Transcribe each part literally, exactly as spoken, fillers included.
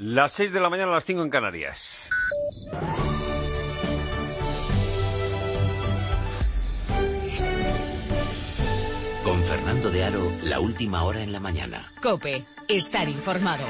Las seis de la mañana, a las cinco en Canarias. Con Fernando de Aro, la última hora en la mañana. COPE, estar informado.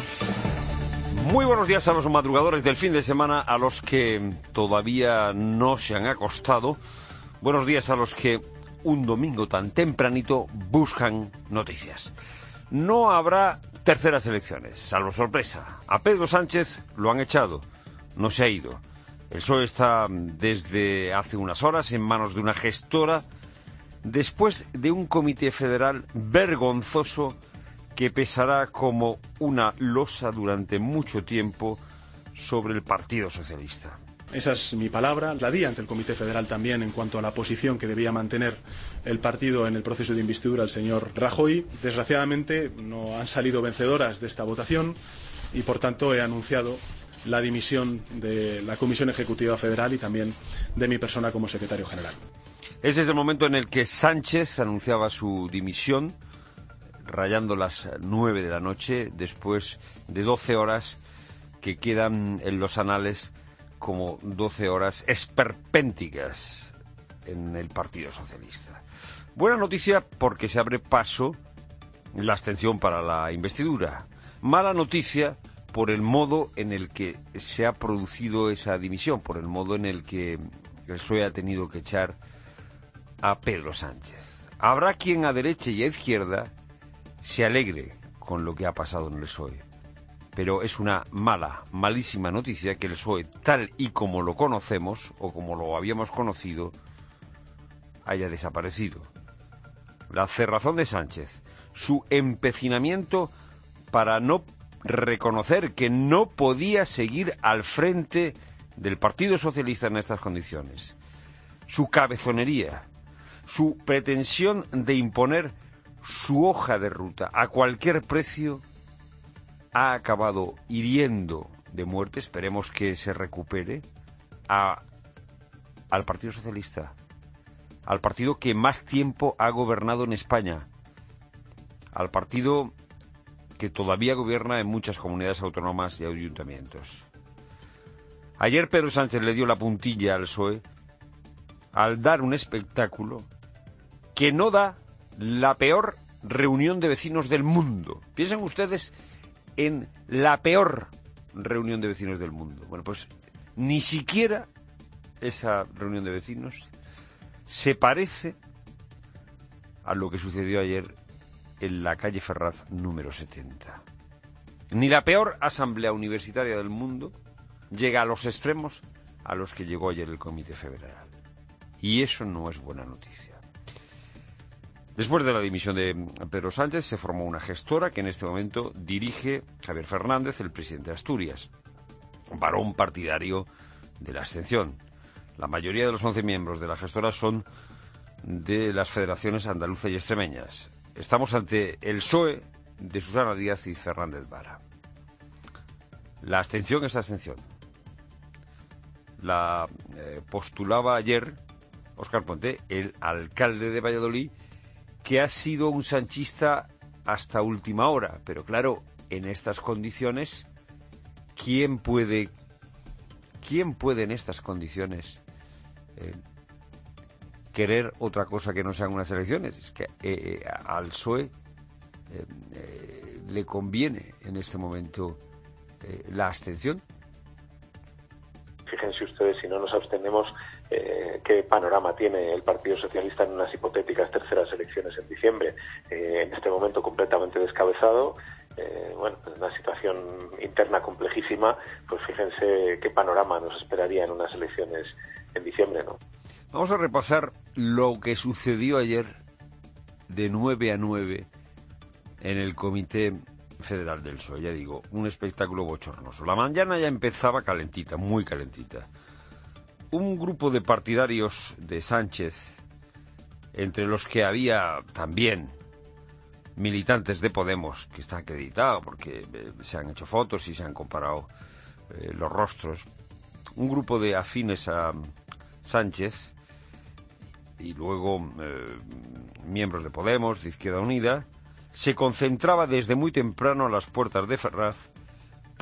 Muy buenos días a los madrugadores del fin de semana, a los que todavía no se han acostado. Buenos días a los que un domingo tan tempranito buscan noticias. No habrá terceras elecciones, salvo sorpresa. A Pedro Sánchez lo han echado, no se ha ido. El P S O E está desde hace unas horas en manos de una gestora, después de un comité federal vergonzoso que pesará como una losa durante mucho tiempo sobre el Partido Socialista. Esa es mi palabra, la di ante el Comité Federal también en cuanto a la posición que debía mantener el partido en el proceso de investidura el señor Rajoy. Desgraciadamente no han salido vencedoras de esta votación y por tanto he anunciado la dimisión de la Comisión Ejecutiva Federal y también de mi persona como secretario general. Ese es el momento en el que Sánchez anunciaba su dimisión, rayando las nueve de la noche, después de doce horas que quedan en los anales como doce horas esperpénticas en el Partido Socialista. Buena noticia porque se abre paso la abstención para la investidura. Mala noticia por el modo en el que se ha producido esa dimisión, por el modo en el que el P S O E ha tenido que echar a Pedro Sánchez. Habrá quien a derecha y a izquierda se alegre con lo que ha pasado en el P S O E. Pero es una mala, malísima noticia que el P S O E, tal y como lo conocemos, o como lo habíamos conocido, haya desaparecido. La cerrazón de Sánchez, su empecinamiento para no reconocer que no podía seguir al frente del Partido Socialista en estas condiciones, su cabezonería, su pretensión de imponer su hoja de ruta a cualquier precio, ha acabado hiriendo de muerte, esperemos que se recupere, a, al Partido Socialista, al partido que más tiempo ha gobernado en España, al partido que todavía gobierna en muchas comunidades autónomas y ayuntamientos. Ayer Pedro Sánchez le dio la puntilla al P S O E al dar un espectáculo que no da la peor reunión de vecinos del mundo. Piensen ustedes en la peor reunión de vecinos del mundo. Bueno, pues ni siquiera esa reunión de vecinos se parece a lo que sucedió ayer en la calle Ferraz número setenta. Ni la peor asamblea universitaria del mundo llega a los extremos a los que llegó ayer el Comité Federal. Y eso no es buena noticia. Después de la dimisión de Pedro Sánchez se formó una gestora que en este momento dirige Javier Fernández, el presidente de Asturias, varón partidario de la abstención. La mayoría de los once miembros de la gestora son de las federaciones andaluza y extremeñas. Estamos ante el P S O E de Susana Díaz y Fernández Vara. La abstención es abstención. La eh, postulaba ayer Óscar Puente, el alcalde de Valladolid, que ha sido un sanchista hasta última hora. Pero claro, en estas condiciones, ¿quién puede, quién puede en estas condiciones eh, querer otra cosa que no sean unas elecciones? Es que eh, eh, al P S O E eh, eh, le conviene en este momento eh, la abstención. Fíjense ustedes, si no nos abstenemos, eh, qué panorama tiene el Partido Socialista en unas hipotéticas terceras elecciones en diciembre. Eh, en este momento completamente descabezado, eh, bueno, en una situación interna complejísima, pues fíjense qué panorama nos esperaría en unas elecciones en diciembre, ¿no? Vamos a repasar lo que sucedió ayer de nueve a nueve en el Comité Federal del P S O E. Ya digo, un espectáculo bochornoso. La mañana ya empezaba calentita, muy calentita. Un grupo de partidarios de Sánchez, entre los que había también militantes de Podemos, que está acreditado porque eh, se han hecho fotos y se han comparado eh, los rostros. Un grupo de afines a Sánchez y luego eh, miembros de Podemos, de Izquierda Unida, se concentraba desde muy temprano a las puertas de Ferraz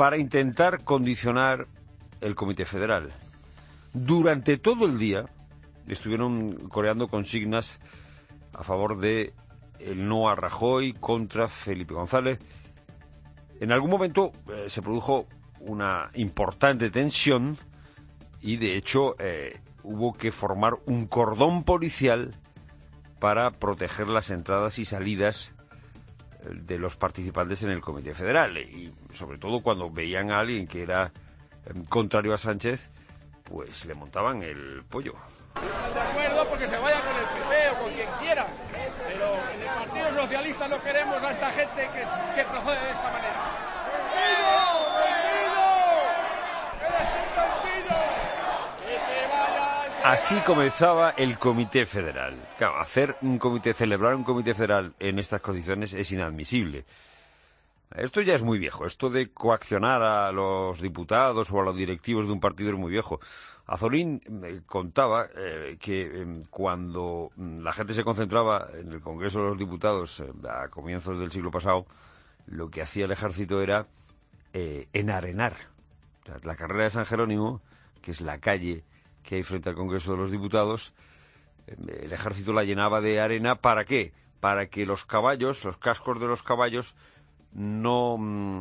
para intentar condicionar el Comité Federal. Durante todo el día estuvieron coreando consignas a favor de el no a Rajoy, contra Felipe González. En algún momento eh, se produjo una importante tensión y, de hecho, eh, hubo que formar un cordón policial para proteger las entradas y salidas de los participantes en el Comité Federal. Y sobre todo cuando veían a alguien que era eh, contrario a Sánchez, pues le montaban el pollo. De acuerdo, porque se vaya con el P P o con quien quiera, pero en el Partido Socialista no queremos a esta gente que, que procede de esta manera. ¡Vendido! ¡Vendido! ¡Eres un vendido! ¡Que se vaya! ¡Que Así comenzaba el Comité Federal. Claro, hacer un comité, celebrar un Comité Federal en estas condiciones es inadmisible. Esto ya es muy viejo. Esto de coaccionar a los diputados o a los directivos de un partido es muy viejo. Azorín eh, contaba eh, que eh, cuando la gente se concentraba en el Congreso de los Diputados eh, a comienzos del siglo pasado, lo que hacía el ejército era eh, enarenar. O sea, la carrera de San Jerónimo, que es la calle que hay frente al Congreso de los Diputados, eh, el ejército la llenaba de arena. ¿Para qué? Para que los caballos, los cascos de los caballos, no,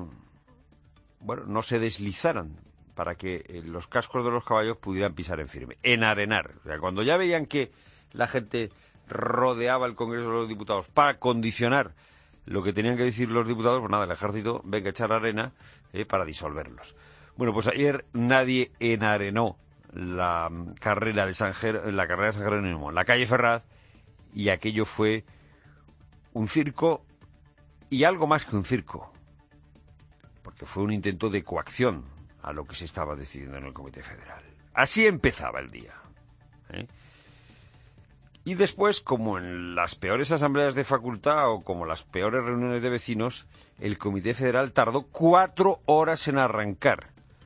bueno, no se deslizaran, para que eh, los cascos de los caballos pudieran pisar en firme, enarenar. O sea, cuando ya veían que la gente rodeaba el Congreso de los Diputados para condicionar lo que tenían que decir los diputados, pues nada, el ejército venga a echar arena eh, para disolverlos. Bueno, pues ayer nadie enarenó la um, carrera de San Jer- la carrera de San Jerónimo en la calle Ferraz, y aquello fue un circo y algo más que un circo, porque fue un intento de coacción a lo que se estaba decidiendo en el Comité Federal. Así empezaba el día, ¿eh? Y después, como en las peores asambleas de facultad o como las peores reuniones de vecinos, el Comité Federal tardó cuatro horas en arrancar.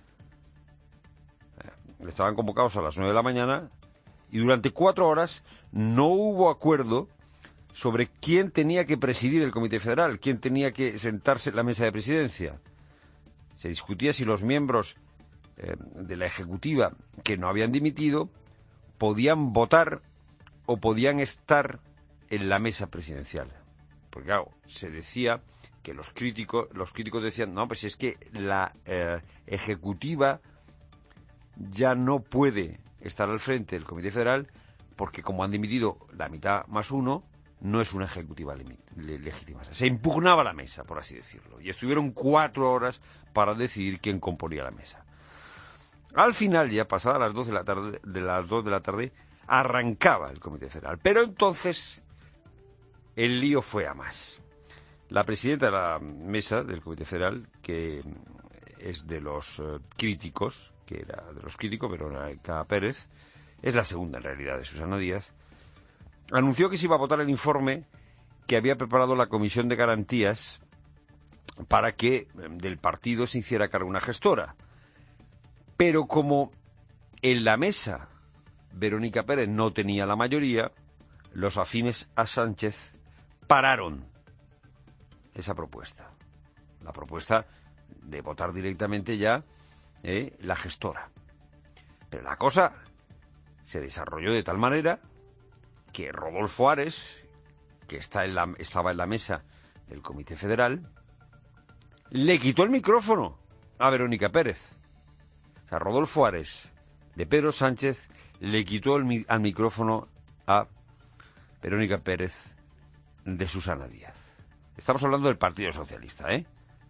Estaban convocados a las nueve de la mañana y durante cuatro horas no hubo acuerdo sobre quién tenía que presidir el Comité Federal, quién tenía que sentarse en la mesa de presidencia. Se discutía si los miembros eh, de la Ejecutiva que no habían dimitido podían votar o podían estar en la mesa presidencial. Porque claro, se decía que los críticos, los críticos decían, no, pues es que la eh, Ejecutiva ya no puede estar al frente del Comité Federal porque como han dimitido la mitad más uno, no es una ejecutiva le legítima. Se impugnaba la mesa, por así decirlo, y estuvieron cuatro horas para decidir quién componía la mesa. Al final, ya pasadas las dos de la tarde, de las dos de la tarde, arrancaba el Comité Federal. Pero entonces el lío fue a más. La presidenta de la mesa del Comité Federal, que es de los uh, críticos, que era de los críticos, Verónica Pérez, es la segunda en realidad de Susana Díaz, anunció que se iba a votar el informe que había preparado la Comisión de Garantías para que del partido se hiciera cargo una gestora. Pero como en la mesa Verónica Pérez no tenía la mayoría, los afines a Sánchez pararon esa propuesta. La propuesta de votar directamente ya eh, la gestora. Pero la cosa se desarrolló de tal manera que Rodolfo Ares, que está en la, estaba en la mesa del Comité Federal, le quitó el micrófono a Verónica Pérez. O sea, Rodolfo Ares, de Pedro Sánchez, le quitó el, al micrófono a Verónica Pérez de Susana Díaz. Estamos hablando del Partido Socialista, ¿eh?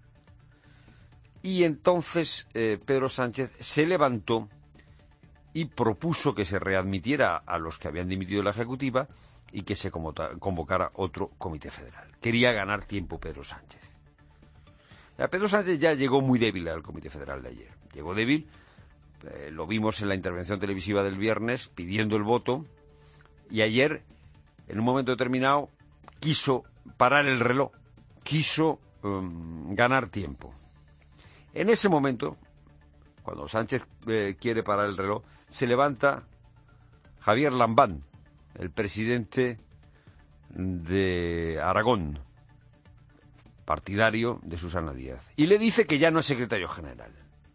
Y entonces eh, Pedro Sánchez se levantó y propuso que se readmitiera a los que habían dimitido de la Ejecutiva y que se convocara otro Comité Federal. Quería ganar tiempo Pedro Sánchez. Ya, Pedro Sánchez ya llegó muy débil al Comité Federal de ayer. Llegó débil, eh, lo vimos en la intervención televisiva del viernes, pidiendo el voto, y ayer, en un momento determinado, quiso parar el reloj, quiso um, ganar tiempo. En ese momento, cuando Sánchez eh, quiere parar el reloj, se levanta Javier Lambán, el presidente de Aragón, partidario de Susana Díaz, y le dice que ya no es secretario general.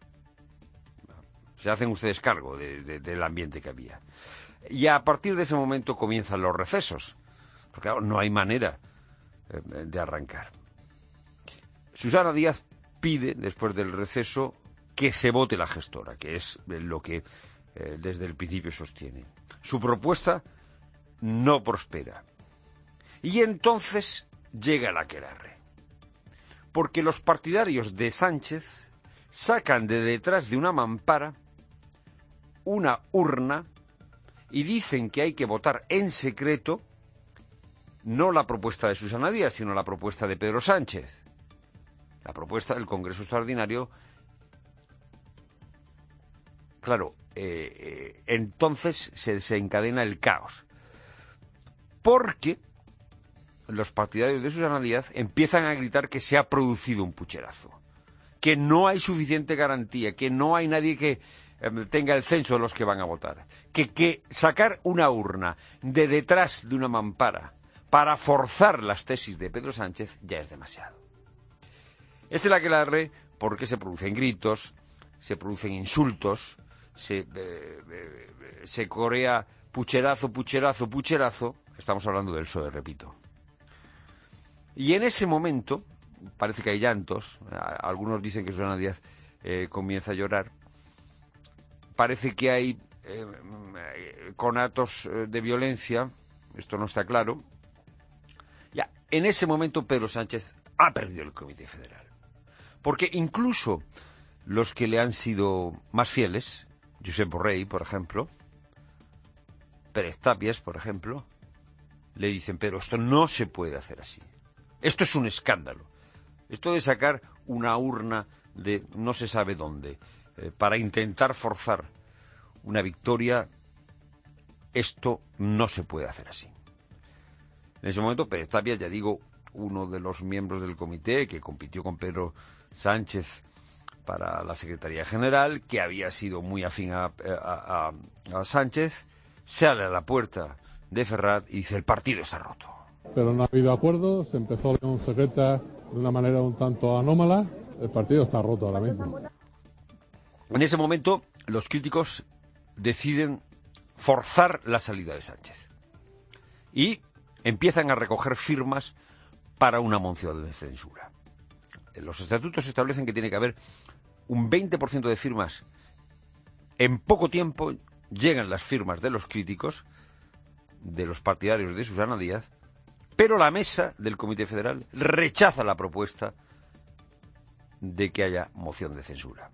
Se hacen ustedes cargo de, de, del ambiente que había. Y a partir de ese momento comienzan los recesos, porque claro, no hay manera eh, de arrancar. Susana Díaz pide, después del receso, que se vote la gestora, que es lo que eh, desde el principio sostiene. Su propuesta no prospera. Y entonces llega la aquelarre. Porque los partidarios de Sánchez sacan de detrás de una mampara una urna y dicen que hay que votar en secreto no la propuesta de Susana Díaz, sino la propuesta de Pedro Sánchez. La propuesta del Congreso Extraordinario. Claro, eh, eh, entonces se desencadena el caos. Porque los partidarios de Susana Díaz empiezan a gritar que se ha producido un pucherazo, que no hay suficiente garantía, que no hay nadie que eh, tenga el censo de los que van a votar, que, que sacar una urna de detrás de una mampara para forzar las tesis de Pedro Sánchez ya es demasiado. Es el aquelarre porque se producen gritos, se producen insultos, se, eh, eh, se corea pucherazo, pucherazo, pucherazo. Estamos hablando del P S O E, repito. Y en ese momento, parece que hay llantos, algunos dicen que Susana Díaz eh, comienza a llorar, parece que hay eh, conatos de violencia, esto no está claro. Ya, en ese momento Pedro Sánchez ha perdido el Comité Federal, porque incluso los que le han sido más fieles, Josep Borrell, por ejemplo, Pérez Tapias, por ejemplo, le dicen, pero esto no se puede hacer así. Esto es un escándalo. Esto de sacar una urna de no se sabe dónde eh, para intentar forzar una victoria, esto no se puede hacer así. En ese momento, Pérez Tapias, ya digo, uno de los miembros del comité que compitió con Pedro Sánchez para la Secretaría General, que había sido muy afín a, a, a, a Sánchez, sale a la puerta de Ferraz y dice, el partido está roto. Pero no ha habido acuerdo, se empezó la Unión Secreta de una manera un tanto anómala, el partido está roto ahora mismo. En ese momento, los críticos deciden forzar la salida de Sánchez y empiezan a recoger firmas para una moción de censura. Los estatutos establecen que tiene que haber un veinte por ciento de firmas. En poco tiempo llegan las firmas de los críticos, de los partidarios de Susana Díaz, pero la mesa del Comité Federal rechaza la propuesta de que haya moción de censura.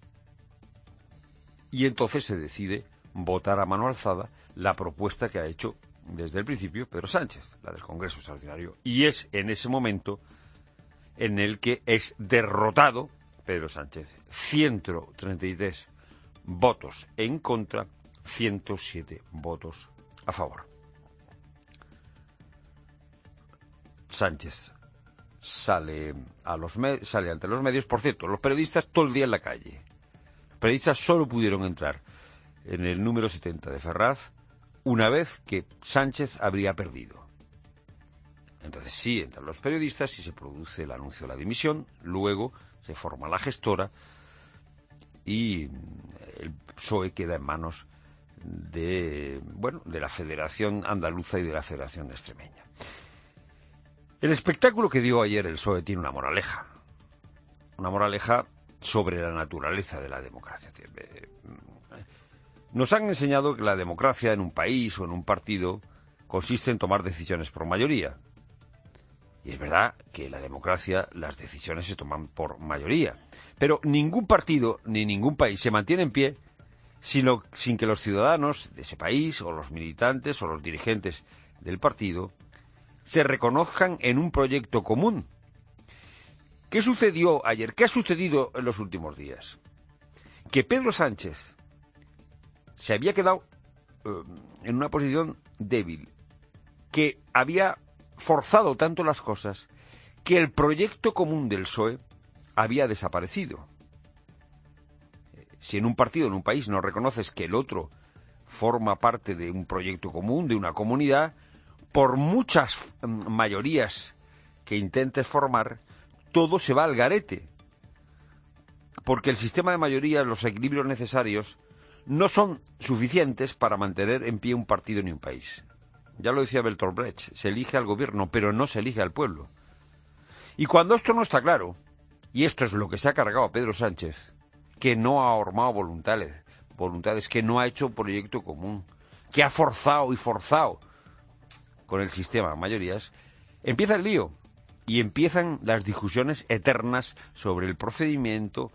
Y entonces se decide votar a mano alzada la propuesta que ha hecho desde el principio Pedro Sánchez, la del Congreso Extraordinario. Y es en ese momento en el que es derrotado Pedro Sánchez. ciento treinta y tres votos en contra, ciento siete votos a favor. Sánchez sale a los me- sale ante los medios. Por cierto, los periodistas todo el día en la calle. Los periodistas solo pudieron entrar en el número setenta de Ferraz una vez que Sánchez habría perdido. Entonces sí entran los periodistas y se produce el anuncio de la dimisión. Luego se forma la gestora y el P S O E queda en manos de, bueno, de la Federación Andaluza y de la Federación Extremeña. El espectáculo que dio ayer el P S O E tiene una moraleja. Una moraleja sobre la naturaleza de la democracia. Nos han enseñado que la democracia en un país o en un partido consiste en tomar decisiones por mayoría. Y es verdad que en la democracia las decisiones se toman por mayoría. Pero ningún partido ni ningún país se mantiene en pie sino, sin que los ciudadanos de ese país o los militantes o los dirigentes del partido se reconozcan en un proyecto común. ¿Qué sucedió ayer? ¿Qué ha sucedido en los últimos días? Que Pedro Sánchez se había quedado eh, en una posición débil, que había forzado tanto las cosas, que el proyecto común del P S O E había desaparecido. Si en un partido, en un país, no reconoces que el otro forma parte de un proyecto común, de una comunidad, por muchas mayorías que intentes formar, todo se va al garete. Porque el sistema de mayorías, los equilibrios necesarios, no son suficientes para mantener en pie un partido ni un país. Ya lo decía Bertolt Brecht, se elige al gobierno, pero no se elige al pueblo. Y cuando esto no está claro, y esto es lo que se ha cargado a Pedro Sánchez, que no ha ahormado voluntades, voluntades, que no ha hecho proyecto común, que ha forzado y forzado con el sistema de mayorías, empieza el lío y empiezan las discusiones eternas sobre el procedimiento.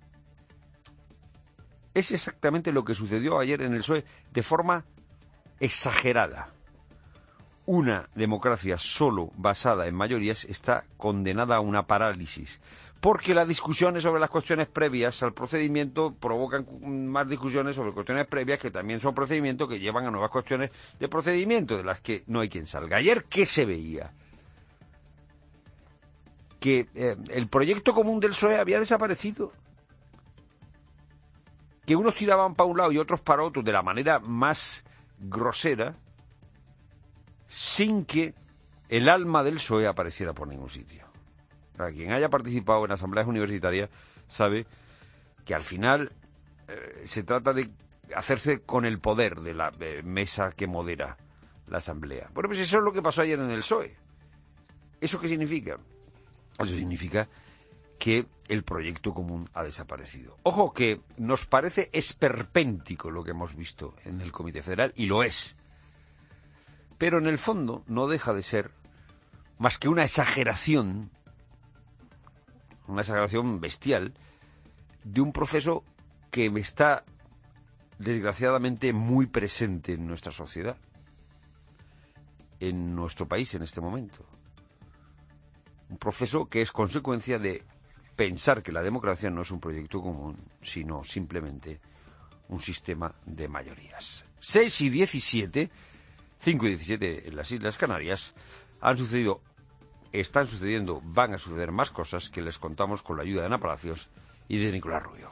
Es exactamente lo que sucedió ayer en el P S O E de forma exagerada. Una democracia solo basada en mayorías está condenada a una parálisis, porque las discusiones sobre las cuestiones previas al procedimiento provocan más discusiones sobre cuestiones previas que también son procedimientos que llevan a nuevas cuestiones de procedimiento de las que no hay quien salga. Ayer, ¿qué se veía? Que eh, el proyecto común del P S O E había desaparecido. Que unos tiraban para un lado y otros para otro de la manera más grosera, sin que el alma del P S O E apareciera por ningún sitio. Para quien haya participado en asambleas universitarias sabe que al final eh, se trata de hacerse con el poder de la eh, mesa que modera la asamblea. Bueno, pues eso es lo que pasó ayer en el P S O E. ¿Eso qué significa? Eso significa que el proyecto común ha desaparecido. Ojo, que nos parece esperpéntico lo que hemos visto en el Comité Federal, y lo es. Pero en el fondo no deja de ser más que una exageración, una exageración bestial, de un proceso que está desgraciadamente muy presente en nuestra sociedad, en nuestro país en este momento. Un proceso que es consecuencia de pensar que la democracia no es un proyecto común, sino simplemente un sistema de mayorías. seis y diecisiete, cinco y diecisiete en las Islas Canarias, han sucedido, están sucediendo, van a suceder más cosas que les contamos con la ayuda de Ana Palacios y de Nicolás Rubio.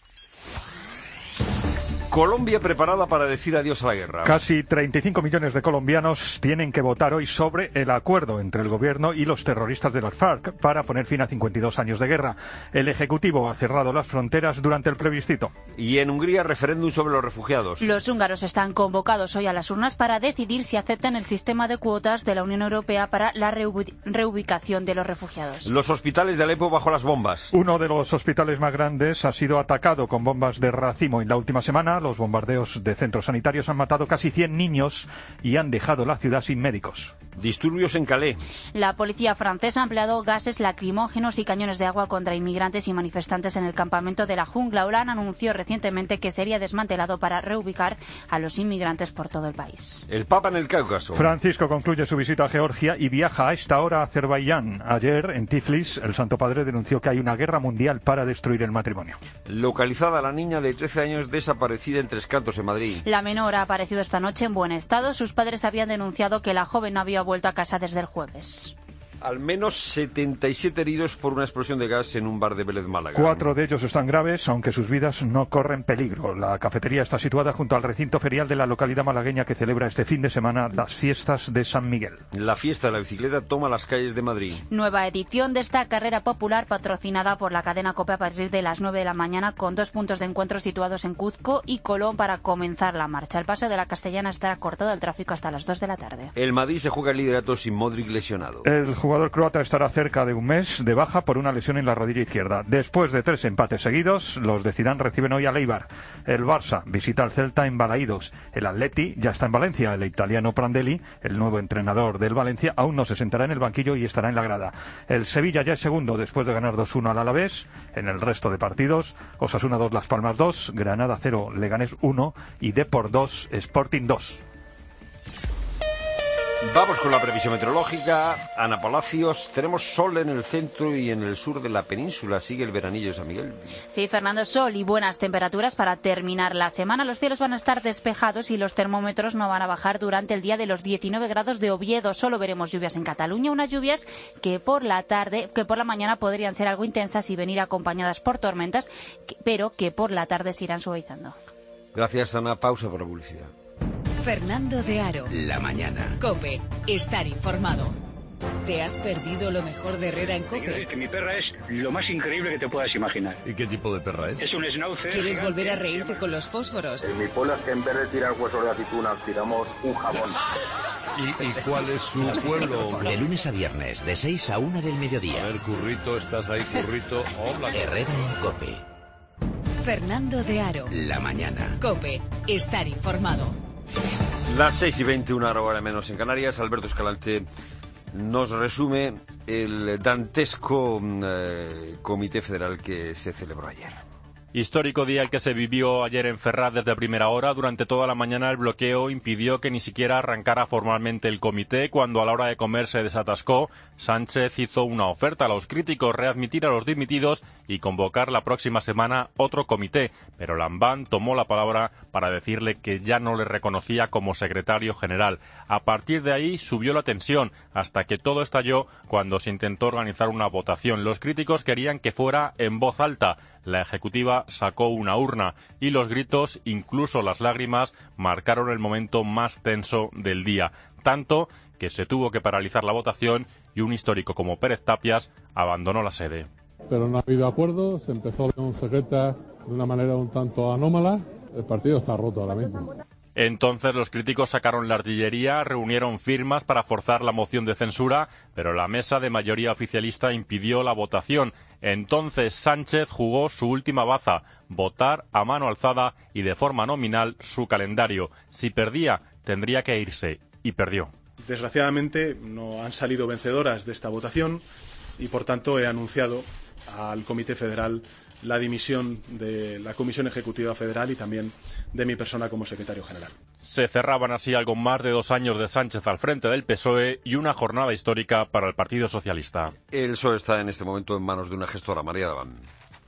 Colombia preparada para decir adiós a la guerra. Casi treinta y cinco millones de colombianos tienen que votar hoy sobre el acuerdo entre el gobierno y los terroristas de las FARC para poner fin a cincuenta y dos años de guerra. El Ejecutivo ha cerrado las fronteras durante el plebiscito. Y en Hungría, referéndum sobre los refugiados. Los húngaros están convocados hoy a las urnas para decidir si aceptan el sistema de cuotas de la Unión Europea para la reubi- reubicación de los refugiados. Los hospitales de Alepo bajo las bombas. Uno de los hospitales más grandes ha sido atacado con bombas de racimo en la última semana. Los bombardeos de centros sanitarios han matado casi cien niños y han dejado la ciudad sin médicos. Disturbios en Calais. La policía francesa ha empleado gases lacrimógenos y cañones de agua contra inmigrantes y manifestantes en el campamento de la jungla. Hollande anunció recientemente que sería desmantelado para reubicar a los inmigrantes por todo el país. El Papa en el Cáucaso. Francisco concluye su visita a Georgia y viaja a esta hora a Azerbaiyán. Ayer, en Tiflis, el Santo Padre denunció que hay una guerra mundial para destruir el matrimonio. Localizada la niña de trece años desaparecida en Tres Cantos, en Madrid. La menor ha aparecido esta noche en buen estado. Sus padres habían denunciado que la joven no había vuelto a casa desde el jueves. Al menos setenta y siete heridos por una explosión de gas en un bar de Vélez, Málaga. Cuatro de ellos están graves, aunque sus vidas no corren peligro. La cafetería está situada junto al recinto ferial de la localidad malagueña que celebra este fin de semana las fiestas de San Miguel. La fiesta de la bicicleta toma las calles de Madrid. Nueva edición de esta carrera popular patrocinada por la cadena COPE a partir de las nueve de la mañana, con dos puntos de encuentro situados en Cuzco y Colón para comenzar la marcha. El paso de la Castellana estará cortado al tráfico hasta las dos de la tarde. El Madrid se juega el liderato sin Modric lesionado. El El jugador croata estará cerca de un mes de baja por una lesión en la rodilla izquierda. Después de tres empates seguidos, los de Zidane reciben hoy al Eibar. El Barça visita al Celta en Balaídos. El Atleti ya está en Valencia. El italiano Prandelli, el nuevo entrenador del Valencia, aún no se sentará en el banquillo y estará en la grada. El Sevilla ya es segundo después de ganar dos uno al Alavés. En el resto de partidos, Osasuna dos, Las Palmas dos, Granada cero, Leganés uno y Depor dos, Sporting dos. Vamos con la previsión meteorológica. Ana Palacios, tenemos sol en el centro y en el sur de la península. Sigue el veranillo de San Miguel. Sí, Fernando, sol y buenas temperaturas para terminar la semana. Los cielos van a estar despejados y los termómetros no van a bajar durante el día de los diecinueve grados de Oviedo. Solo veremos lluvias en Cataluña, unas lluvias que por la tarde, que por la mañana podrían ser algo intensas y venir acompañadas por tormentas, pero que por la tarde se irán suavizando. Gracias, Ana. Pausa por la publicidad. Fernando de Aro. La mañana. COPE. Estar informado. ¿Te has perdido lo mejor de Herrera en COPE? Es que mi perra es lo más increíble que te puedas imaginar. ¿Y qué tipo de perra es? Es un schnauzer. ¿Quieres volver a reírte con los fósforos? En mi pueblo es que en vez de tirar huesos de aceituna, tiramos un jabón. ¿Y, ¿Y cuál es su pueblo? De lunes a viernes, de seis a una del mediodía. A ver, Currito, ¿estás ahí, Currito? Hola. Herrera en COPE. Fernando de Aro. La mañana. COPE. Estar informado. Las seis y veinte, una hora menos en Canarias. Alberto Escalante nos resume el dantesco eh, Comité Federal que se celebró ayer. Histórico día el que se vivió ayer en Ferraz desde primera hora. Durante toda la mañana el bloqueo impidió que ni siquiera arrancara formalmente el comité. Cuando a la hora de comer se desatascó, Sánchez hizo una oferta a los críticos: readmitir a los dimitidos y convocar la próxima semana otro comité. Pero Lambán tomó la palabra para decirle que ya no le reconocía como secretario general. A partir de ahí subió la tensión hasta que todo estalló cuando se intentó organizar una votación. Los críticos querían que fuera en voz alta. La ejecutiva sacó una urna y los gritos, incluso las lágrimas, marcaron el momento más tenso del día. Tanto que se tuvo que paralizar la votación y un histórico como Pérez Tapias abandonó la sede. Pero no ha habido acuerdo, se empezó León Cegueta de una manera un tanto anómala. El partido está roto ahora mismo. Entonces los críticos sacaron la artillería, reunieron firmas para forzar la moción de censura, pero la mesa de mayoría oficialista impidió la votación. Entonces Sánchez jugó su última baza: votar a mano alzada y de forma nominal su calendario. Si perdía, tendría que irse, y perdió. Desgraciadamente no han salido vencedoras de esta votación y por tanto he anunciado al Comité Federal la dimisión de la Comisión Ejecutiva Federal y también de mi persona como secretario general. Se cerraban así algo más de dos años de Sánchez al frente del P S O E y una jornada histórica para el Partido Socialista. El P S O E está en este momento en manos de una gestora, María Daván.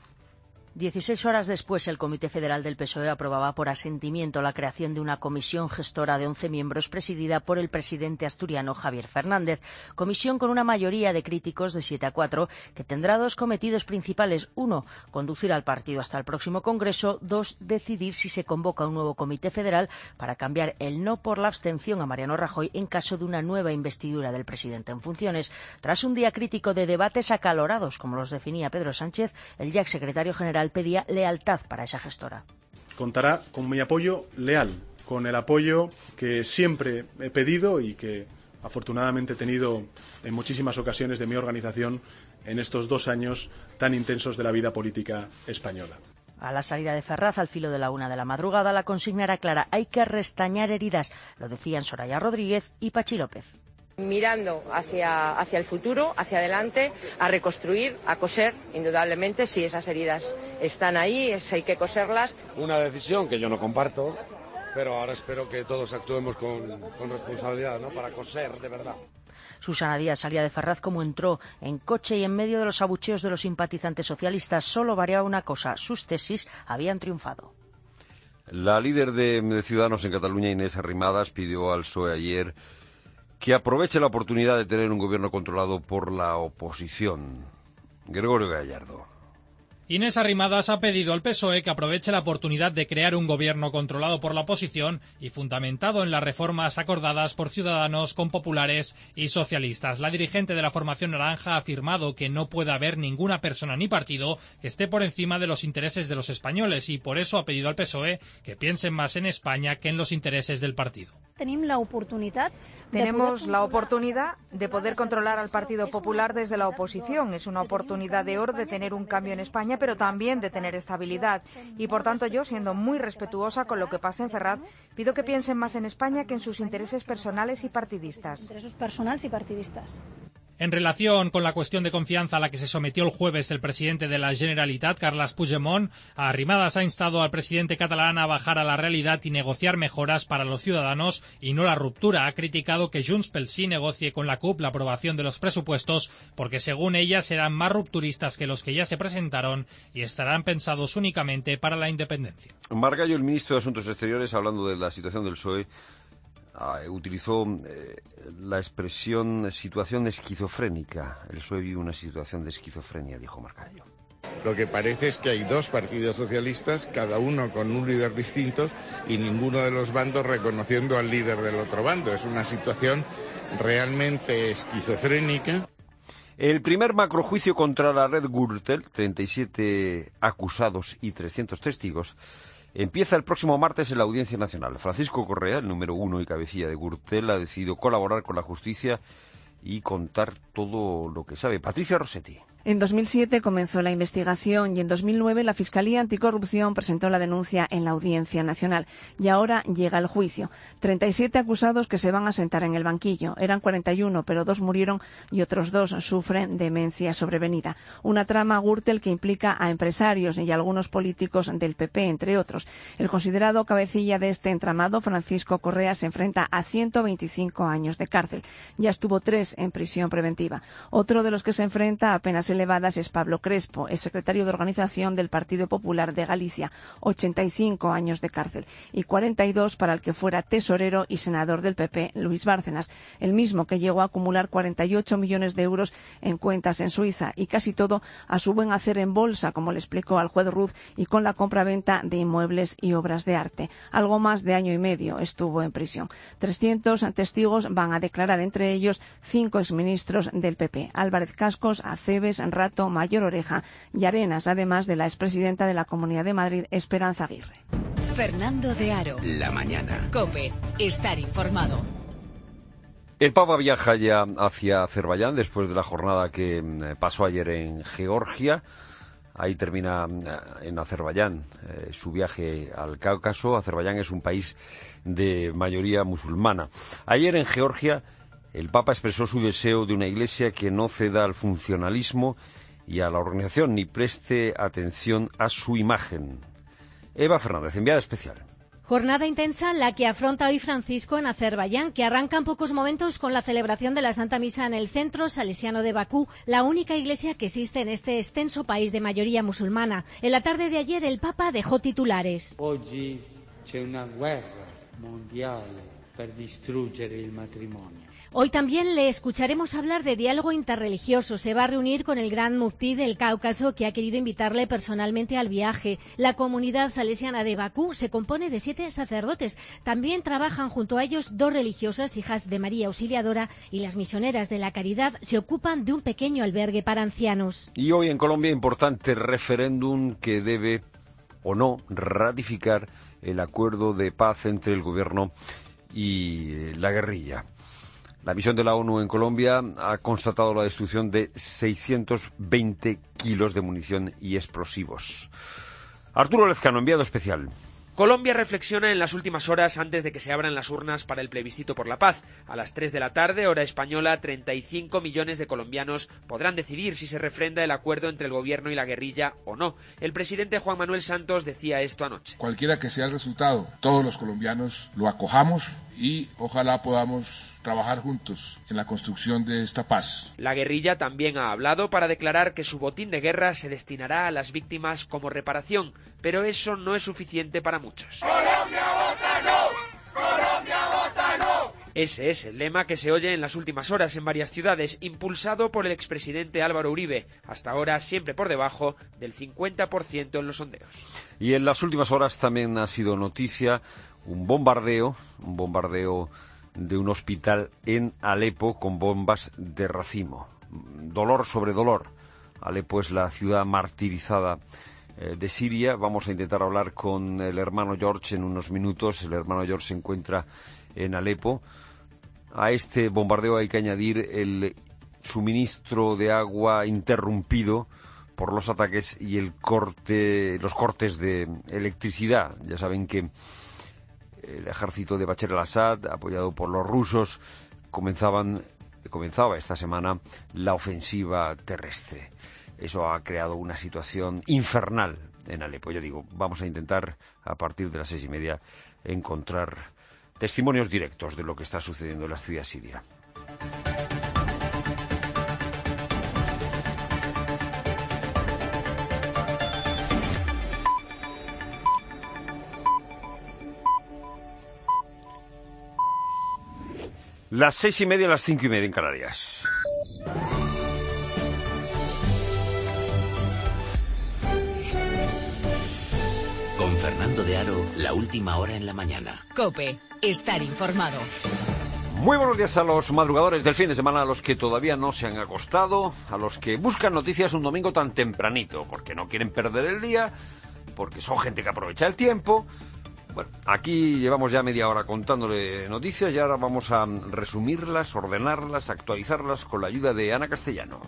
Dieciséis horas después, el Comité Federal del P S O E aprobaba por asentimiento la creación de una comisión gestora de once miembros presidida por el presidente asturiano Javier Fernández. Comisión con una mayoría de críticos de siete a cuatro que tendrá dos cometidos principales. Uno, conducir al partido hasta el próximo Congreso. Dos, decidir si se convoca un nuevo Comité Federal para cambiar el no por la abstención a Mariano Rajoy en caso de una nueva investidura del presidente en funciones. Tras un día crítico de debates acalorados, como los definía Pedro Sánchez, el ya secretario general pedía lealtad para esa gestora. Contará con mi apoyo leal, con el apoyo que siempre he pedido y que afortunadamente he tenido en muchísimas ocasiones de mi organización en estos dos años tan intensos de la vida política española. A la salida de Ferraz, al filo de la una de la madrugada, la consigna era clara: hay que restañar heridas. Lo decían Soraya Rodríguez y Pachi López. Mirando hacia, hacia el futuro, hacia adelante, a reconstruir, a coser, indudablemente, si esas heridas están ahí, es, hay que coserlas. Una decisión que yo no comparto, pero ahora espero que todos actuemos con, con responsabilidad, ¿no?, para coser de verdad. Susana Díaz salía de Ferraz como entró, en coche y en medio de los abucheos de los simpatizantes socialistas. Solo variaba una cosa: sus tesis habían triunfado. La líder de Ciudadanos en Cataluña, Inés Arrimadas, pidió al P S O E ayer que aproveche la oportunidad de tener un gobierno controlado por la oposición. Gregorio Gallardo. Inés Arrimadas ha pedido al P S O E que aproveche la oportunidad de crear un gobierno controlado por la oposición y fundamentado en las reformas acordadas por Ciudadanos con populares y socialistas. La dirigente de la formación naranja ha afirmado que no puede haber ninguna persona ni partido que esté por encima de los intereses de los españoles y por eso ha pedido al P S O E que piensen más en España que en los intereses del partido. Tenemos la oportunidad Tenemos la oportunidad de poder controlar al Partido Popular desde la oposición. Es una oportunidad de oro de tener un cambio en España, pero también de tener estabilidad. Y por tanto yo, siendo muy respetuosa con lo que pasa en Ferraz, pido que piensen más en España que en sus intereses personales y partidistas. Intereses personales y partidistas. En relación con la cuestión de confianza a la que se sometió el jueves el presidente de la Generalitat, Carles Puigdemont, Arrimadas ha instado al presidente catalán a bajar a la realidad y negociar mejoras para los ciudadanos y no la ruptura. Ha criticado que Junts pel Sí negocie con la C U P la aprobación de los presupuestos porque, según ella, serán más rupturistas que los que ya se presentaron y estarán pensados únicamente para la independencia. Margallo, el ministro de Asuntos Exteriores, hablando de la situación del P S O E, Uh, utilizó eh, la expresión situación esquizofrénica. El P S O E vive una situación de esquizofrenia, dijo Margallo. Lo que parece es que hay dos partidos socialistas, cada uno con un líder distinto y ninguno de los bandos reconociendo al líder del otro bando. Es una situación realmente esquizofrénica. El primer macrojuicio contra la red Gürtel, treinta y siete acusados y trescientos testigos, empieza el próximo martes en la Audiencia Nacional. Francisco Correa, el número uno y cabecilla de Gürtel, ha decidido colaborar con la justicia y contar todo lo que sabe. Patricia Rossetti. En dos mil siete comenzó la investigación y en dos mil nueve la Fiscalía Anticorrupción presentó la denuncia en la Audiencia Nacional. Y ahora llega el juicio. treinta y siete acusados que se van a sentar en el banquillo. Eran cuarenta y uno, pero dos murieron y otros dos sufren demencia sobrevenida. Una trama Gürtel que implica a empresarios y a algunos políticos del P P, entre otros. El considerado cabecilla de este entramado, Francisco Correa, se enfrenta a ciento veinticinco años de cárcel. Ya estuvo tres en prisión preventiva. Otro de los que se enfrenta a penas elevadas es Pablo Crespo, el secretario de Organización del Partido Popular de Galicia, ochenta y cinco años de cárcel, y cuarenta y dos para el que fuera tesorero y senador del P P, Luis Bárcenas, el mismo que llegó a acumular cuarenta y ocho millones de euros en cuentas en Suiza, y casi todo a su buen hacer en bolsa, como le explicó al juez Ruz, y con la compra-venta de inmuebles y obras de arte. Algo más de año y medio estuvo en prisión. trescientos testigos van a declarar, entre ellos cinco exministros del P P, Álvarez Cascos, Acebes, Rato, Mayor Oreja y Arenas, además de la expresidenta de la Comunidad de Madrid, Esperanza Aguirre. Fernando de Aro. La mañana. COPE. Estar informado. El Papa viaja ya hacia Azerbaiyán después de la jornada que pasó ayer en Georgia. Ahí termina en Azerbaiyán eh, su viaje al Cáucaso. Azerbaiyán es un país de mayoría musulmana. Ayer en Georgia el Papa expresó su deseo de una Iglesia que no ceda al funcionalismo y a la organización ni preste atención a su imagen. Eva Fernández, enviada especial. Jornada intensa la que afronta hoy Francisco en Azerbaiyán, que arranca en pocos momentos con la celebración de la Santa Misa en el centro salesiano de Bakú, la única iglesia que existe en este extenso país de mayoría musulmana. En la tarde de ayer el Papa dejó titulares. Oggi c'è una guerra mondiale per distruggere il matrimonio. Hoy también le escucharemos hablar de diálogo interreligioso. Se va a reunir con el gran muftí del Cáucaso, que ha querido invitarle personalmente al viaje. La comunidad salesiana de Bakú se compone de siete sacerdotes. También trabajan junto a ellos dos religiosas, hijas de María Auxiliadora, y las misioneras de la Caridad se ocupan de un pequeño albergue para ancianos. Y hoy en Colombia, importante referéndum que debe o no ratificar el acuerdo de paz entre el gobierno y la guerrilla. La misión de la ONU en Colombia ha constatado la destrucción de seiscientos veinte kilos de munición y explosivos. Arturo Lezcano, enviado especial. Colombia reflexiona en las últimas horas antes de que se abran las urnas para el plebiscito por la paz. A las tres de la tarde, hora española, treinta y cinco millones de colombianos podrán decidir si se refrenda el acuerdo entre el gobierno y la guerrilla o no. El presidente Juan Manuel Santos decía esto anoche. Cualquiera que sea el resultado, todos los colombianos lo acojamos y ojalá podamos trabajar juntos en la construcción de esta paz. La guerrilla también ha hablado para declarar que su botín de guerra se destinará a las víctimas como reparación, pero eso no es suficiente para muchos. ¡Colombia vota no! ¡Colombia vota no! Ese es el lema que se oye en las últimas horas en varias ciudades, impulsado por el expresidente Álvaro Uribe, hasta ahora siempre por debajo del cincuenta por ciento en los sondeos. Y en las últimas horas también ha sido noticia un bombardeo, un bombardeo de un hospital en Alepo con bombas de racimo. Dolor sobre dolor. Alepo es la ciudad martirizada eh, de Siria. Vamos a intentar hablar con el hermano George en unos minutos. El hermano George se encuentra en Alepo. A este bombardeo hay que añadir el suministro de agua interrumpido por los ataques y el corte, los cortes de electricidad. Ya saben que el ejército de Bashar al-Assad, apoyado por los rusos, comenzaban, comenzaba esta semana la ofensiva terrestre. Eso ha creado una situación infernal en Alepo. Ya digo, vamos a intentar, a partir de las seis y media, encontrar testimonios directos de lo que está sucediendo en la ciudad siria. Las seis y media, las cinco y media en Canarias. Con Fernando de Aro, la última hora en la mañana. COPE, estar informado. Muy buenos días a los madrugadores del fin de semana, a los que todavía no se han acostado, a los que buscan noticias un domingo tan tempranito, porque no quieren perder el día, porque son gente que aprovecha el tiempo. Bueno, aquí llevamos ya media hora contándole noticias y ahora vamos a resumirlas, ordenarlas, actualizarlas con la ayuda de Ana Castellano.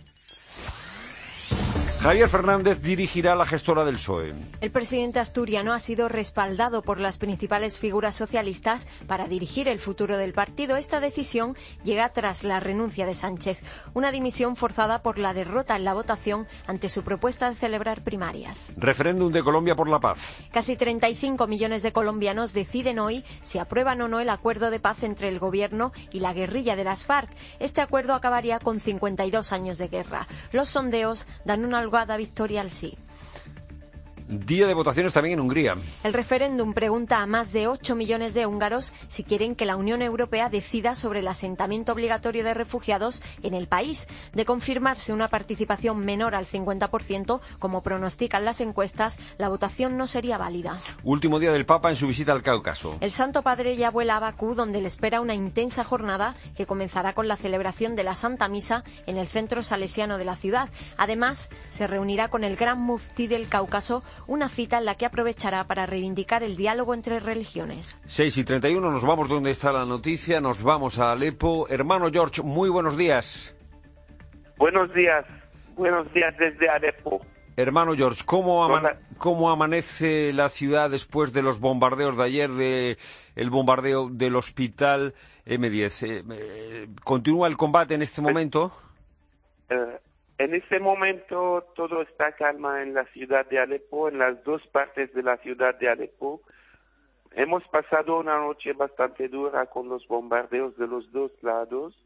Javier Fernández dirigirá la gestora del P S O E. El presidente asturiano ha sido respaldado por las principales figuras socialistas para dirigir el futuro del partido. Esta decisión llega tras la renuncia de Sánchez, una dimisión forzada por la derrota en la votación ante su propuesta de celebrar primarias. Referéndum de Colombia por la paz. Casi treinta y cinco millones de colombianos deciden hoy si aprueban o no el acuerdo de paz entre el gobierno y la guerrilla de las FARC. Este acuerdo acabaría con cincuenta y dos años de guerra. Los sondeos dan una holgada victoria al sí. Día de votaciones también en Hungría. El referéndum pregunta a más de ocho millones de húngaros si quieren que la Unión Europea decida sobre el asentamiento obligatorio de refugiados en el país. De confirmarse una participación menor al cincuenta por ciento, como pronostican las encuestas, la votación no sería válida. Último día del Papa en su visita al Cáucaso. El Santo Padre ya vuela a Bakú, donde le espera una intensa jornada que comenzará con la celebración de la Santa Misa en el centro salesiano de la ciudad. Además, se reunirá con el Gran Muftí del Cáucaso, una cita en la que aprovechará para reivindicar el diálogo entre religiones. seis y treinta y uno, nos vamos donde está la noticia, nos vamos a Alepo. Hermano George, muy buenos días. Buenos días, buenos días desde Alepo. Hermano George, ¿cómo, ama- ¿cómo amanece la ciudad después de los bombardeos de ayer, de el bombardeo del hospital eme diez? Eh, eh, ¿Continúa el combate en este momento? Uh, En este momento todo está calma en la ciudad de Alepo, en las dos partes de la ciudad de Alepo. Hemos pasado una noche bastante dura con los bombardeos de los dos lados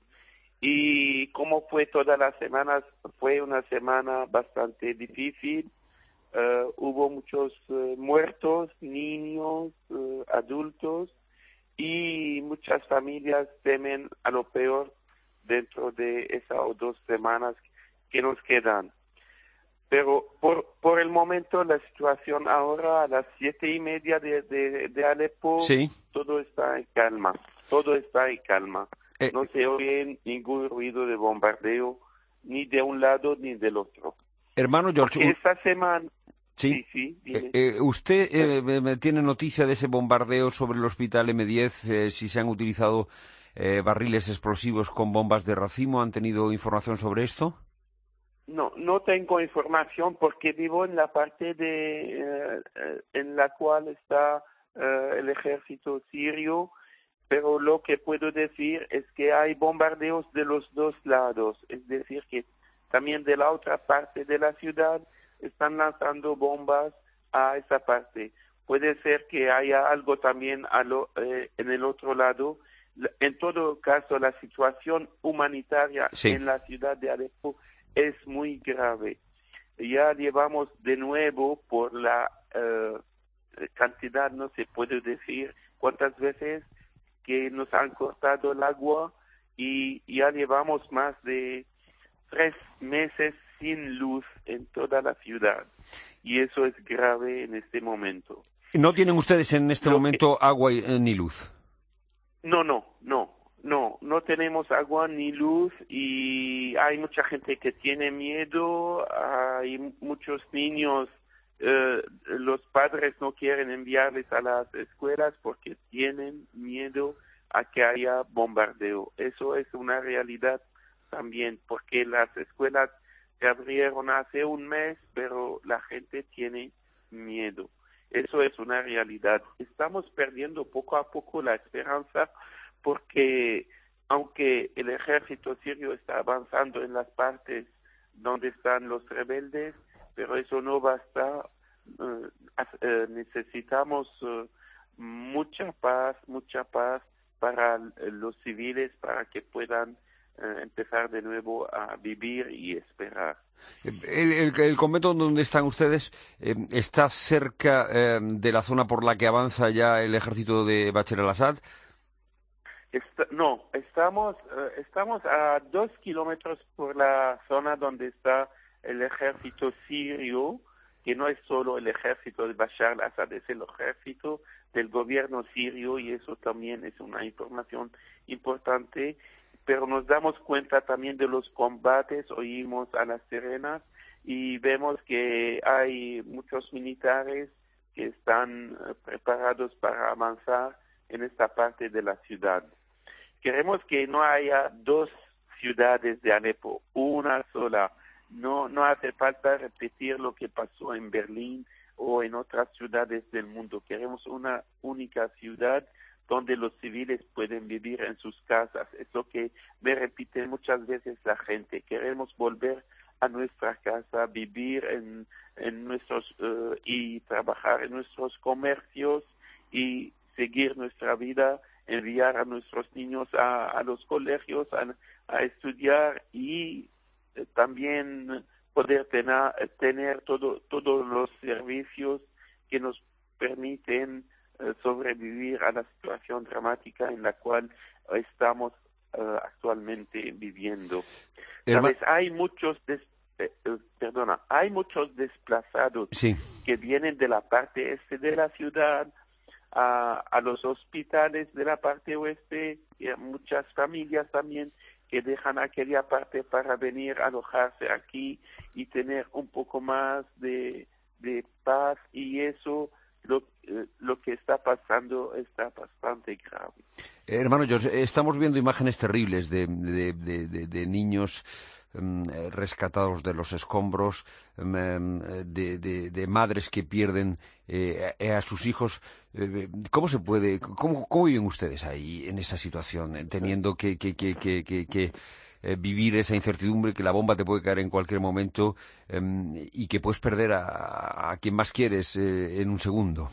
y como fue toda la semana, fue una semana bastante difícil. Uh, hubo muchos uh, muertos, niños, uh, adultos y muchas familias temen a lo peor dentro de esas o dos semanas que nos quedan. Pero por, por el momento la situación ahora a las siete y media de, de, de Alepo, sí. Todo está en calma, todo está en calma. Eh, no se oye ningún ruido de bombardeo, ni de un lado ni del otro. Hermano George, Porque esta semana... Sí, sí, sí eh, eh, ¿usted eh, tiene noticia de ese bombardeo sobre el hospital eme diez? Eh, si se han utilizado eh, barriles explosivos con bombas de racimo, ¿han tenido información sobre esto? No, no tengo información porque vivo en la parte de eh, en la cual está eh, el ejército sirio, pero lo que puedo decir es que hay bombardeos de los dos lados, es decir que también de la otra parte de la ciudad están lanzando bombas a esa parte. Puede ser que haya algo también a lo, eh, en el otro lado. En todo caso, la situación humanitaria sí. en la ciudad de Alepo es muy grave. Ya llevamos de nuevo por la uh, cantidad, no se puede decir cuántas veces que nos han cortado el agua y ya llevamos más de tres meses sin luz en toda la ciudad y eso es grave en este momento. ¿No tienen ustedes en este Lo momento que... agua y, eh, ni luz? No, no, no. No, no tenemos agua ni luz y hay mucha gente que tiene miedo, hay muchos niños, eh, los padres no quieren enviarles a las escuelas porque tienen miedo a que haya bombardeo. Eso es una realidad también porque las escuelas se abrieron hace un mes, pero la gente tiene miedo. Eso es una realidad. Estamos perdiendo poco a poco la esperanza porque aunque el ejército sirio está avanzando en las partes donde están los rebeldes, pero eso no basta, uh, uh, necesitamos uh, mucha paz, mucha paz para los civiles, para que puedan uh, empezar de nuevo a vivir y esperar. El, el, el convento donde están ustedes eh, está cerca eh, de la zona por la que avanza ya el ejército de Bashar al-Assad. Está, no, estamos uh, estamos a dos kilómetros por la zona donde está el ejército sirio, que no es solo el ejército de Bashar al-Assad, es el ejército del gobierno sirio, y eso también es una información importante. Pero nos damos cuenta también de los combates, oímos a las sirenas y vemos que hay muchos militares que están preparados para avanzar en esta parte de la ciudad. Queremos que no haya dos ciudades de Alepo, una sola. No, no hace falta repetir lo que pasó en Berlín o en otras ciudades del mundo. Queremos una única ciudad donde los civiles pueden vivir en sus casas. Es lo que me repite muchas veces la gente. Queremos volver a nuestra casa, vivir en, en nuestros uh, y trabajar en nuestros comercios y seguir nuestra vida, enviar a nuestros niños a, a los colegios a, a estudiar y eh, también poder tener, tener todo, todos los servicios que nos permiten eh, sobrevivir a la situación dramática en la cual estamos uh, actualmente viviendo. ¿Sabes? Hay muchos des, eh, eh, perdona, hay muchos desplazados sí. que vienen de la parte este de la ciudad a, a los hospitales de la parte oeste, y a muchas familias también que dejan aquella parte para venir a alojarse aquí y tener un poco más de, de paz, y eso lo, eh, lo que está pasando está bastante grave. Eh, hermano George, estamos viendo imágenes terribles de, de, de, de, de niños um, rescatados de los escombros, um, de, de, de madres que pierden eh, a, a sus hijos. Eh, ¿Cómo se puede, cómo, cómo viven ustedes ahí en esa situación, teniendo que, que, que, que, que, que eh, vivir esa incertidumbre, que la bomba te puede caer en cualquier momento um, y que puedes perder a, a quien más quieres eh, en un segundo?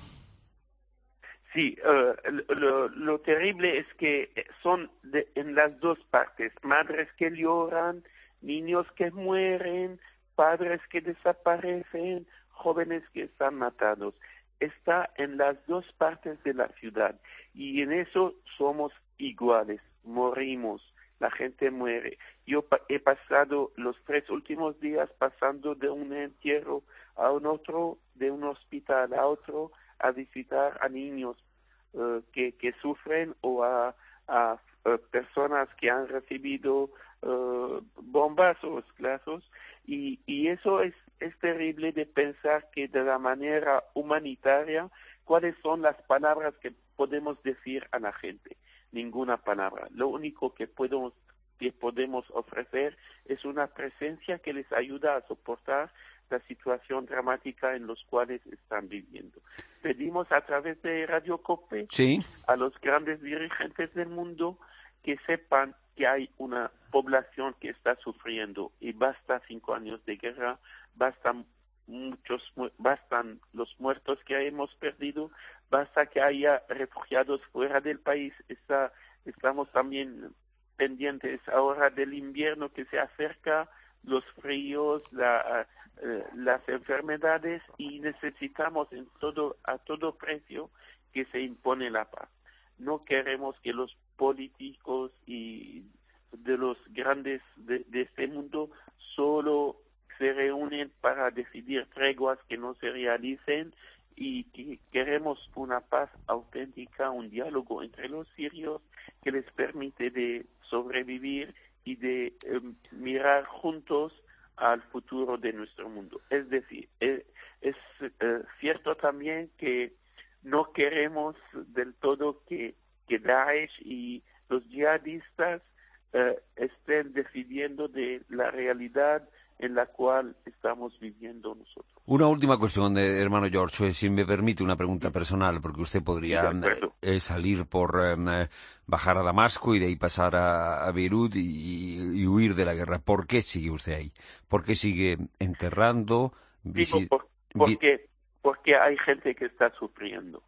Sí, uh, lo, lo terrible es que son de, en las dos partes, madres que lloran, niños que mueren, padres que desaparecen, jóvenes que están matados. Está en las dos partes de la ciudad y en eso somos iguales, morimos, la gente muere. Yo pa- he pasado los tres últimos días pasando de un entierro a un otro, de un hospital a otro, a visitar a niños uh, que, que sufren o a, a uh, personas que han recibido uh, bombas o esclavos, y, y eso es, es terrible de pensar que de la manera humanitaria, ¿cuáles son las palabras que podemos decir a la gente? Ninguna palabra. Lo único que podemos, que podemos ofrecer es una presencia que les ayuda a soportar la situación dramática en los cuales están viviendo. Pedimos a través de Radio Cope ¿Sí? a los grandes dirigentes del mundo que sepan que hay una población que está sufriendo y basta cinco años de guerra, bastan muchos, bastan los muertos que hemos perdido, basta que haya refugiados fuera del país. Está, estamos también pendientes ahora del invierno que se acerca, los fríos, la, uh, las enfermedades, y necesitamos en todo, a todo precio que se impone la paz. No queremos que los políticos y de los grandes de, de este mundo solo se reúnen para decidir treguas que no se realicen, y que queremos una paz auténtica, un diálogo entre los sirios que les permite de sobrevivir y de eh, mirar juntos al futuro de nuestro mundo. Es decir, es, es eh, cierto también que no queremos del todo que, que Daesh y los yihadistas eh, estén decidiendo de la realidad en la cual estamos viviendo nosotros. Una última cuestión, eh, hermano George, eh, si me permite una pregunta personal, porque usted podría sí, eh, salir por eh, bajar a Damasco y de ahí pasar a, a Beirut y, y huir de la guerra. ¿Por qué sigue usted ahí? ¿Por qué sigue enterrando? Digo, por, porque, porque hay gente que está sufriendo.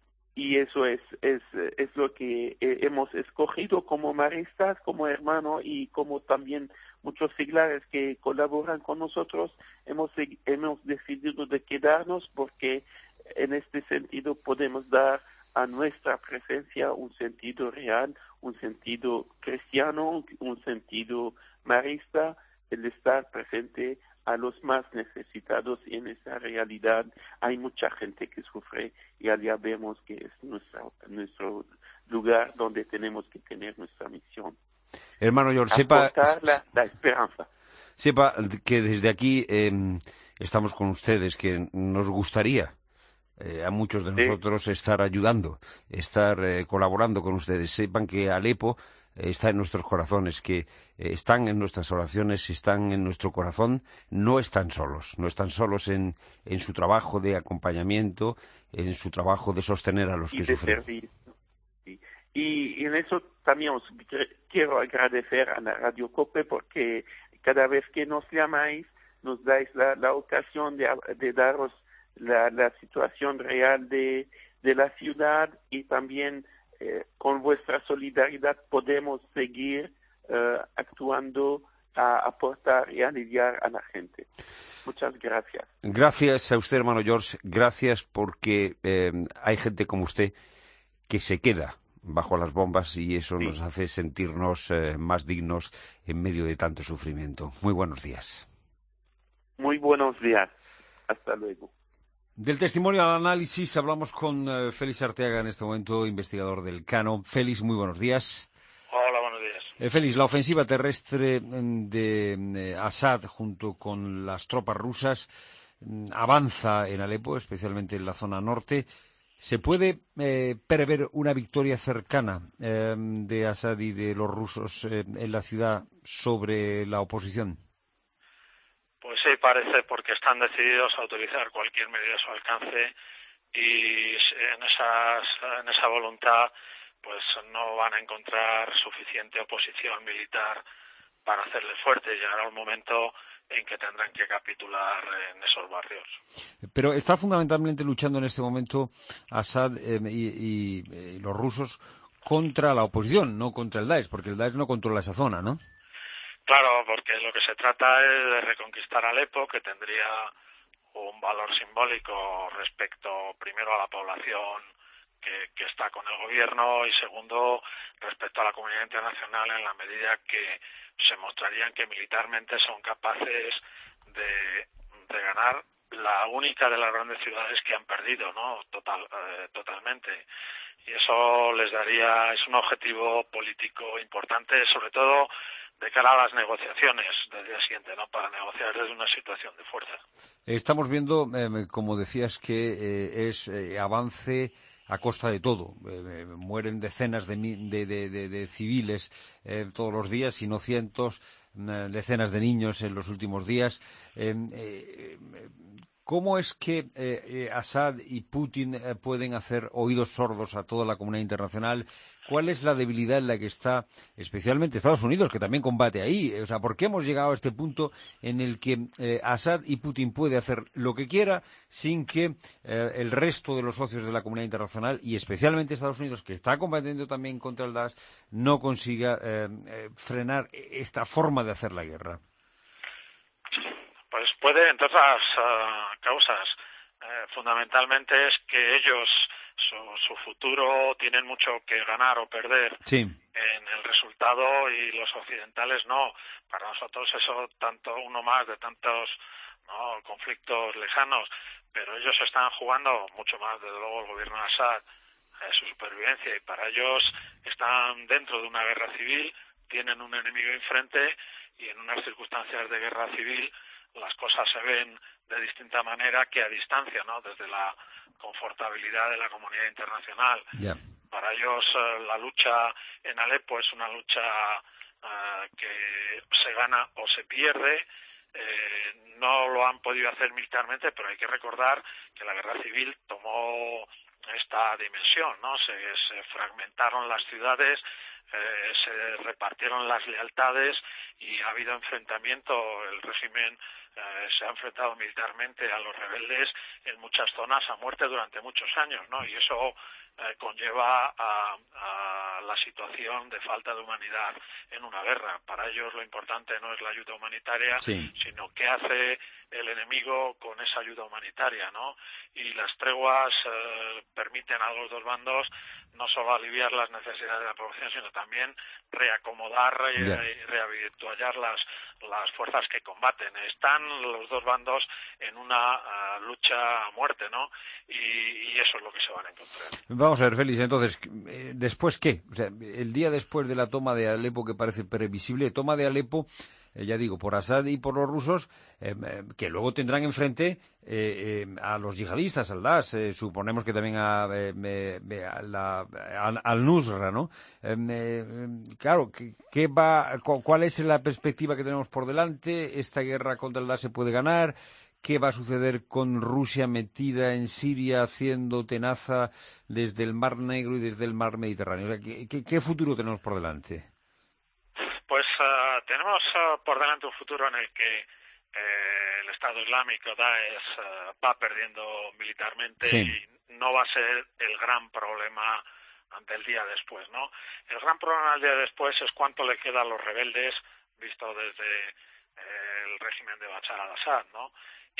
Y eso es, es, es lo que eh, hemos escogido como maristas, como hermano, y como también muchos seglares que colaboran con nosotros. Hemos, hemos decidido de quedarnos porque en este sentido podemos dar a nuestra presencia un sentido real, un sentido cristiano, un sentido marista, el estar presente a los más necesitados, y en esa realidad hay mucha gente que sufre, y allá vemos que es nuestra, nuestro lugar donde tenemos que tener nuestra misión. Hermano George, sepa, la, la esperanza. Sepa que desde aquí eh, estamos con ustedes, que nos gustaría eh, a muchos de nosotros sí. estar ayudando, estar eh, colaborando con ustedes. Sepan que Alepo eh, está en nuestros corazones, que eh, están en nuestras oraciones, están en nuestro corazón, no están solos, no están solos en, en su trabajo de acompañamiento, en su trabajo de sostener a los y que de sufren. Servir. Sí. Y, y en eso también os quiero agradecer a la Radio COPE, porque cada vez que nos llamáis, nos dais la, la ocasión de, de daros la, la situación real de, de la ciudad, y también eh, con vuestra solidaridad podemos seguir eh, actuando a aportar y aliviar a la gente. Muchas gracias. Gracias a usted, hermano George. Gracias porque eh, hay gente como usted que se queda bajo las bombas, y eso sí. nos hace sentirnos eh, más dignos en medio de tanto sufrimiento. Muy buenos días. Muy buenos días. Hasta luego. Del testimonio al análisis hablamos con eh, Félix Arteaga, en este momento investigador del Cano. Félix, muy buenos días. Hola, buenos días. Eh, Félix, la ofensiva terrestre de eh, Assad junto con las tropas rusas eh, avanza en Alepo, especialmente en la zona norte. ¿Se puede eh, prever una victoria cercana eh, de Assad y de los rusos eh, en la ciudad sobre la oposición? Pues sí, parece, porque están decididos a utilizar cualquier medida a su alcance, y en, esas, en esa voluntad pues no van a encontrar suficiente oposición militar para hacerle fuerte. Llegará un momento en que tendrán que capitular en esos barrios. Pero está fundamentalmente luchando en este momento Assad eh, y, y, y los rusos contra la oposición, no contra el Daesh, porque el Daesh no controla esa zona, ¿no? Claro, porque lo que se trata es de reconquistar Alepo, que tendría un valor simbólico respecto, primero, a la población que, que está con el gobierno, y segundo, respecto a la comunidad internacional, en la medida que se mostrarían que militarmente son capaces de, de ganar la única de las grandes ciudades que han perdido, ¿no? Total, eh, totalmente. Y eso les daría, es un objetivo político importante, sobre todo de cara a las negociaciones del día siguiente, ¿no? Para negociar desde una situación de fuerza. Estamos viendo, eh, como decías, que eh, es eh, avance a costa de todo. Eh, mueren decenas de, de, de, de, de civiles eh, todos los días, y no cientos, eh, decenas de niños en los últimos días. Eh, eh, ¿Cómo es que eh, eh, Assad y Putin eh, pueden hacer oídos sordos a toda la comunidad internacional? ¿Cuál es la debilidad en la que está especialmente Estados Unidos, que también combate ahí? O sea, ¿por qué hemos llegado a este punto en el que eh, Assad y Putin puede hacer lo que quiera sin que eh, el resto de los socios de la comunidad internacional, y especialmente Estados Unidos, que está combatiendo también contra el Daesh, no consiga eh, eh, frenar esta forma de hacer la guerra? Pues puede, entre otras uh, causas. Eh, fundamentalmente es que ellos, su, su futuro, tienen mucho que ganar o perder sí. en el resultado, y los occidentales no. Para nosotros eso, tanto uno más de tantos, ¿no?, conflictos lejanos, pero ellos están jugando mucho más, desde luego, el gobierno de Assad, eh, su supervivencia, y para ellos están dentro de una guerra civil, tienen un enemigo enfrente, y en unas circunstancias de guerra civil las cosas se ven de distinta manera que a distancia, ¿no?, desde la confortabilidad de la comunidad internacional. Yeah. Para ellos eh, la lucha en Alepo es una lucha eh, que se gana o se pierde. Eh, no lo han podido hacer militarmente, pero hay que recordar que la guerra civil tomó esta dimensión, ¿no? Se, se fragmentaron las ciudades, eh, se repartieron las lealtades, y ha habido enfrentamiento. El régimen eh, se ha enfrentado militarmente a los rebeldes en muchas zonas a muerte durante muchos años, ¿no? Y eso eh, conlleva a, a la situación de falta de humanidad en una guerra. Para ellos lo importante no es la ayuda humanitaria, sí. sino qué hace el enemigo con esa ayuda humanitaria, ¿no? Y las treguas eh, permiten a los dos bandos no solo aliviar las necesidades de la población, sino también reacomodar y yeah. rehabituallar las, las fuerzas que combaten. Están los dos bandos en una uh, lucha a muerte, ¿no? Y, y eso es lo que se van a encontrar. Vamos a ver, Félix, entonces, eh, ¿después qué? O sea, el día después de la toma de Alepo, que parece previsible, toma de Alepo, eh, ya digo, por Assad y por los rusos, eh, eh, que luego tendrán enfrente eh, eh, a los yihadistas, al Daesh, eh, suponemos que también a, eh, eh, a la, a, al Nusra, ¿no? Eh, eh, claro, ¿qué, qué va, ¿cuál es la perspectiva que tenemos por delante? ¿Esta guerra contra el Daesh se puede ganar? ¿Qué va a suceder con Rusia metida en Siria haciendo tenaza desde el Mar Negro y desde el Mar Mediterráneo? O sea, ¿qué, qué, qué futuro tenemos por delante? Pues uh, tenemos uh, por delante un futuro en el que eh, el Estado Islámico, Daesh, uh, va perdiendo militarmente sí. y no va a ser el gran problema del día después, ¿no? El gran problema del día después es cuánto le queda a los rebeldes, visto desde eh, el régimen de Bashar al-Assad, ¿no?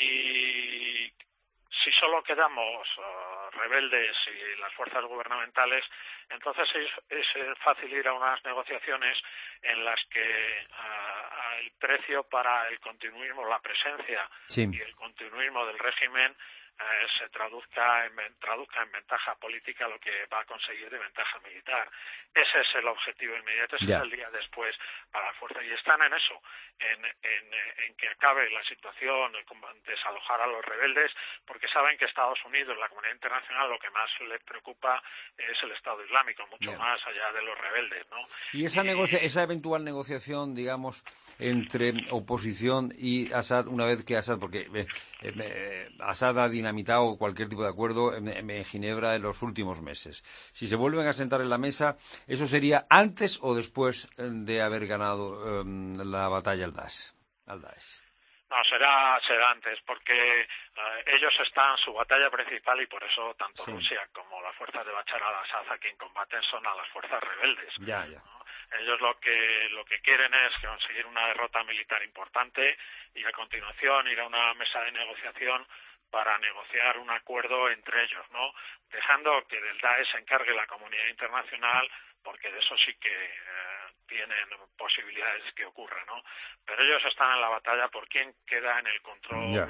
Y si solo quedamos uh, rebeldes y las fuerzas gubernamentales, entonces es, es fácil ir a unas negociaciones en las que uh, el precio para el continuismo, la presencia sí. y el continuismo del régimen eh, se traduzca en, traduzca en ventaja política lo que va a conseguir de ventaja militar. Ese es el objetivo inmediato, ese ya. es el día después para la fuerza. Y están en eso, en, en, en que acabe la situación, desalojar a los rebeldes, porque saben que Estados Unidos, la comunidad internacional, lo que más les preocupa es el Estado Islámico, mucho ya. más allá de los rebeldes, ¿no? Y esa, y, negocia- esa eventual negociación, digamos, entre oposición y Assad, una vez que Assad, porque eh, eh, Assad ha dinamitado cualquier tipo de acuerdo en, en Ginebra en los últimos meses. Si se vuelven a sentar en la mesa, ¿eso sería antes o después de haber ganado um, la batalla al Daesh? Al Daesh? No, será será antes, porque uh, ellos están, su batalla principal, y por eso tanto sí. Rusia como las fuerzas de Bashar al-Assad a quien combaten son a las fuerzas rebeldes. Ya, ya. ¿no? Ellos lo que lo que quieren es conseguir una derrota militar importante y a continuación ir a una mesa de negociación para negociar un acuerdo entre ellos, ¿no? Dejando que del Daesh se encargue la comunidad internacional, porque de eso sí que eh, tienen posibilidades que ocurra, ¿no? Pero ellos están en la batalla por quién queda en el control ya.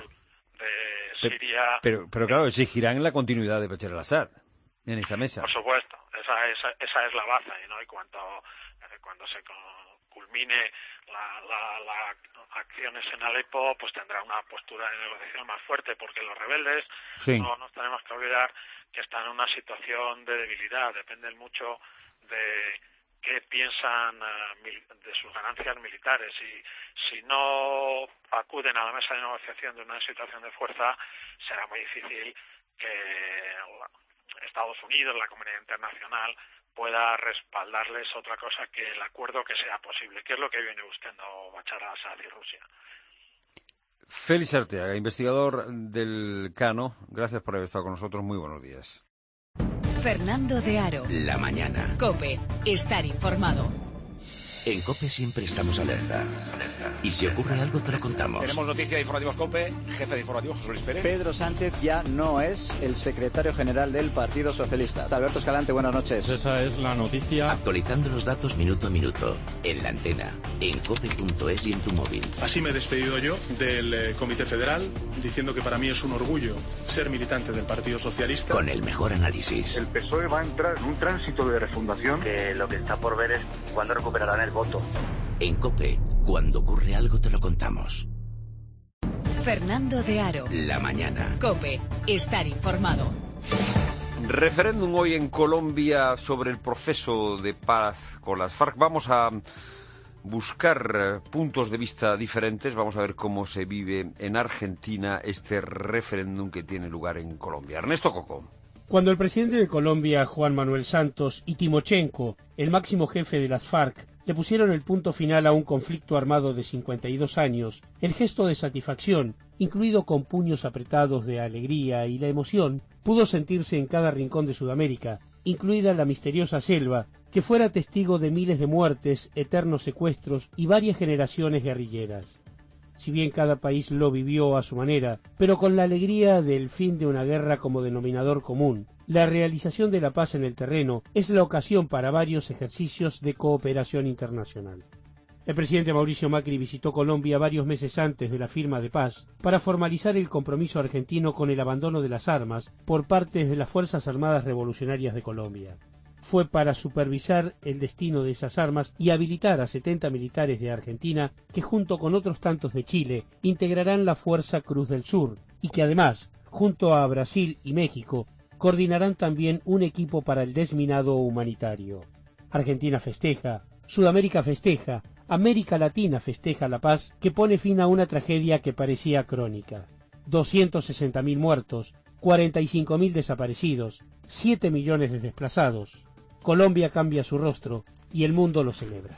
de Siria. Pero, pero, pero claro, exigirán la continuidad de Bashar al-Assad en esa mesa. Por supuesto, esa, esa, esa es la base, ¿no? Y cuando, eh, cuando se culmine la, la, la acciones en Alepo, pues tendrá una postura de negociación más fuerte, porque los rebeldes, sí. no nos tenemos que olvidar que están en una situación de debilidad, dependen mucho de qué piensan uh, de sus ganancias militares, y si no acuden a la mesa de negociación de una situación de fuerza, será muy difícil que Estados Unidos, la comunidad internacional, pueda respaldarles otra cosa que el acuerdo que sea posible, que es lo que viene buscando Bashar al-Assad y Rusia. Félix Arteaga, investigador del Cano, gracias por haber estado con nosotros, muy buenos días. Fernando de Aro. La mañana. COPE. Estar informado. En COPE siempre estamos alerta. Y si ocurre algo, te lo contamos. Tenemos noticia de Informativos COPE, jefe de Informativos, José Luis Pérez. Pedro Sánchez ya no es el secretario general del Partido Socialista. Alberto Escalante, buenas noches. Esa es la noticia. Actualizando los datos minuto a minuto. En la antena, en cope punto es y en tu móvil. Así me he despedido yo del eh, Comité Federal, diciendo que para mí es un orgullo ser militante del Partido Socialista. Con el mejor análisis. El P S O E va a entrar en un tránsito de refundación. Que lo que está por ver es cuándo recuperarán el voto. En COPE, cuando ocurre algo te lo contamos. Fernando de Aro. La mañana. COPE. Estar informado. Referéndum hoy en Colombia sobre el proceso de paz con las FARC. Vamos a buscar puntos de vista diferentes. Vamos a ver cómo se vive en Argentina este referéndum que tiene lugar en Colombia. Ernesto Coco. Cuando el presidente de Colombia, Juan Manuel Santos, y Timochenko, el máximo jefe de las FARC, le pusieron el punto final a un conflicto armado de cincuenta y dos años, el gesto de satisfacción, incluido con puños apretados de alegría y la emoción, pudo sentirse en cada rincón de Sudamérica, incluida la misteriosa selva, que fuera testigo de miles de muertes, eternos secuestros y varias generaciones guerrilleras. Si bien cada país lo vivió a su manera, pero con la alegría del fin de una guerra como denominador común, la realización de la paz en el terreno es la ocasión para varios ejercicios de cooperación internacional. El presidente Mauricio Macri visitó Colombia varios meses antes de la firma de paz para formalizar el compromiso argentino con el abandono de las armas por parte de las Fuerzas Armadas Revolucionarias de Colombia. Fue para supervisar el destino de esas armas y habilitar a setenta militares de Argentina que junto con otros tantos de Chile integrarán la Fuerza Cruz del Sur y que además, junto a Brasil y México, coordinarán también un equipo para el desminado humanitario. Argentina festeja, Sudamérica festeja, América Latina festeja la paz que pone fin a una tragedia que parecía crónica. doscientos sesenta mil muertos, cuarenta y cinco mil desaparecidos, siete millones de desplazados. Colombia cambia su rostro y el mundo lo celebra.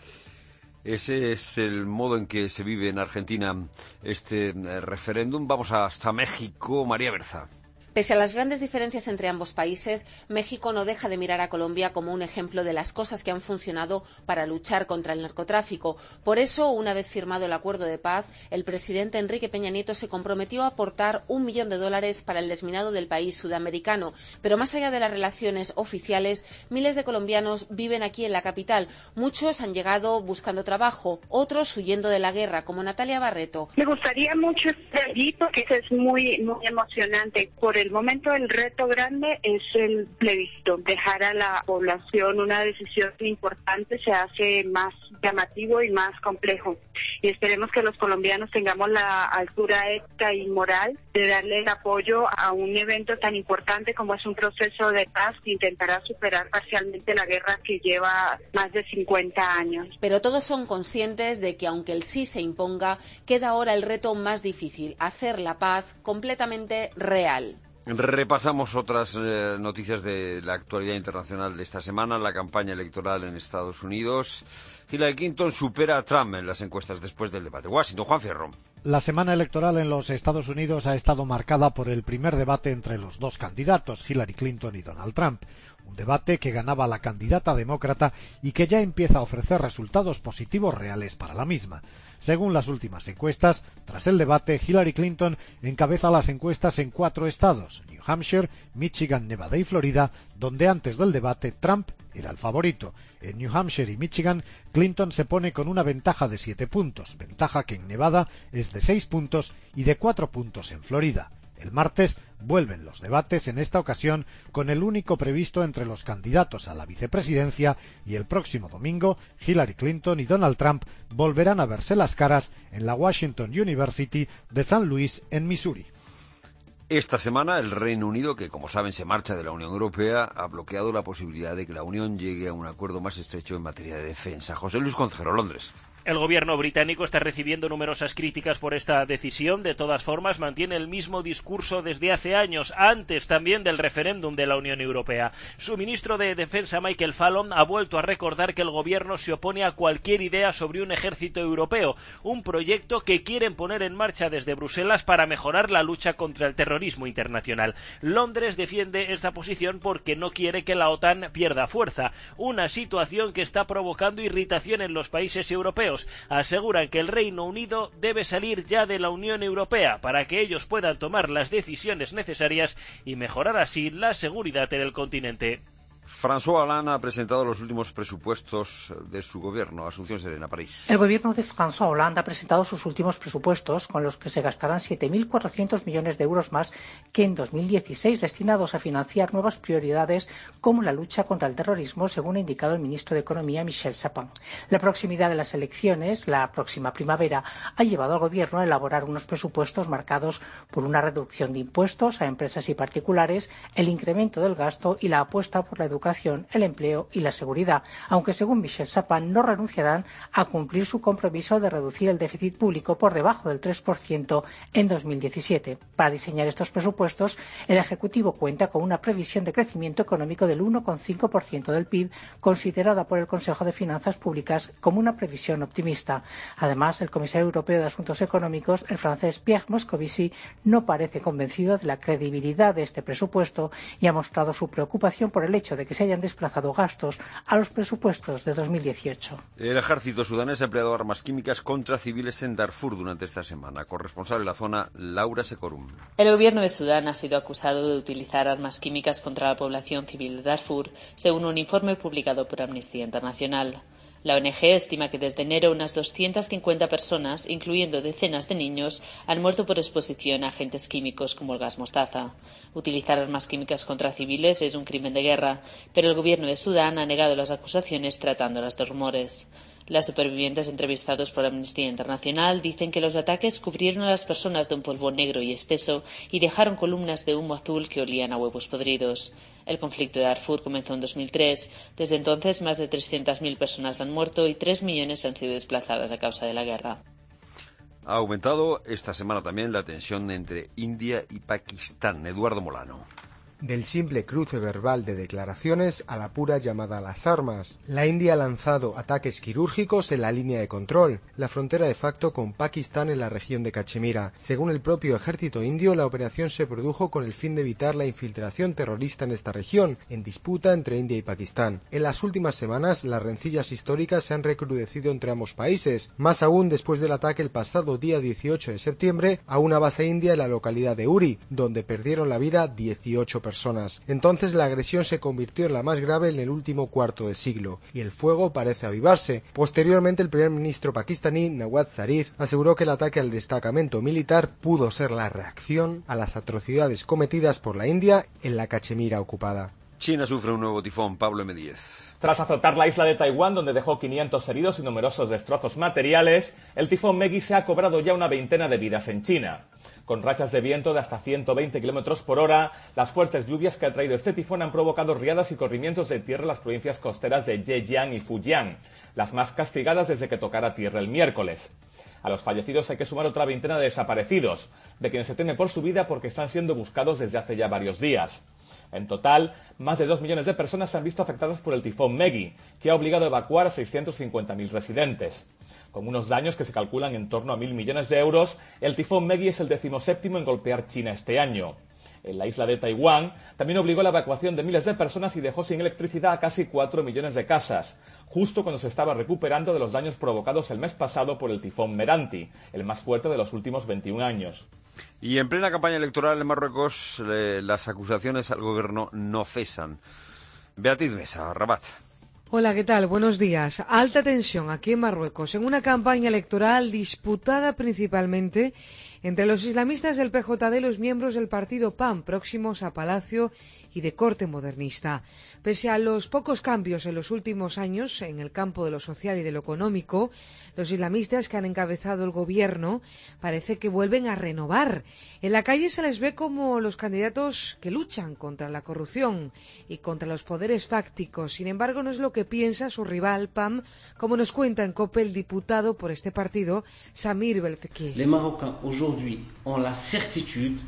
Ese es el modo en que se vive en Argentina este eh, referéndum. Vamos hasta México. María Berza. Pese a las grandes diferencias entre ambos países, México no deja de mirar a Colombia como un ejemplo de las cosas que han funcionado para luchar contra el narcotráfico. Por eso, una vez firmado el acuerdo de paz, el presidente Enrique Peña Nieto se comprometió a aportar un millón de dólares para el desminado del país sudamericano. Pero más allá de las relaciones oficiales, miles de colombianos viven aquí en la capital. Muchos han llegado buscando trabajo, otros huyendo de la guerra, como Natalia Barreto. Me gustaría mucho estar allí porque es muy, muy emocionante. Por el momento el reto grande es el plebiscito. Dejar a la población una decisión importante se hace más llamativo y más complejo. Y esperemos que los colombianos tengamos la altura ética y moral de darle el apoyo a un evento tan importante como es un proceso de paz que intentará superar parcialmente la guerra que lleva más de cincuenta años. Pero todos son conscientes de que aunque el sí se imponga, queda ahora el reto más difícil, hacer la paz completamente real. Repasamos otras eh, noticias de la actualidad internacional de esta semana. La campaña electoral en Estados Unidos. Hillary Clinton supera a Trump en las encuestas después del debate. Washington, Juan Fierro. La semana electoral en los Estados Unidos ha estado marcada por el primer debate entre los dos candidatos, Hillary Clinton y Donald Trump. Un debate que ganaba la candidata demócrata y que ya empieza a ofrecer resultados positivos reales para la misma. Según las últimas encuestas, tras el debate, Hillary Clinton encabeza las encuestas en cuatro estados, New Hampshire, Michigan, Nevada y Florida, donde antes del debate Trump era el favorito. En New Hampshire y Michigan, Clinton se pone con una ventaja de siete puntos, ventaja que en Nevada es de seis puntos y de cuatro puntos en Florida. El martes vuelven los debates, en esta ocasión con el único previsto entre los candidatos a la vicepresidencia, y el próximo domingo Hillary Clinton y Donald Trump volverán a verse las caras en la Washington University de San Luis, en Missouri. Esta semana el Reino Unido, que como saben se marcha de la Unión Europea, ha bloqueado la posibilidad de que la Unión llegue a un acuerdo más estrecho en materia de defensa. José Luis Concejero, Londres. El gobierno británico está recibiendo numerosas críticas por esta decisión. De todas formas, mantiene el mismo discurso desde hace años, antes también del referéndum de la Unión Europea. Su ministro de Defensa, Michael Fallon, ha vuelto a recordar que el gobierno se opone a cualquier idea sobre un ejército europeo, un proyecto que quieren poner en marcha desde Bruselas para mejorar la lucha contra el terrorismo internacional. Londres defiende esta posición porque no quiere que la OTAN pierda fuerza, una situación que está provocando irritación en los países europeos. Aseguran que el Reino Unido debe salir ya de la Unión Europea para que ellos puedan tomar las decisiones necesarias y mejorar así la seguridad en el continente. François Hollande ha presentado los últimos presupuestos de su gobierno. Asunción Serena, París. El gobierno de François Hollande ha presentado sus últimos presupuestos, con los que se gastarán siete mil cuatrocientos millones de euros más que en dos mil dieciséis, destinados a financiar nuevas prioridades como la lucha contra el terrorismo, según ha indicado el ministro de Economía, Michel Sapin. La proximidad de las elecciones, la próxima primavera, ha llevado al gobierno a elaborar unos presupuestos marcados por una reducción de impuestos a empresas y particulares, el incremento del gasto y la apuesta por la educación educación, el empleo y la seguridad, aunque según Michel Sapin no renunciarán a cumplir su compromiso de reducir el déficit público por debajo del tres por ciento en dos mil diecisiete. Para diseñar estos presupuestos, el Ejecutivo cuenta con una previsión de crecimiento económico del uno coma cinco por ciento del P I B, considerada por el Consejo de Finanzas Públicas como una previsión optimista. Además, el comisario europeo de Asuntos Económicos, el francés Pierre Moscovici, no parece convencido de la credibilidad de este presupuesto y ha mostrado su preocupación por el hecho de que se hayan desplazado gastos a los presupuestos de dos mil dieciocho. El ejército sudanés ha empleado armas químicas contra civiles en Darfur durante esta semana. Corresponsal en la zona, Laura Secorum. El gobierno de Sudán ha sido acusado de utilizar armas químicas contra la población civil de Darfur, según un informe publicado por Amnistía Internacional. La O N G estima que desde enero unas doscientas cincuenta personas, incluyendo decenas de niños, han muerto por exposición a agentes químicos como el gas mostaza. Utilizar armas químicas contra civiles es un crimen de guerra, pero el gobierno de Sudán ha negado las acusaciones tratándolas de rumores. Las supervivientes entrevistados por Amnistía Internacional dicen que los ataques cubrieron a las personas de un polvo negro y espeso y dejaron columnas de humo azul que olían a huevos podridos. El conflicto de Darfur comenzó en dos mil tres. Desde entonces, más de trescientas mil personas han muerto y tres millones han sido desplazadas a causa de la guerra. Ha aumentado esta semana también la tensión entre India y Pakistán. Eduardo Molano. Del simple cruce verbal de declaraciones a la pura llamada a las armas. La India ha lanzado ataques quirúrgicos en la línea de control, la frontera de facto con Pakistán en la región de Cachemira. Según el propio ejército indio, la operación se produjo con el fin de evitar la infiltración terrorista en esta región, en disputa entre India y Pakistán. En las últimas semanas, las rencillas históricas se han recrudecido entre ambos países, más aún después del ataque el pasado día dieciocho de septiembre a una base india en la localidad de Uri, donde perdieron la vida dieciocho personas. Entonces la agresión se convirtió en la más grave en el último cuarto de siglo, y el fuego parece avivarse. Posteriormente, el primer ministro pakistaní, Nawaz Sharif, aseguró que el ataque al destacamento militar pudo ser la reacción a las atrocidades cometidas por la India en la Cachemira ocupada. China sufre un nuevo tifón. Pablo M. Díez. Tras azotar la isla de Taiwán, donde dejó quinientos heridos y numerosos destrozos materiales, el tifón Megui se ha cobrado ya una veintena de vidas en China. Con rachas de viento de hasta ciento veinte kilómetros por hora, las fuertes lluvias que ha traído este tifón han provocado riadas y corrimientos de tierra en las provincias costeras de Zhejiang y Fujian, las más castigadas desde que tocara tierra el miércoles. A los fallecidos hay que sumar otra veintena de desaparecidos, de quienes se teme por su vida porque están siendo buscados desde hace ya varios días. En total, más de dos millones de personas se han visto afectadas por el tifón Megui, que ha obligado a evacuar a seiscientos cincuenta mil residentes. Con unos daños que se calculan en torno a mil millones de euros, el tifón Megui es el decimoséptimo en golpear China este año. En la isla de Taiwán también obligó a la evacuación de miles de personas y dejó sin electricidad a casi cuatro millones de casas, justo cuando se estaba recuperando de los daños provocados el mes pasado por el tifón Meranti, el más fuerte de los últimos veintiún años. Y en plena campaña electoral en Marruecos, eh, las acusaciones al gobierno no cesan. Beatriz Mesa, Rabat. Hola, ¿qué tal? Buenos días. Alta tensión aquí en Marruecos, en una campaña electoral disputada principalmente entre los islamistas del P J D y los miembros del partido P A M, próximos a Palacio y de corte modernista. Pese a los pocos cambios en los últimos años en el campo de lo social y de lo económico, los islamistas que han encabezado el gobierno parece que vuelven a renovar. En la calle se les ve como los candidatos que luchan contra la corrupción y contra los poderes fácticos. Sin embargo, no es lo que piensa su rival P A M, como nos cuenta en COPE el diputado por este partido, Samir Belfekir. Les Marocains aujourd'hui ont la certitude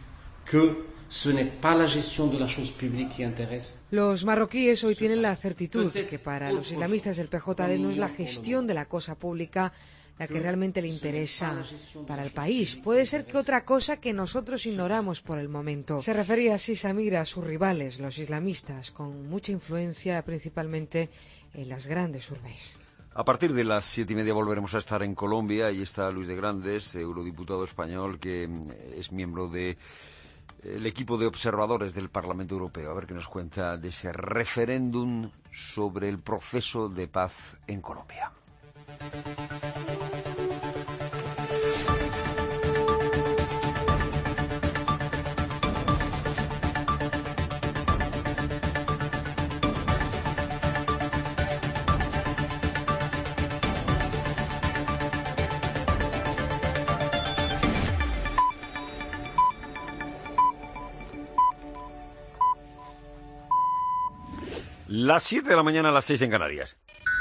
que ce n'est pas la gestion de la chose publique qui intéresse. Los marroquíes hoy tienen la certitud de que para los islamistas del P J D no es la gestión de la cosa pública la que realmente le interesa para el país. Puede ser que otra cosa que nosotros ignoramos por el momento. Se refería así Samir a sus rivales, los islamistas, con mucha influencia principalmente en las grandes urbes. A partir de las siete y media volveremos a estar en Colombia. Ahí está Luis de Grandes, eurodiputado español, que es miembro de el equipo de observadores del Parlamento Europeo. A ver qué nos cuenta de ese referéndum sobre el proceso de paz en Colombia. Las siete de la mañana, a las seis en Canarias.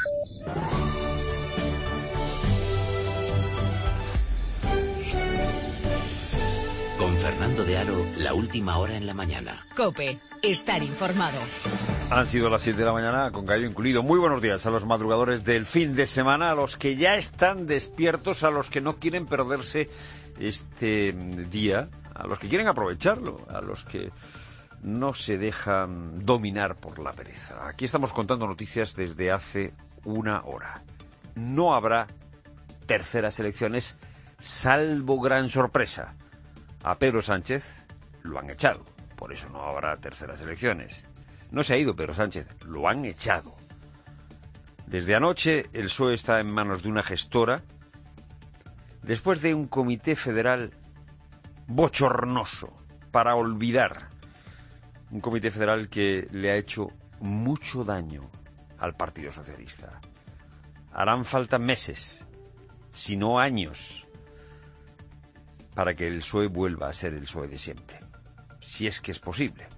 Con Fernando de Aro, la última hora en la mañana. COPE, estar informado. Han sido las siete de la mañana, con gallo incluido. Muy buenos días a los madrugadores del fin de semana, a los que ya están despiertos, a los que no quieren perderse este día, a los que quieren aprovecharlo, a los que no se dejan dominar por la pereza. Aquí estamos contando noticias desde hace una hora. No habrá terceras elecciones, salvo gran sorpresa. A Pedro Sánchez lo han echado, por eso no habrá terceras elecciones. No se ha ido Pedro Sánchez, lo han echado. Desde anoche el P S O E está en manos de una gestora después de un comité federal bochornoso para olvidar. Un comité federal que le ha hecho mucho daño al Partido Socialista. Harán falta meses, si no años, para que el P S O E vuelva a ser el P S O E de siempre. Si es que es posible.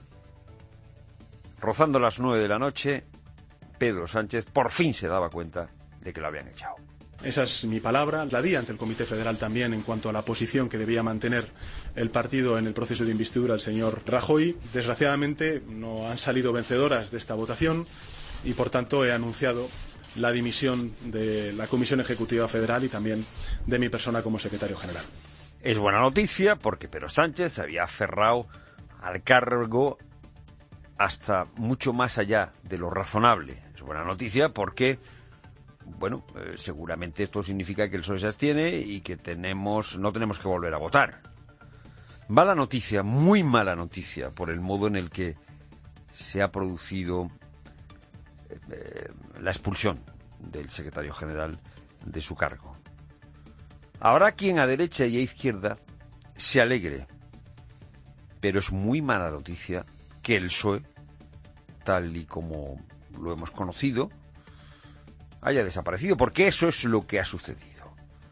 Rozando las nueve de la noche, Pedro Sánchez por fin se daba cuenta de que lo habían echado. Esa es mi palabra. La di ante el Comité Federal también en cuanto a la posición que debía mantener el partido en el proceso de investidura el señor Rajoy. Desgraciadamente no han salido vencedoras de esta votación y por tanto he anunciado la dimisión de la Comisión Ejecutiva Federal y también de mi persona como secretario general. Es buena noticia porque Pedro Sánchez se había aferrado al cargo hasta mucho más allá de lo razonable. Es buena noticia porque, bueno, eh, seguramente esto significa que el P S O E se abstiene y que tenemos, no tenemos que volver a votar. Mala noticia, muy mala noticia, por el modo en el que se ha producido eh, la expulsión del secretario general de su cargo. Habrá quien a derecha y a izquierda se alegre, pero es muy mala noticia que el P S O E, tal y como lo hemos conocido, haya desaparecido, porque eso es lo que ha sucedido.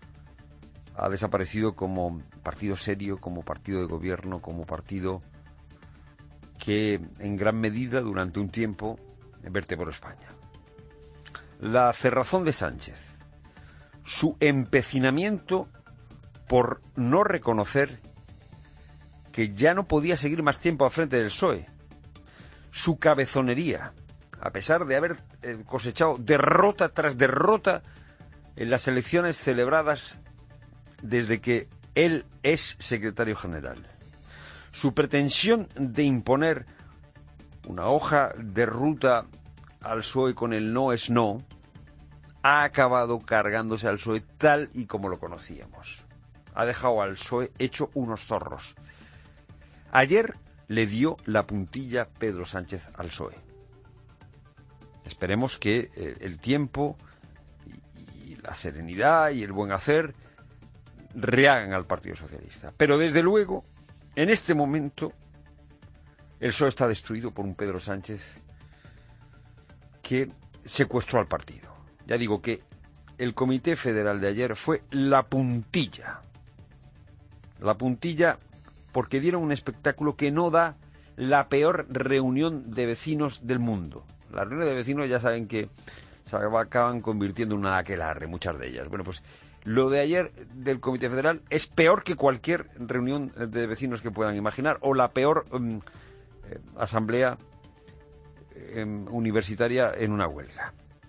Ha desaparecido como partido serio, como partido de gobierno, como partido que en gran medida durante un tiempo vertebró España. La cerrazón de Sánchez, su empecinamiento por no reconocer que ya no podía seguir más tiempo al frente del P S O E, su cabezonería, a pesar de haber eh, cosechado derrota tras derrota en las elecciones celebradas desde que él es secretario general, su pretensión de imponer una hoja de ruta al P S O E con el no es no, ha acabado cargándose al P S O E tal y como lo conocíamos. Ha dejado al P S O E hecho unos zorros. Ayer le dio la puntilla Pedro Sánchez al P S O E. Esperemos que eh, el tiempo y, y la serenidad y el buen hacer rehagan al Partido Socialista. Pero desde luego, en este momento, el P S O E está destruido por un Pedro Sánchez que secuestró al partido. Ya digo que el Comité Federal de ayer fue la puntilla. La puntilla porque dieron un espectáculo que no da la peor reunión de vecinos del mundo. Las reuniones de vecinos ya saben que se acaban convirtiendo en una aquelarre, muchas de ellas. Bueno, pues lo de ayer del Comité Federal es peor que cualquier reunión de vecinos que puedan imaginar, o la peor um, eh, asamblea eh, universitaria en una huelga.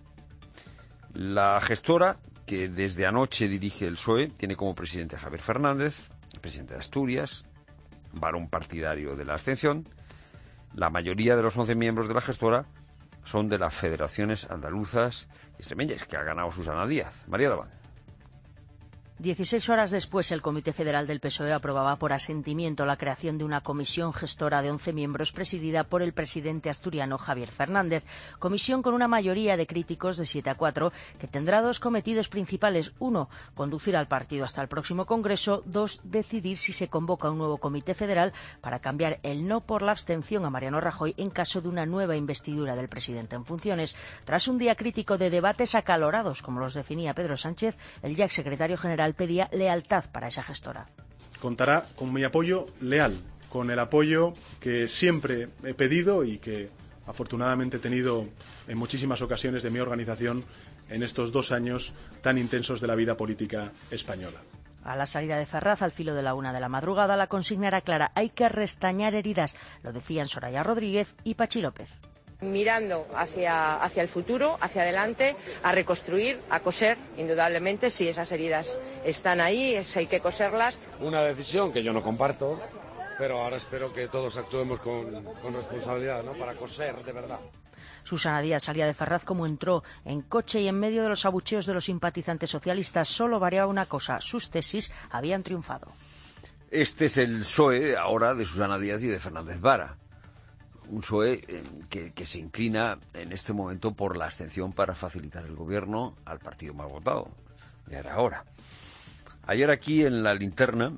La gestora, que desde anoche dirige el P S O E, tiene como presidente a Javier Fernández, presidente de Asturias, varón partidario de la abstención. La mayoría de los once miembros de la gestora son de las federaciones andaluzas y extremeñas, que ha ganado Susana Díaz. María Daván. Dieciséis horas después, el Comité Federal del P S O E aprobaba por asentimiento la creación de una comisión gestora de once miembros presidida por el presidente asturiano Javier Fernández. Comisión con una mayoría de críticos de siete a cuatro que tendrá dos cometidos principales. Uno, conducir al partido hasta el próximo Congreso. Dos, decidir si se convoca un nuevo Comité Federal para cambiar el no por la abstención a Mariano Rajoy en caso de una nueva investidura del presidente en funciones. Tras un día crítico de debates acalorados, como los definía Pedro Sánchez, el ya exsecretario general pedía lealtad para esa gestora. Contará con mi apoyo leal, con el apoyo que siempre he pedido y que afortunadamente he tenido en muchísimas ocasiones de mi organización en estos dos años tan intensos de la vida política española. A la salida de Ferraz, al filo de la una de la madrugada, la consigna era clara: hay que restañar heridas. Lo decían Soraya Rodríguez y Pachi López. Mirando hacia, hacia el futuro, hacia adelante, a reconstruir, a coser, indudablemente, si esas heridas están ahí, es, hay que coserlas. Una decisión que yo no comparto, pero ahora espero que todos actuemos con, con responsabilidad, ¿no?, para coser de verdad. Susana Díaz salía de Ferraz como entró, en coche y en medio de los abucheos de los simpatizantes socialistas. Solo variaba una cosa: sus tesis habían triunfado. Este es el P S O E ahora de Susana Díaz y de Fernández Vara. un P S O E eh, que, que se inclina en este momento por la abstención para facilitar el gobierno al partido más votado. Ya era hora. Ayer aquí en la linterna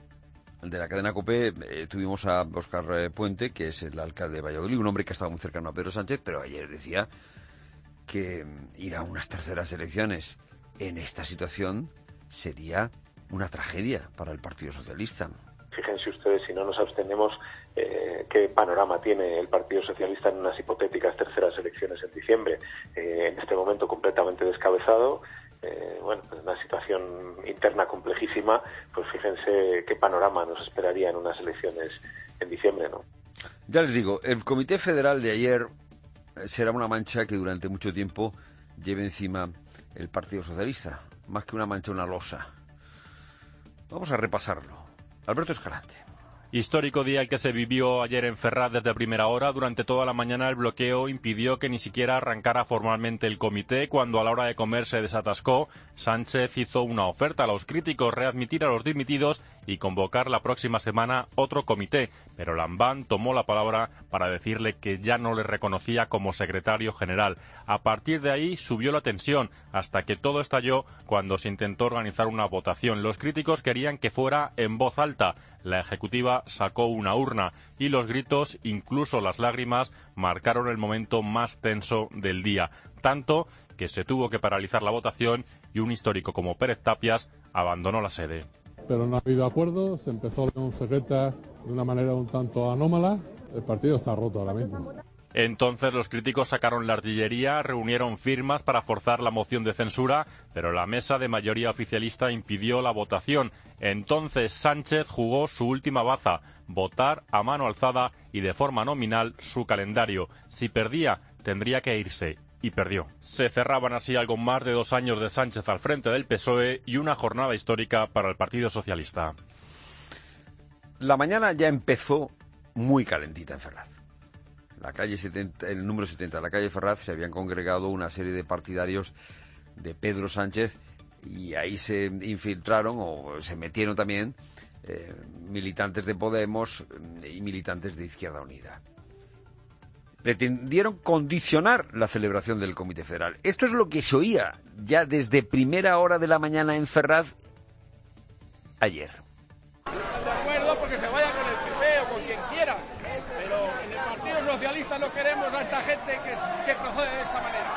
de la cadena COPE eh, tuvimos a Óscar eh, Puente, que es el alcalde de Valladolid, un hombre que ha estado muy cercano a Pedro Sánchez, pero ayer decía que ir a unas terceras elecciones en esta situación sería una tragedia para el Partido Socialista. Fíjense ustedes, si no nos abstenemos, eh, qué panorama tiene el Partido Socialista en unas hipotéticas terceras elecciones en diciembre. Eh, en este momento completamente descabezado, eh, bueno, pues una situación interna complejísima, pues fíjense qué panorama nos esperaría en unas elecciones en diciembre, ¿no? Ya les digo, el Comité Federal de ayer será una mancha que durante mucho tiempo lleve encima el Partido Socialista, más que una mancha, una losa. Vamos a repasarlo. Alberto Escalante. Histórico día el que se vivió ayer en Ferraz desde primera hora. Durante toda la mañana el bloqueo impidió que ni siquiera arrancara formalmente el comité. Cuando a la hora de comer se desatascó, Sánchez hizo una oferta a los críticos: readmitir a los dimitidos y convocar la próxima semana otro comité. Pero Lambán tomó la palabra para decirle que ya no le reconocía como secretario general. A partir de ahí subió la tensión hasta que todo estalló cuando se intentó organizar una votación. Los críticos querían que fuera en voz alta. La ejecutiva sacó una urna y los gritos, incluso las lágrimas, marcaron el momento más tenso del día. Tanto que se tuvo que paralizar la votación y un histórico como Pérez Tapias abandonó la sede. Pero no ha habido acuerdo, se empezó la Unión Secreta de una manera un tanto anómala. El partido está roto ahora mismo. Entonces los críticos sacaron la artillería, reunieron firmas para forzar la moción de censura, pero la mesa de mayoría oficialista impidió la votación. Entonces Sánchez jugó su última baza: votar a mano alzada y de forma nominal su calendario. Si perdía, tendría que irse. Y perdió. Se cerraban así algo más de dos años de Sánchez al frente del P S O E y una jornada histórica para el Partido Socialista. La mañana ya empezó muy calentita en Ferraz. La calle setenta, el número setenta de la calle Ferraz se habían congregado una serie de partidarios de Pedro Sánchez y ahí se infiltraron o se metieron también eh, militantes de Podemos y militantes de Izquierda Unida. Pretendieron condicionar la celebración del Comité Federal. Esto es lo que se oía ya desde primera hora de la mañana en Ferraz ayer. Están de acuerdo porque se vaya con el P P o con quien quiera, pero en el Partido Socialista no queremos a esta gente que, que procede de esta manera.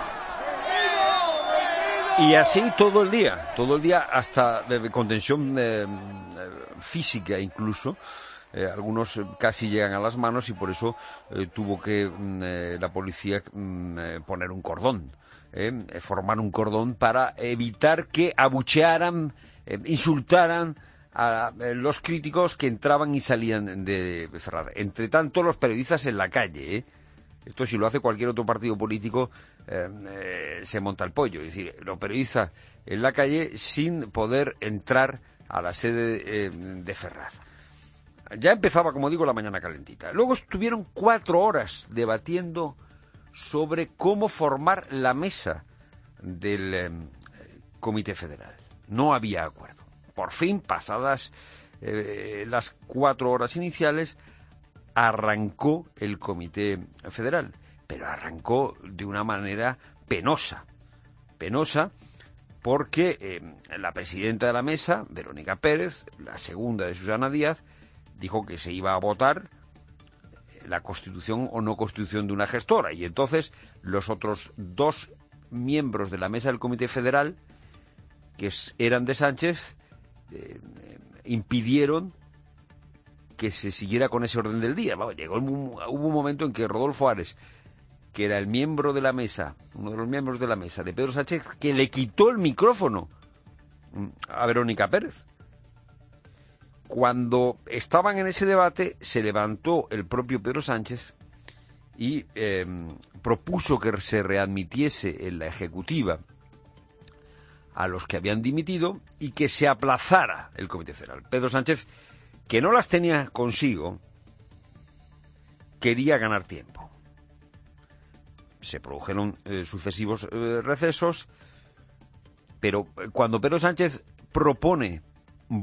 Y así todo el día, todo el día hasta de contención eh, física incluso. Eh, algunos casi llegan a las manos y por eso eh, tuvo que eh, la policía eh, poner un cordón, eh, formar un cordón para evitar que abuchearan, eh, insultaran a eh, los críticos que entraban y salían de Ferraz. Entre tanto, los periodistas en la calle, eh, esto si lo hace cualquier otro partido político, eh, eh, se monta el pollo. Es decir, los periodistas en la calle sin poder entrar a la sede eh, de Ferraz. Ya empezaba, como digo, la mañana calentita. Luego estuvieron cuatro horas debatiendo sobre cómo formar la mesa del eh, Comité Federal. No había acuerdo. Por fin, pasadas eh, las cuatro horas iniciales, arrancó el Comité Federal. Pero arrancó de una manera penosa. Penosa porque eh, la presidenta de la mesa, Verónica Pérez, la segunda de Susana Díaz, dijo que se iba a votar la constitución o no constitución de una gestora. Y entonces los otros dos miembros de la mesa del Comité Federal, que eran de Sánchez, eh, impidieron que se siguiera con ese orden del día. Bueno, llegó un, hubo un momento en que Rodolfo Ares, que era el miembro de la mesa, uno de los miembros de la mesa de Pedro Sánchez, que le quitó el micrófono a Verónica Pérez. Cuando estaban en ese debate, se levantó el propio Pedro Sánchez y eh, propuso que se readmitiese en la ejecutiva a los que habían dimitido y que se aplazara el Comité Federal. Pedro Sánchez, que no las tenía consigo, quería ganar tiempo. Se produjeron eh, sucesivos eh, recesos, pero cuando Pedro Sánchez propone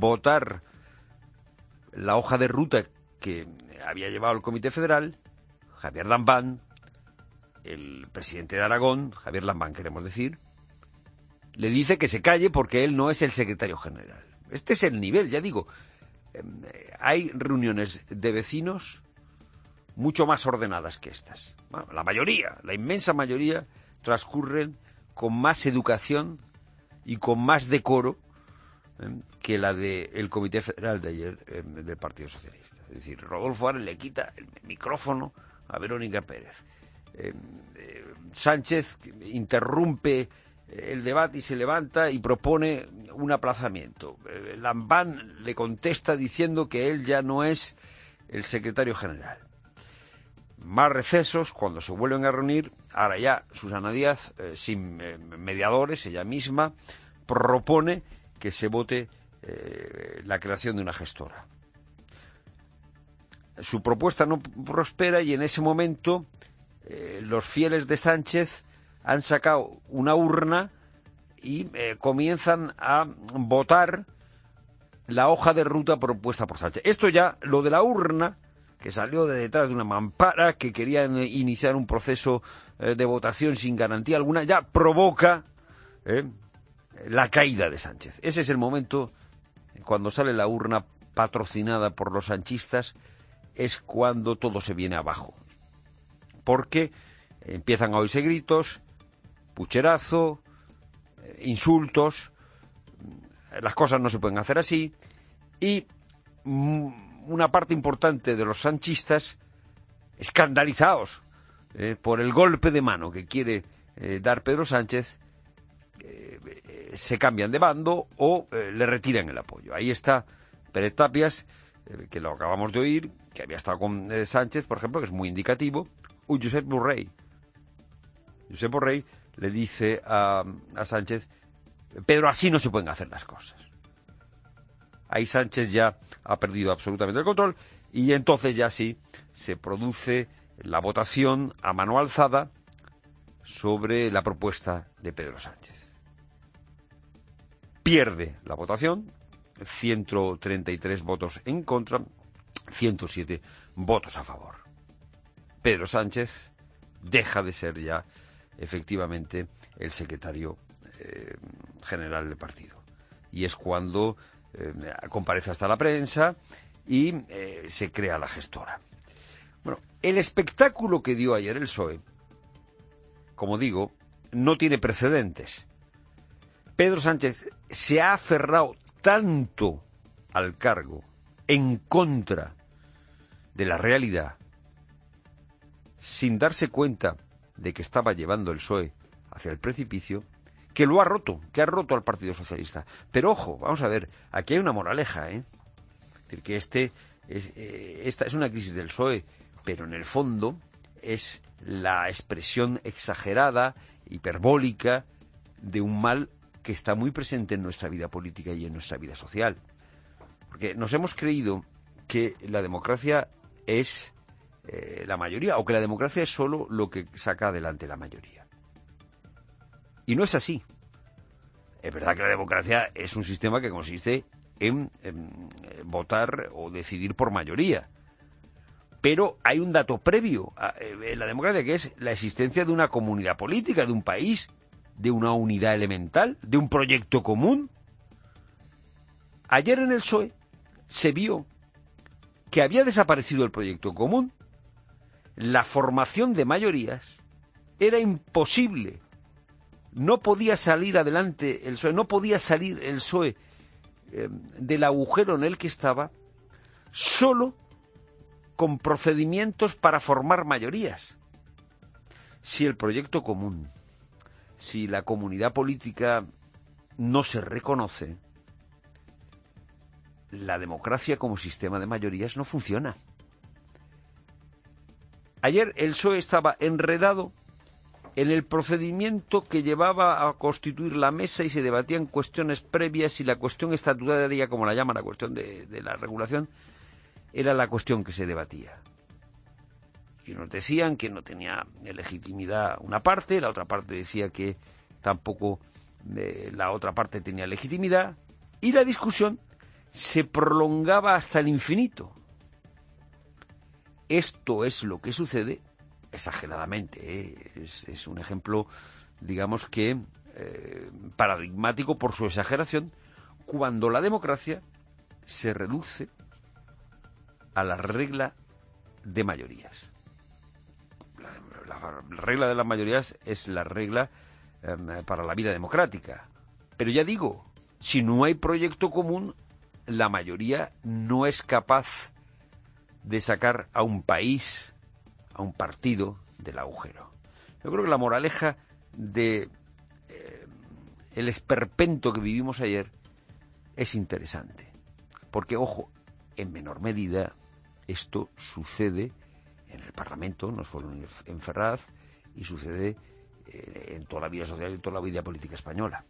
votar la hoja de ruta que había llevado el Comité Federal, Javier Lambán, el presidente de Aragón, Javier Lambán queremos decir, le dice que se calle porque él no es el secretario general. Este es el nivel, ya digo. Eh, hay reuniones de vecinos mucho más ordenadas que estas. Bueno, la mayoría, la inmensa mayoría, transcurren con más educación y con más decoro eh, que la del Comité Federal de ayer eh, del Partido Socialista. Es decir, Rodolfo Ara le quita el micrófono a Verónica Pérez. Eh, eh, Sánchez interrumpe el debate y se levanta y propone un aplazamiento. Eh, Lambán le contesta diciendo que él ya no es el secretario general. Más recesos, cuando se vuelven a reunir, ahora ya Susana Díaz, eh, sin eh, mediadores, ella misma, propone que se vote eh, la creación de una gestora. Su propuesta no prospera y en ese momento eh, los fieles de Sánchez han sacado una urna y eh, comienzan a votar la hoja de ruta propuesta por Sánchez. Esto ya, lo de la urna, que salió de detrás de una mampara, que querían iniciar un proceso eh, de votación sin garantía alguna, ya provoca eh, la caída de Sánchez. Ese es el momento, cuando sale la urna patrocinada por los sanchistas, es cuando todo se viene abajo. Porque empiezan a oírse gritos, pucherazo, eh, insultos, las cosas no se pueden hacer así, y mm, una parte importante de los sanchistas, escandalizados eh, por el golpe de mano que quiere eh, dar Pedro Sánchez, eh, eh, se cambian de bando o eh, le retiran el apoyo. Ahí está Pérez Tapias, eh, que lo acabamos de oír, que había estado con eh, Sánchez, por ejemplo, que es muy indicativo, o Josep Borrell. Josep Borrell le dice a, a Sánchez: Pedro, así no se pueden hacer las cosas. Ahí Sánchez ya ha perdido absolutamente el control y entonces ya sí se produce la votación a mano alzada sobre la propuesta de Pedro Sánchez. Pierde la votación, ciento treinta y tres votos en contra, ciento siete votos a favor. Pedro Sánchez deja de ser ya efectivamente el secretario eh, general del partido. Y es cuando eh, comparece hasta la prensa y eh, se crea la gestora. Bueno, el espectáculo que dio ayer el P S O E, como digo, no tiene precedentes. Pedro Sánchez se ha aferrado tanto al cargo en contra de la realidad, sin darse cuenta de que estaba llevando el P S O E hacia el precipicio, que lo ha roto, que ha roto al Partido Socialista. Pero ojo, vamos a ver, aquí hay una moraleja, ¿eh? Es decir, que este, es, eh, esta es una crisis del P S O E, pero en el fondo es la expresión exagerada, hiperbólica, de un mal que está muy presente en nuestra vida política y en nuestra vida social. Porque nos hemos creído que la democracia es eh, la mayoría, o que la democracia es solo lo que saca adelante la mayoría. Y no es así. Es verdad que la democracia es un sistema que consiste en, en, en votar o decidir por mayoría. Pero hay un dato previo a, en la democracia, que es la existencia de una comunidad política, de un país, de una unidad elemental, de un proyecto común. Ayer en el P S O E se vio que había desaparecido el proyecto común. La formación de mayorías era imposible. No podía salir adelante el P S O E, no podía salir el P S O E eh, del agujero en el que estaba, solo con procedimientos para formar mayorías. Si el proyecto común, si la comunidad política no se reconoce, la democracia como sistema de mayorías no funciona. Ayer el P S O E estaba enredado en el procedimiento que llevaba a constituir la mesa y se debatían cuestiones previas, y la cuestión estatutaria, como la llaman, la cuestión de, de la regulación, era la cuestión que se debatía. Y nos decían que no tenía legitimidad una parte, la otra parte decía que tampoco eh, la otra parte tenía legitimidad, y la discusión se prolongaba hasta el infinito. esto es lo que sucede exageradamente, ¿eh? es, es un ejemplo, digamos que eh, paradigmático por su exageración, cuando la democracia se reduce a la regla de mayorías. La, la regla de las mayorías es la regla eh, para la vida democrática. Pero ya digo, si no hay proyecto común, la mayoría no es capaz de sacar a un país, a un partido, del agujero. Yo creo que la moraleja de eh, el esperpento que vivimos ayer es interesante. Porque, ojo, en menor medida esto sucede en el Parlamento, no solo en Ferraz, y sucede eh, en toda la vida social y en toda la vida política española.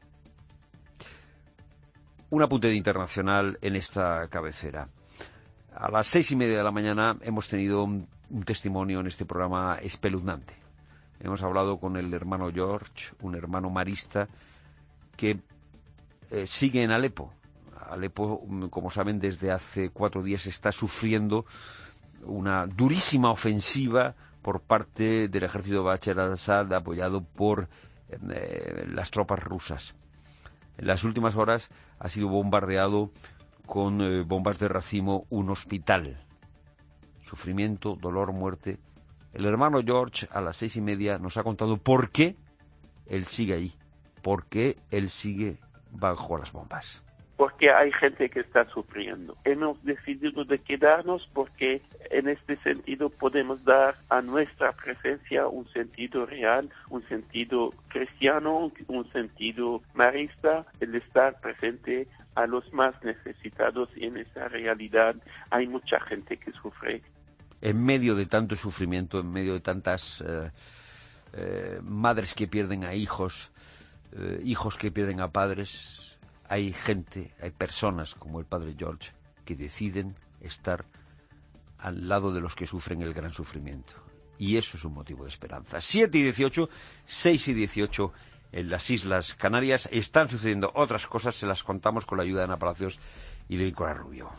Un apunte de internacional en esta cabecera. A las seis y media de la mañana hemos tenido un, un testimonio en este programa espeluznante. Hemos hablado con el hermano George, un hermano marista que eh, sigue en Alepo. Alepo, como saben, desde hace cuatro días está sufriendo una durísima ofensiva por parte del ejército de Bashar al-Assad, apoyado por eh, las tropas rusas. En las últimas horas ha sido bombardeado con eh, bombas de racimo un hospital. Sufrimiento, dolor, muerte. El hermano George a las seis y media nos ha contado por qué él sigue ahí, por qué él sigue bajo las bombas. Porque hay gente que está sufriendo. Hemos decidido de quedarnos porque en este sentido podemos dar a nuestra presencia un sentido real, un sentido cristiano, un sentido marista, el estar presente a los más necesitados, y en esa realidad hay mucha gente que sufre. En medio de tanto sufrimiento, en medio de tantas eh, eh, madres que pierden a hijos, eh, hijos que pierden a padres, hay gente, hay personas como el padre George que deciden estar al lado de los que sufren el gran sufrimiento. Y eso es un motivo de esperanza. siete y dieciocho, seis y dieciocho en las Islas Canarias. Están sucediendo otras cosas, se las contamos con la ayuda de Ana Palacios y de Nicolás Rubio.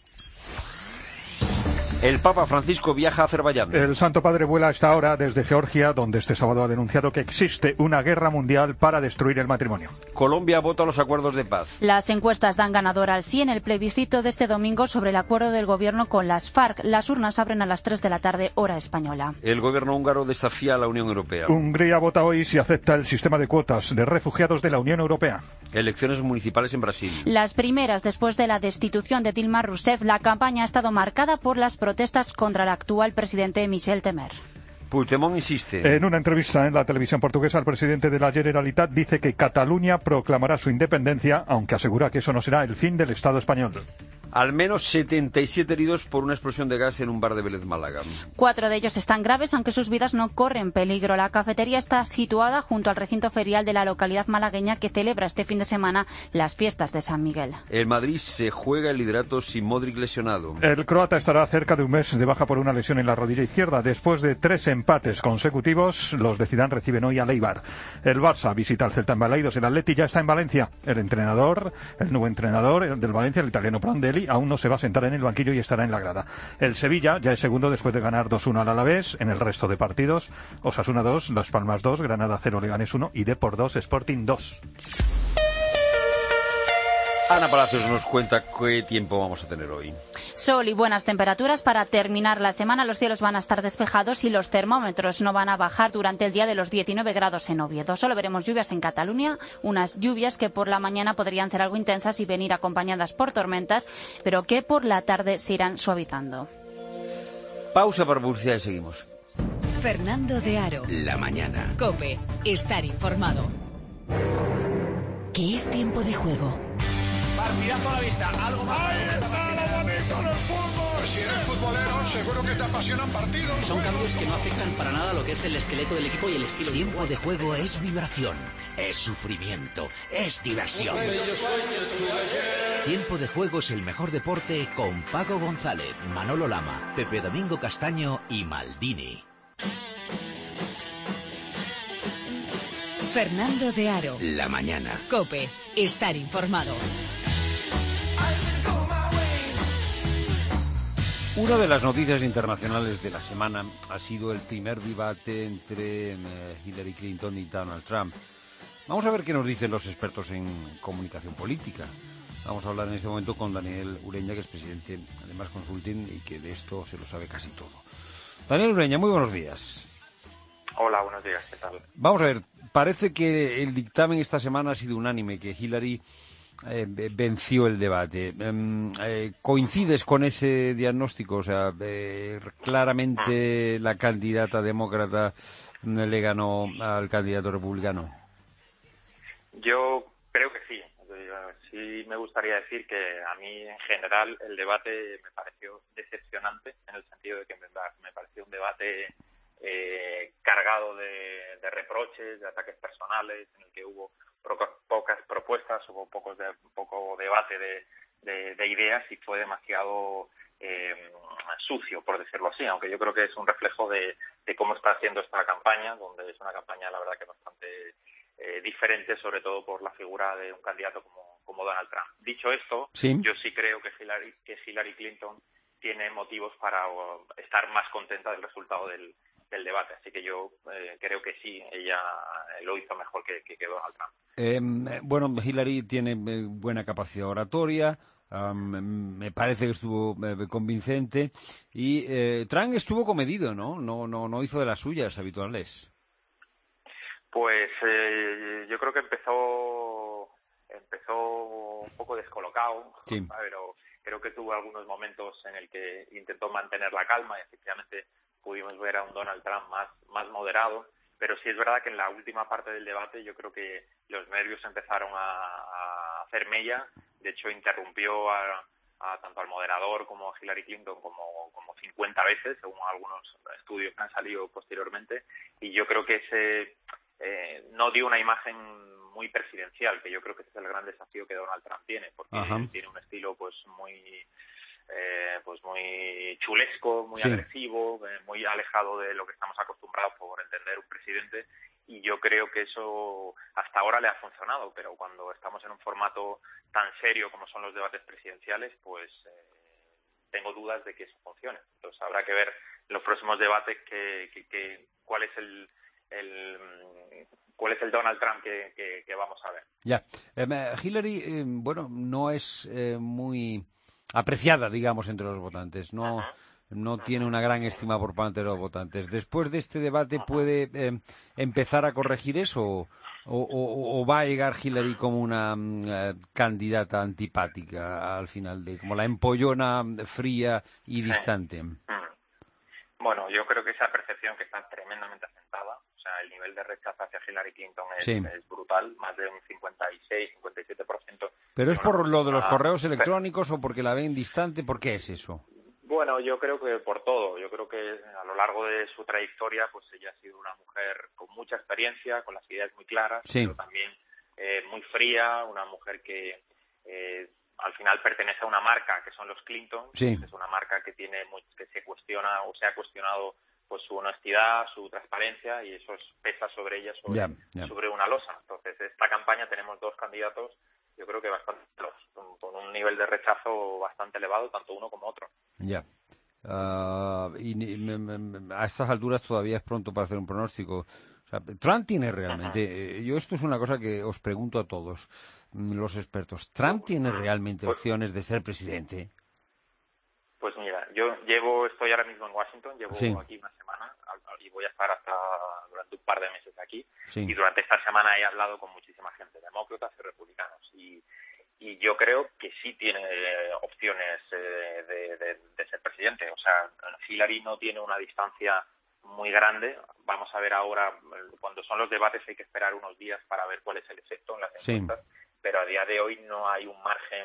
El Papa Francisco viaja a Azerbaiyán. El Santo Padre vuela a esta hora desde Georgia, donde este sábado ha denunciado que existe una guerra mundial para destruir el matrimonio. Colombia vota los acuerdos de paz. Las encuestas dan ganador al sí en el plebiscito de este domingo sobre el acuerdo del gobierno con las FARC. Las urnas abren a las tres de la tarde, hora española. El gobierno húngaro desafía a la Unión Europea. Hungría vota hoy si acepta el sistema de cuotas de refugiados de la Unión Europea. Elecciones municipales en Brasil. Las primeras después de la destitución de Dilma Rousseff. La campaña ha estado marcada por las protestas contra el actual presidente Michel Temer. Puigdemont insiste. En una entrevista en la televisión portuguesa, el presidente de la Generalitat dice que Cataluña proclamará su independencia, aunque asegura que eso no será el fin del Estado español. Al menos setenta y siete heridos por una explosión de gas en un bar de Vélez, Málaga. Cuatro de ellos están graves, aunque sus vidas no corren peligro. La cafetería está situada junto al recinto ferial de la localidad malagueña que celebra este fin de semana las fiestas de San Miguel. El Madrid se juega el liderato sin Modric lesionado. El croata estará cerca de un mes de baja por una lesión en la rodilla izquierda. Después de tres empates consecutivos, los de Zidane reciben hoy al Eibar. El Barça visita al Celta en Balaidos. El Atleti ya está en Valencia. El entrenador, el nuevo entrenador del Valencia, el italiano Prandelli, aún no se va a sentar en el banquillo y estará en la grada. El Sevilla ya es segundo después de ganar dos uno al Alavés. En el resto de partidos, Osasuna dos, Las Palmas dos, Granada cero, Leganés uno y Depor dos, Sporting dos. Ana Palacios nos cuenta qué tiempo vamos a tener hoy. Sol y buenas temperaturas para terminar la semana. Los cielos van a estar despejados y los termómetros no van a bajar durante el día de los diecinueve grados en Oviedo. Solo veremos lluvias en Cataluña, unas lluvias que por la mañana podrían ser algo intensas y venir acompañadas por tormentas, pero que por la tarde se irán suavizando. Pausa para publicidad y seguimos. Fernando de Aro. La mañana. COPE. Estar informado. Que es tiempo de juego. Partidazo a la vista, algo más. ¡Ahí está lo bonito del fútbol! Si eres futbolero, seguro que te apasionan partidos. Son cambios que no afectan para nada lo que es el esqueleto del equipo y el estilo. Tiempo de juego es vibración, es sufrimiento, es diversión. Tiempo de juego es el mejor deporte con Paco González, Manolo Lama, Pepe Domingo Castaño y Maldini. Fernando de Aro. La mañana. COPE. Estar informado. Una de las noticias internacionales de la semana ha sido el primer debate entre eh, Hillary Clinton y Donald Trump. Vamos a ver qué nos dicen los expertos en comunicación política. Vamos a hablar en este momento con Daniel Ureña, que es presidente de Más Consulting y que de esto se lo sabe casi todo. Daniel Ureña, muy buenos días. Hola, buenos días, ¿qué tal? Vamos a ver, parece que el dictamen esta semana ha sido unánime, que Hillary eh, venció el debate. Eh, eh, ¿Coincides con ese diagnóstico? O sea, eh, claramente la candidata demócrata le ganó al candidato republicano. Yo creo que sí. Sí me gustaría decir que a mí, en general, el debate me pareció decepcionante, en el sentido de que me, me pareció un debate eh, cargado de, de reproches, de ataques personales, en el que hubo pocas, pocas propuestas, hubo pocos de, poco debate de, de, de ideas y fue demasiado eh, sucio, por decirlo así, aunque yo creo que es un reflejo de, de cómo está haciendo esta campaña, donde es una campaña, la verdad, que bastante eh, diferente, sobre todo por la figura de un candidato como como Donald Trump. Dicho esto, sí. yo sí creo que Hillary, que Hillary Clinton tiene motivos para uh, estar más contenta del resultado del, del debate. Así que yo eh, creo que sí, ella lo hizo mejor que, que, que Donald Trump. Eh, bueno, Hillary tiene eh, buena capacidad oratoria, um, me parece que estuvo eh, convincente, y eh, Trump estuvo comedido, ¿no? No, no, no hizo de las suyas habituales. Pues eh, yo creo que empezó empezó un poco descolocado, sí. Pero creo que tuvo algunos momentos en el que intentó mantener la calma y efectivamente pudimos ver a un Donald Trump más, más moderado, pero sí es verdad que en la última parte del debate yo creo que los nervios empezaron a, a hacer mella. De hecho interrumpió a, a tanto al moderador como a Hillary Clinton como, como cincuenta veces, según algunos estudios que han salido posteriormente, y yo creo que ese eh, no dio una imagen muy presidencial, que yo creo que ese es el gran desafío que Donald Trump tiene, porque Ajá. él tiene un estilo pues muy eh, pues muy chulesco, muy sí. agresivo, eh, muy alejado de lo que estamos acostumbrados por entender un presidente, y yo creo que eso hasta ahora le ha funcionado, pero cuando estamos en un formato tan serio como son los debates presidenciales, pues eh, tengo dudas de que eso funcione. Entonces habrá que ver en los próximos debates que, que, que cuál es el el cuál es el Donald Trump que, que, que vamos a ver. Ya, eh, Hillary, eh, bueno, no es eh, muy apreciada, digamos, entre los votantes, no uh-huh. no uh-huh. tiene una gran estima por parte de los votantes. Después de este debate, uh-huh. ¿puede eh, empezar a corregir eso o, o, o va a llegar Hillary como una uh, candidata antipática al final, de como la empollona fría y distante? Uh-huh. Bueno, yo creo que esa percepción que está tremendamente asentada, o sea, el nivel de rechazo hacia Hillary Clinton es, sí. es brutal, más de un cincuenta y seis, cincuenta y siete por ciento. ¿Pero es por lo de los correos electrónicos o porque la ven distante? ¿Por qué es eso? Bueno, yo creo que por todo. Yo creo que a lo largo de su trayectoria, pues ella ha sido una mujer con mucha experiencia, con las ideas muy claras, sí. pero también eh, muy fría, una mujer que eh, al final pertenece a una marca que son los Clinton, sí. es una marca que tiene muy, que se cuestiona o se ha cuestionado pues su honestidad, su transparencia, y eso es, pesa sobre ella, sobre, ya, ya. sobre una losa. Entonces, esta campaña tenemos dos candidatos, yo creo que bastante con, con un nivel de rechazo bastante elevado, tanto uno como otro. Ya. Uh, y me, me, a estas alturas todavía es pronto para hacer un pronóstico. O sea, Trump tiene realmente, uh-huh. yo esto es una cosa que os pregunto a todos los expertos, ¿Trump tiene realmente pues, opciones de ser presidente? Pues mira, yo llevo, estoy ahora mismo en Washington, llevo sí. aquí una semana y voy a estar hasta durante un par de meses aquí, sí. y durante esta semana he hablado con muchísima gente, demócratas y republicanos, y, y yo creo que sí tiene opciones eh, de, de, de ser presidente. O sea, Hillary no tiene una distancia muy grande. Vamos a ver ahora, cuando son los debates hay que esperar unos días para ver cuál es el efecto en las encuestas, sí. pero a día de hoy no hay un margen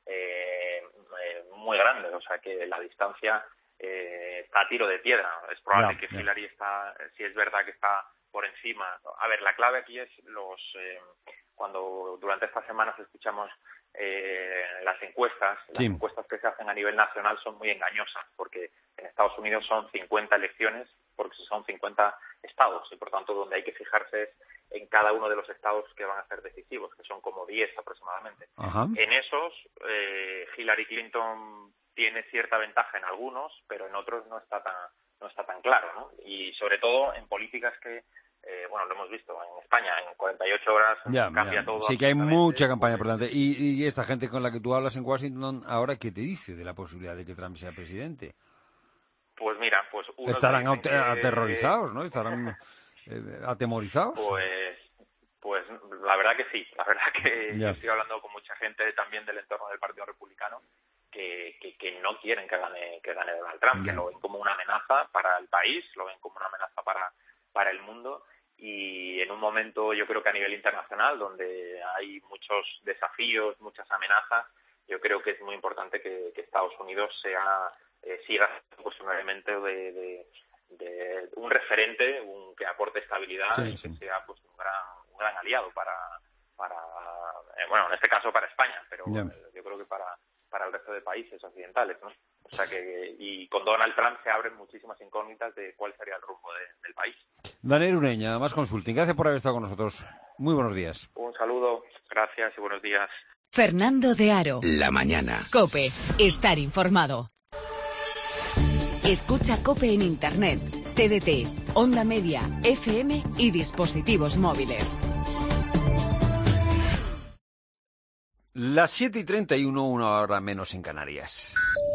eh, eh, muy grande, o sea que la distancia eh, está a tiro de piedra. Es probable yeah, que yeah. Hillary está, si es verdad que está por encima. A ver, la clave aquí es los eh, cuando durante estas semanas escuchamos eh, las encuestas, sí. las encuestas que se hacen a nivel nacional son muy engañosas, porque en Estados Unidos son cincuenta elecciones, porque son cincuenta estados, y por tanto donde hay que fijarse es en cada uno de los estados que van a ser decisivos, que son como diez aproximadamente. Ajá. En esos, eh, Hillary Clinton tiene cierta ventaja en algunos, pero en otros no está tan no está tan claro, ¿no? Y sobre todo en políticas que, eh, bueno, lo hemos visto en España, en cuarenta y ocho horas ya, cambia ya. todo. Sí, que hay mucha campaña por delante. Y, y esta gente con la que tú hablas en Washington, ahora, ¿qué te dice de la posibilidad de que Trump sea presidente? Pues mira, pues... Estarán que, aterrorizados, ¿no? Estarán eh, atemorizados. Pues... Pues la verdad que sí, la verdad que ya. Yo estoy hablando con mucha gente también del entorno del Partido Republicano que, que, que no quieren que gane que gane Donald Trump, ya. Que lo ven como una amenaza para el país, lo ven como una amenaza para, para el mundo, y en un momento yo creo que a nivel internacional, donde hay muchos desafíos, muchas amenazas, yo creo que es muy importante que, que Estados Unidos sea eh, siga pues un elemento de, de, de un referente, un que aporte estabilidad sí, y que sí. sea pues un gran gran aliado para, para eh, bueno, en este caso para España, pero yeah. eh, yo creo que para, para el resto de países occidentales, ¿no? O sea que, y con Donald Trump se abren muchísimas incógnitas de cuál sería el rumbo de, del país. Daniel Ureña, Más Consulting, gracias por haber estado con nosotros. Muy buenos días. Un saludo, gracias y buenos días. Fernando de Aro. La mañana. COPE, estar informado. Escucha COPE en Internet, T D T, Onda Media, F M y dispositivos móviles. Las siete y treinta y uno, una hora menos en Canarias.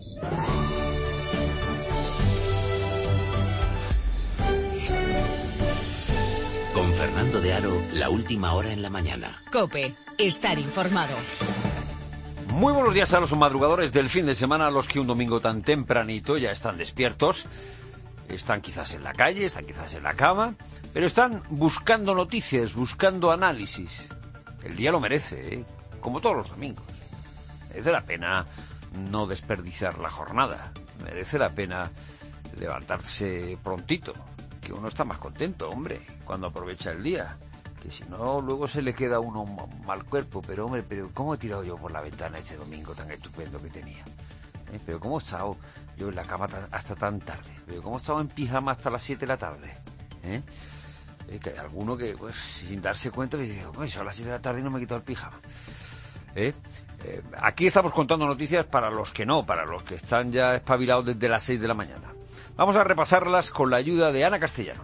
Con Fernando de Aro, la última hora en la mañana. COPE, estar informado. Muy buenos días a los madrugadores del fin de semana, a los que un domingo tan tempranito ya están despiertos. Están quizás en la calle, están quizás en la cama, pero están buscando noticias, buscando análisis. El día lo merece, ¿eh? Como todos los domingos. Merece la pena no desperdiciar la jornada. Merece la pena levantarse prontito, que uno está más contento, hombre, cuando aprovecha el día. Que si no, luego se le queda a uno un mal cuerpo. Pero, hombre, pero ¿cómo he tirado yo por la ventana este domingo tan estupendo que tenía? ¿Eh? Pero ¿cómo he estado yo en la cama hasta tan tarde? Pero ¿cómo he estado en pijama hasta las siete de la tarde? ¿Eh? Eh, que hay alguno que, pues, sin darse cuenta, dice, hombre, son las siete de la tarde y no me he quitado el pijama. ¿Eh? Eh, aquí estamos contando noticias para los que no, para los que están ya espabilados desde las seis de la mañana. Vamos a repasarlas con la ayuda de Ana Castellano.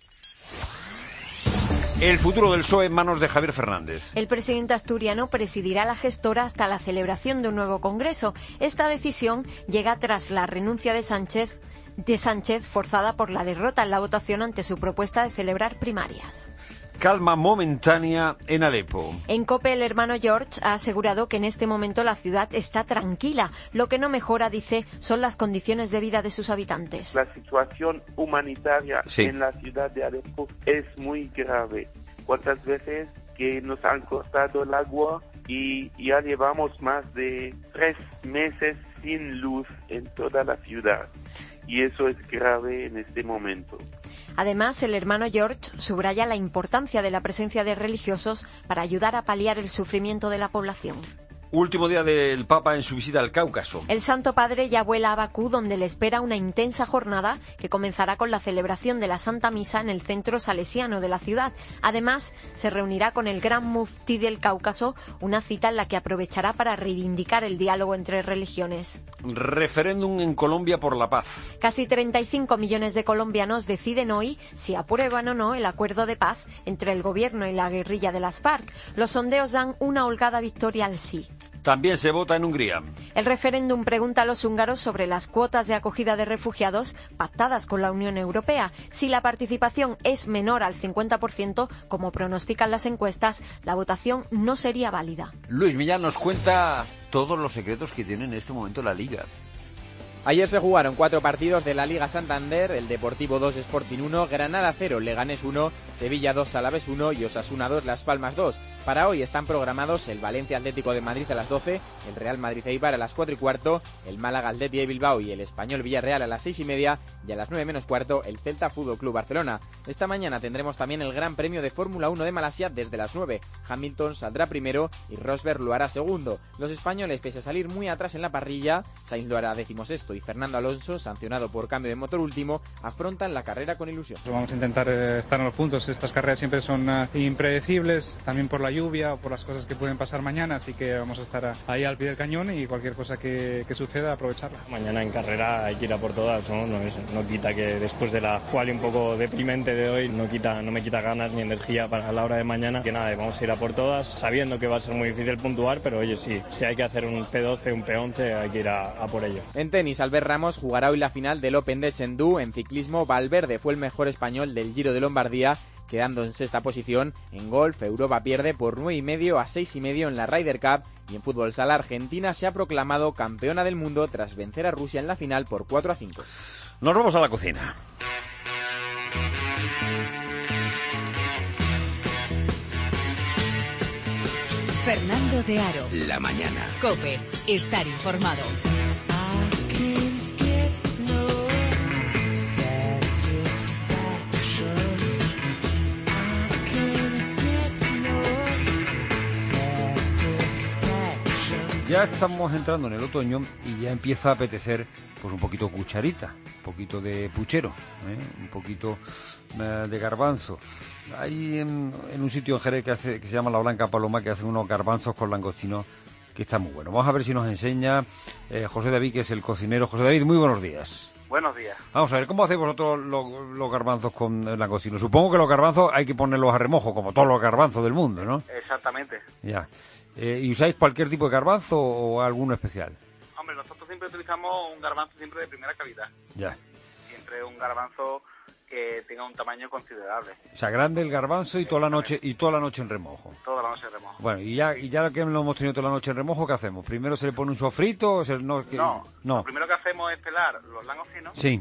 El futuro del P S O E en manos de Javier Fernández. El presidente asturiano presidirá la gestora hasta la celebración de un nuevo congreso. Esta decisión llega tras la renuncia de Sánchez, de Sánchez forzada por la derrota en la votación ante su propuesta de celebrar primarias. Calma momentánea en Alepo. En COPE, el hermano George ha asegurado que en este momento la ciudad está tranquila. Lo que no mejora, dice, son las condiciones de vida de sus habitantes. La situación humanitaria sí. en la ciudad de Alepo es muy grave. ¿Cuántas veces que nos han cortado el agua y ya llevamos más de tres meses sin luz en toda la ciudad? Y eso es grave en este momento. Además, el hermano George subraya la importancia de la presencia de religiosos para ayudar a paliar el sufrimiento de la población. Último día del Papa en su visita al Cáucaso. El Santo Padre ya vuela a Bakú, donde le espera una intensa jornada que comenzará con la celebración de la Santa Misa en el centro salesiano de la ciudad. Además, se reunirá con el Gran Muftí del Cáucaso, una cita en la que aprovechará para reivindicar el diálogo entre religiones. Referéndum en Colombia por la paz. Casi treinta y cinco millones de colombianos deciden hoy si aprueban o no el acuerdo de paz entre el gobierno y la guerrilla de las FARC. Los sondeos dan una holgada victoria al sí. También se vota en Hungría. El referéndum pregunta a los húngaros sobre las cuotas de acogida de refugiados pactadas con la Unión Europea. Si la participación es menor al cincuenta por ciento, como pronostican las encuestas, la votación no sería válida. Luis Millán nos cuenta todos los secretos que tiene en este momento la Liga. Ayer se jugaron cuatro partidos de la Liga Santander, el Deportivo dos, Sporting uno, Granada cero, Leganés uno, Sevilla dos, Alavés uno y Osasuna dos, Las Palmas dos. Para hoy están programados el Valencia Atlético de Madrid a las doce, el Real Madrid Eibar a las cuatro y cuarto, el Málaga Athletic de Bilbao y el Español Villarreal a las seis y media y a las nueve menos cuarto el Celta Fútbol Club Barcelona. Esta mañana tendremos también el Gran Premio de Fórmula uno de Malasia desde las nueve. Hamilton saldrá primero y Rosberg lo hará segundo. Los españoles, pese a salir muy atrás en la parrilla, Sainz lo hará decimosexto y Fernando Alonso, sancionado por cambio de motor último, afrontan la carrera con ilusión. Vamos a intentar eh, estar en los puntos. Estas carreras siempre son uh, impredecibles, también por la lluvia. lluvia o por las cosas que pueden pasar mañana, así que vamos a estar ahí al pie del cañón y cualquier cosa que, que suceda, aprovecharla. Mañana en carrera hay que ir a por todas, ¿no? No, es, no quita que después de la quali un poco deprimente de hoy, no quita, no me quita ganas ni energía para la hora de mañana, que nada, vamos a ir a por todas, sabiendo que va a ser muy difícil puntuar, pero oye, sí, si hay que hacer un P doce, un P once, hay que ir a, a por ello. En tenis, Albert Ramos jugará hoy la final del Open de Chengdu. En ciclismo, Valverde fue el mejor español del Giro de Lombardía, quedando en sexta posición. En golf, Europa pierde por nueve y medio a seis y medio en la Ryder Cup. Y en fútbol sala, Argentina se ha proclamado campeona del mundo tras vencer a Rusia en la final por cuatro a cinco. Nos vamos a la cocina. Fernando de Aro. La mañana. COPE. Estar informado. Ya estamos entrando en el otoño y ya empieza a apetecer pues un poquito cucharita, un poquito de puchero, ¿eh? un poquito eh, de garbanzo. Hay en, en un sitio en Jerez que, hace, que se llama La Blanca Paloma, que hacen unos garbanzos con langostino que está muy bueno. Vamos a ver si nos enseña eh, José David, que es el cocinero. José David, muy buenos días. Buenos días. Vamos a ver, ¿cómo hacéis vosotros los, los garbanzos con el langostino? Supongo que los garbanzos hay que ponerlos a remojo, como todos los garbanzos del mundo, ¿no? Exactamente. Ya. Eh, ¿Y usáis cualquier tipo de garbanzo o alguno especial? Hombre, nosotros siempre utilizamos un garbanzo siempre de primera calidad. Ya. Siempre un garbanzo que tenga un tamaño considerable. O sea, grande el garbanzo y toda la noche y toda la noche en remojo. Toda la noche en remojo. Bueno, y ya y ya que lo hemos tenido toda la noche en remojo, ¿qué hacemos? ¿Primero se le pone un sofrito? O se, no, que, no, no, lo primero que hacemos es pelar los langostinos. Sí.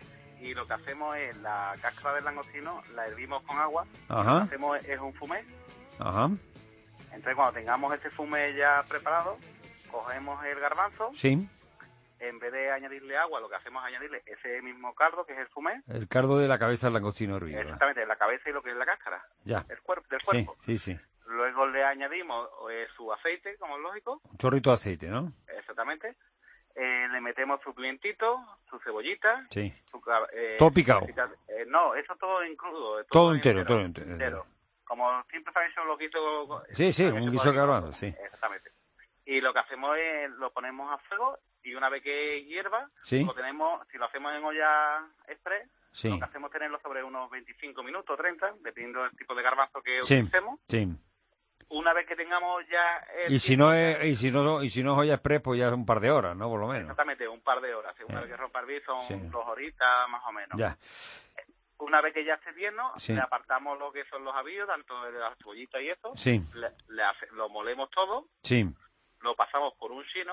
Y lo que hacemos es la cáscara del langostino, la hervimos con agua. Ajá. Lo que hacemos es, es un fumé. Ajá. Entonces, cuando tengamos este fumé ya preparado, cogemos el garbanzo. Sí. En vez de añadirle agua, lo que hacemos es añadirle ese mismo caldo, que es el fumé. El caldo de la cabeza del langostino hervido. Exactamente, la cabeza y lo que es la cáscara. Ya. El cuerpo, del cuerpo. Sí, sí, sí. Luego le añadimos eh, su aceite, como es lógico. Un chorrito de aceite, ¿no? Exactamente. Eh, le metemos su pimientito, su cebollita. Sí. Su, eh, ¿Todo picado? Eh, no, eso todo en crudo. Todo, todo entero, entero, todo entero. entero. Como siempre se han hecho los guisos. Sí, sí, un guiso de garbanzo, sí. Exactamente. Y lo que hacemos es, lo ponemos a fuego y una vez que hierva, ¿sí? lo tenemos, si lo hacemos en olla express, sí. lo que hacemos es tenerlo sobre unos veinticinco minutos, treinta, dependiendo del tipo de garbanzo que sí. utilicemos. Sí. Una vez que tengamos ya... El y si no es y si no y si no es olla express, pues ya es un par de horas, ¿no? Por lo menos. Exactamente, un par de horas. Según eh. vez que rompa el bis son sí. dos horitas más o menos. Ya. Una vez que ya esté tierno, sí. le apartamos lo que son los avíos, tanto de las cebollitas y eso. Sí. Le, le hace, lo molemos todo. Sí. Lo pasamos por un chino.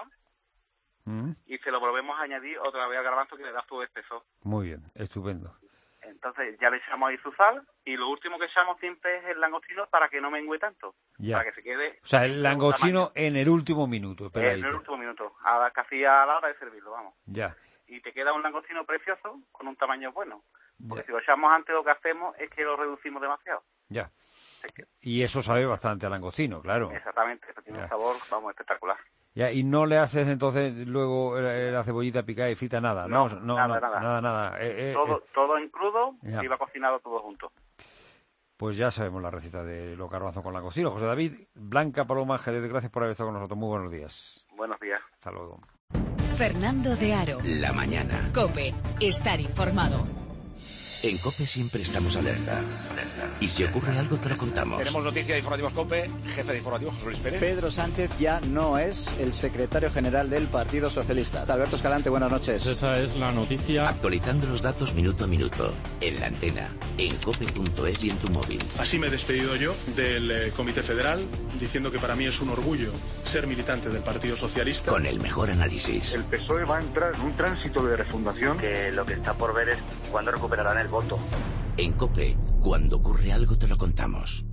Mm. Y se lo volvemos a añadir otra vez al garbanzo, que le da su espesor. Muy bien, estupendo. Entonces ya le echamos ahí su sal y lo último que echamos siempre es el langostino para que no mengue tanto. Ya. Para que se quede... O sea, el langostino en el último minuto. En el último minuto, a, casi a la hora de servirlo, vamos. Ya. Y te queda un langostino precioso con un tamaño bueno. Porque ya. Si lo echamos antes, lo que hacemos es que lo reducimos demasiado. Ya. Y eso sabe bastante a langostino, claro. Exactamente, tiene ya. un sabor, vamos, espectacular. Ya, y no le haces entonces luego la cebollita picada y frita, nada, ¿no? No, no nada, no, nada. nada, nada. Eh, eh, todo, eh. todo en crudo, ya. y va cocinado todo junto. Pues ya sabemos la receta de los garbanzos con langostino. José David, Blanca Paloma Jerez, gracias por haber estado con nosotros. Muy buenos días. Buenos días. Hasta luego. Fernando de Aro. La mañana. COPE. Estar informado. En COPE siempre estamos alerta. Y si ocurre algo, te lo contamos. Tenemos noticia de Informativos COPE, jefe de Informativos, José Luis Pérez. Pedro Sánchez ya no es el secretario general del Partido Socialista. Alberto Escalante, buenas noches. Esa es la noticia. Actualizando los datos minuto a minuto. En la antena, en cope punto es y en tu móvil. Así me he despedido yo del eh, Comité Federal, diciendo que para mí es un orgullo ser militante del Partido Socialista. Con el mejor análisis. El P S O E va a entrar en un tránsito de refundación. Que lo que está por ver es cuándo recuperarán el voto. En COPE, cuando ocurre algo te lo contamos.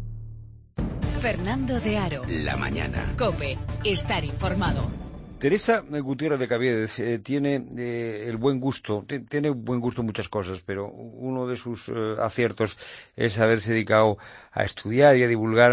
Fernando de Aro. La mañana. COPE. Estar informado. Teresa Gutiérrez de Caviedes eh, tiene eh, el buen gusto, t- tiene buen gusto en muchas cosas, pero uno de sus eh, aciertos es haberse dedicado a estudiar y a divulgar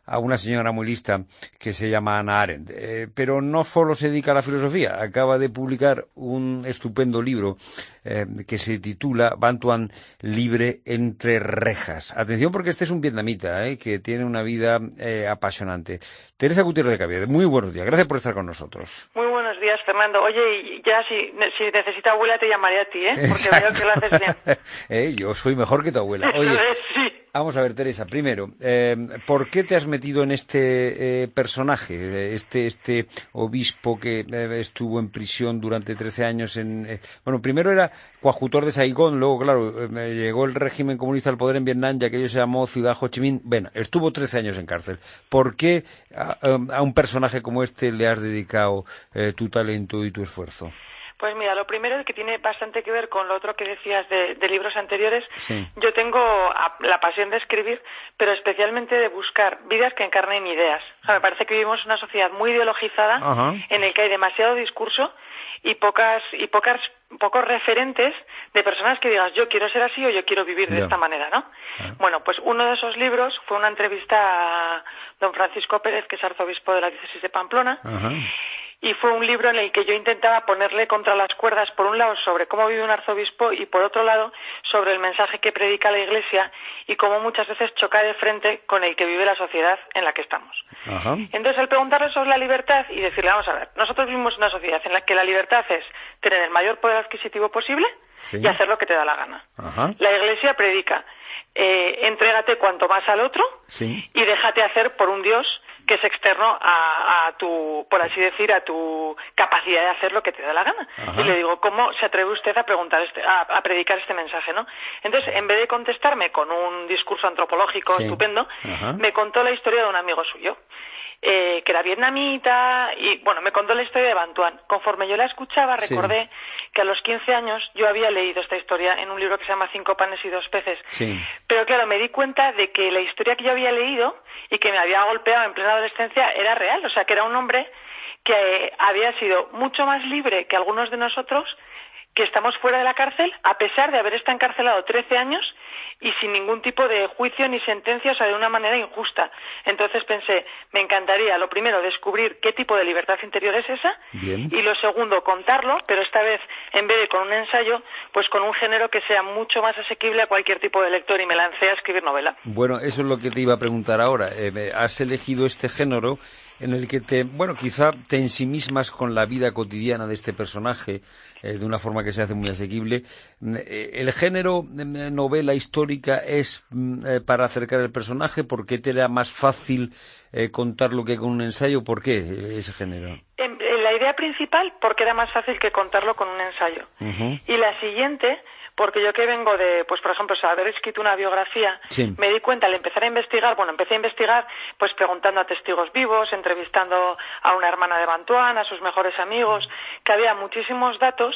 a una señora muy lista que se llama Hannah Arendt, eh, pero no solo se dedica a la filosofía, acaba de publicar un estupendo libro eh, que se titula Bantuan libre entre rejas. Atención porque este es un vietnamita eh, que tiene una vida eh, apasionante. Teresa Gutiérrez de Caviedes, muy buenos días, gracias por estar con nosotros. Muy buenos días, Fernando. Oye, y ya si, si necesita abuela te llamaré a ti, ¿eh? Porque veo que lo haces bien. eh, yo soy mejor que tu abuela. Oye, sí. Vamos a ver, Teresa, primero, eh, ¿por qué te has metido en este eh, personaje, este este obispo que eh, estuvo en prisión durante trece años? En eh, bueno, primero era coadjutor de Saigón, luego, claro, eh, llegó el régimen comunista al poder en Vietnam, ya que ello se llamó Ciudad Ho Chi Minh. Bueno, estuvo trece años en cárcel. ¿Por qué a, a un personaje como este le has dedicado eh, tu talento y tu esfuerzo? Pues mira, lo primero es que tiene bastante que ver con lo otro que decías de, de libros anteriores. Sí. Yo tengo la pasión de escribir, pero especialmente de buscar vidas que encarnen ideas. O sea, me parece que vivimos en una sociedad muy ideologizada, Ajá. en el que hay demasiado discurso y pocas y pocas pocos referentes de personas que digas yo quiero ser así o yo quiero vivir de Ya. esta manera, ¿no? Ah. Bueno, pues uno de esos libros fue una entrevista a don Francisco Pérez, que es arzobispo de la diócesis de Pamplona. Ajá. Y fue un libro en el que yo intentaba ponerle contra las cuerdas, por un lado, sobre cómo vive un arzobispo y, por otro lado, sobre el mensaje que predica la Iglesia y cómo muchas veces choca de frente con el que vive la sociedad en la que estamos. Ajá. Entonces, al preguntarle sobre la libertad y decirle, vamos a ver, nosotros vivimos en una sociedad en la que la libertad es tener el mayor poder adquisitivo posible Sí. y hacer lo que te da la gana. Ajá. La Iglesia predica, eh, entrégate cuanto más al otro Sí. y déjate hacer por un Dios que es externo a, a tu, por así decir, a tu capacidad de hacer lo que te da la gana. Ajá. Y le digo, ¿cómo se atreve usted a preguntar este, a, a predicar este mensaje, no? Entonces, en vez de contestarme con un discurso antropológico Sí. estupendo, Ajá. me contó la historia de un amigo suyo, eh, que era vietnamita, y bueno, me contó la historia de Ban Tuan. Conforme yo la escuchaba, Sí. recordé que a los quince años yo había leído esta historia en un libro que se llama Cinco panes y dos peces. Sí. Pero claro, me di cuenta de que la historia que yo había leído y que me había golpeado en plena adolescencia era real, o sea, que era un hombre que eh, había sido mucho más libre que algunos de nosotros, que estamos fuera de la cárcel, a pesar de haber estado encarcelado trece años y sin ningún tipo de juicio ni sentencia, o sea, de una manera injusta. Entonces pensé, me encantaría, lo primero, descubrir qué tipo de libertad interior es esa, Bien. y lo segundo, contarlo, pero esta vez, en vez de con un ensayo, pues con un género que sea mucho más asequible a cualquier tipo de lector, y me lancé a escribir novela. Bueno, eso es lo que te iba a preguntar ahora. Eh, me- has elegido este género en el que te, bueno, quizá te ensimismas con la vida cotidiana de este personaje eh, de una forma que se hace muy asequible. Mm, eh, ¿El género mm, novela histórica es mm, eh, para acercar el personaje? ¿Por qué te era más fácil eh, contarlo que con un ensayo? ¿Por qué eh, ese género? En- en la idea principal, porque era más fácil que contarlo con un ensayo. Ujú. Y la siguiente, porque yo que vengo de, pues por ejemplo, haber escrito una biografía, Sí. me di cuenta al empezar a investigar, bueno, empecé a investigar pues preguntando a testigos vivos, entrevistando a una hermana de Ban Tuan, a sus mejores amigos, que había muchísimos datos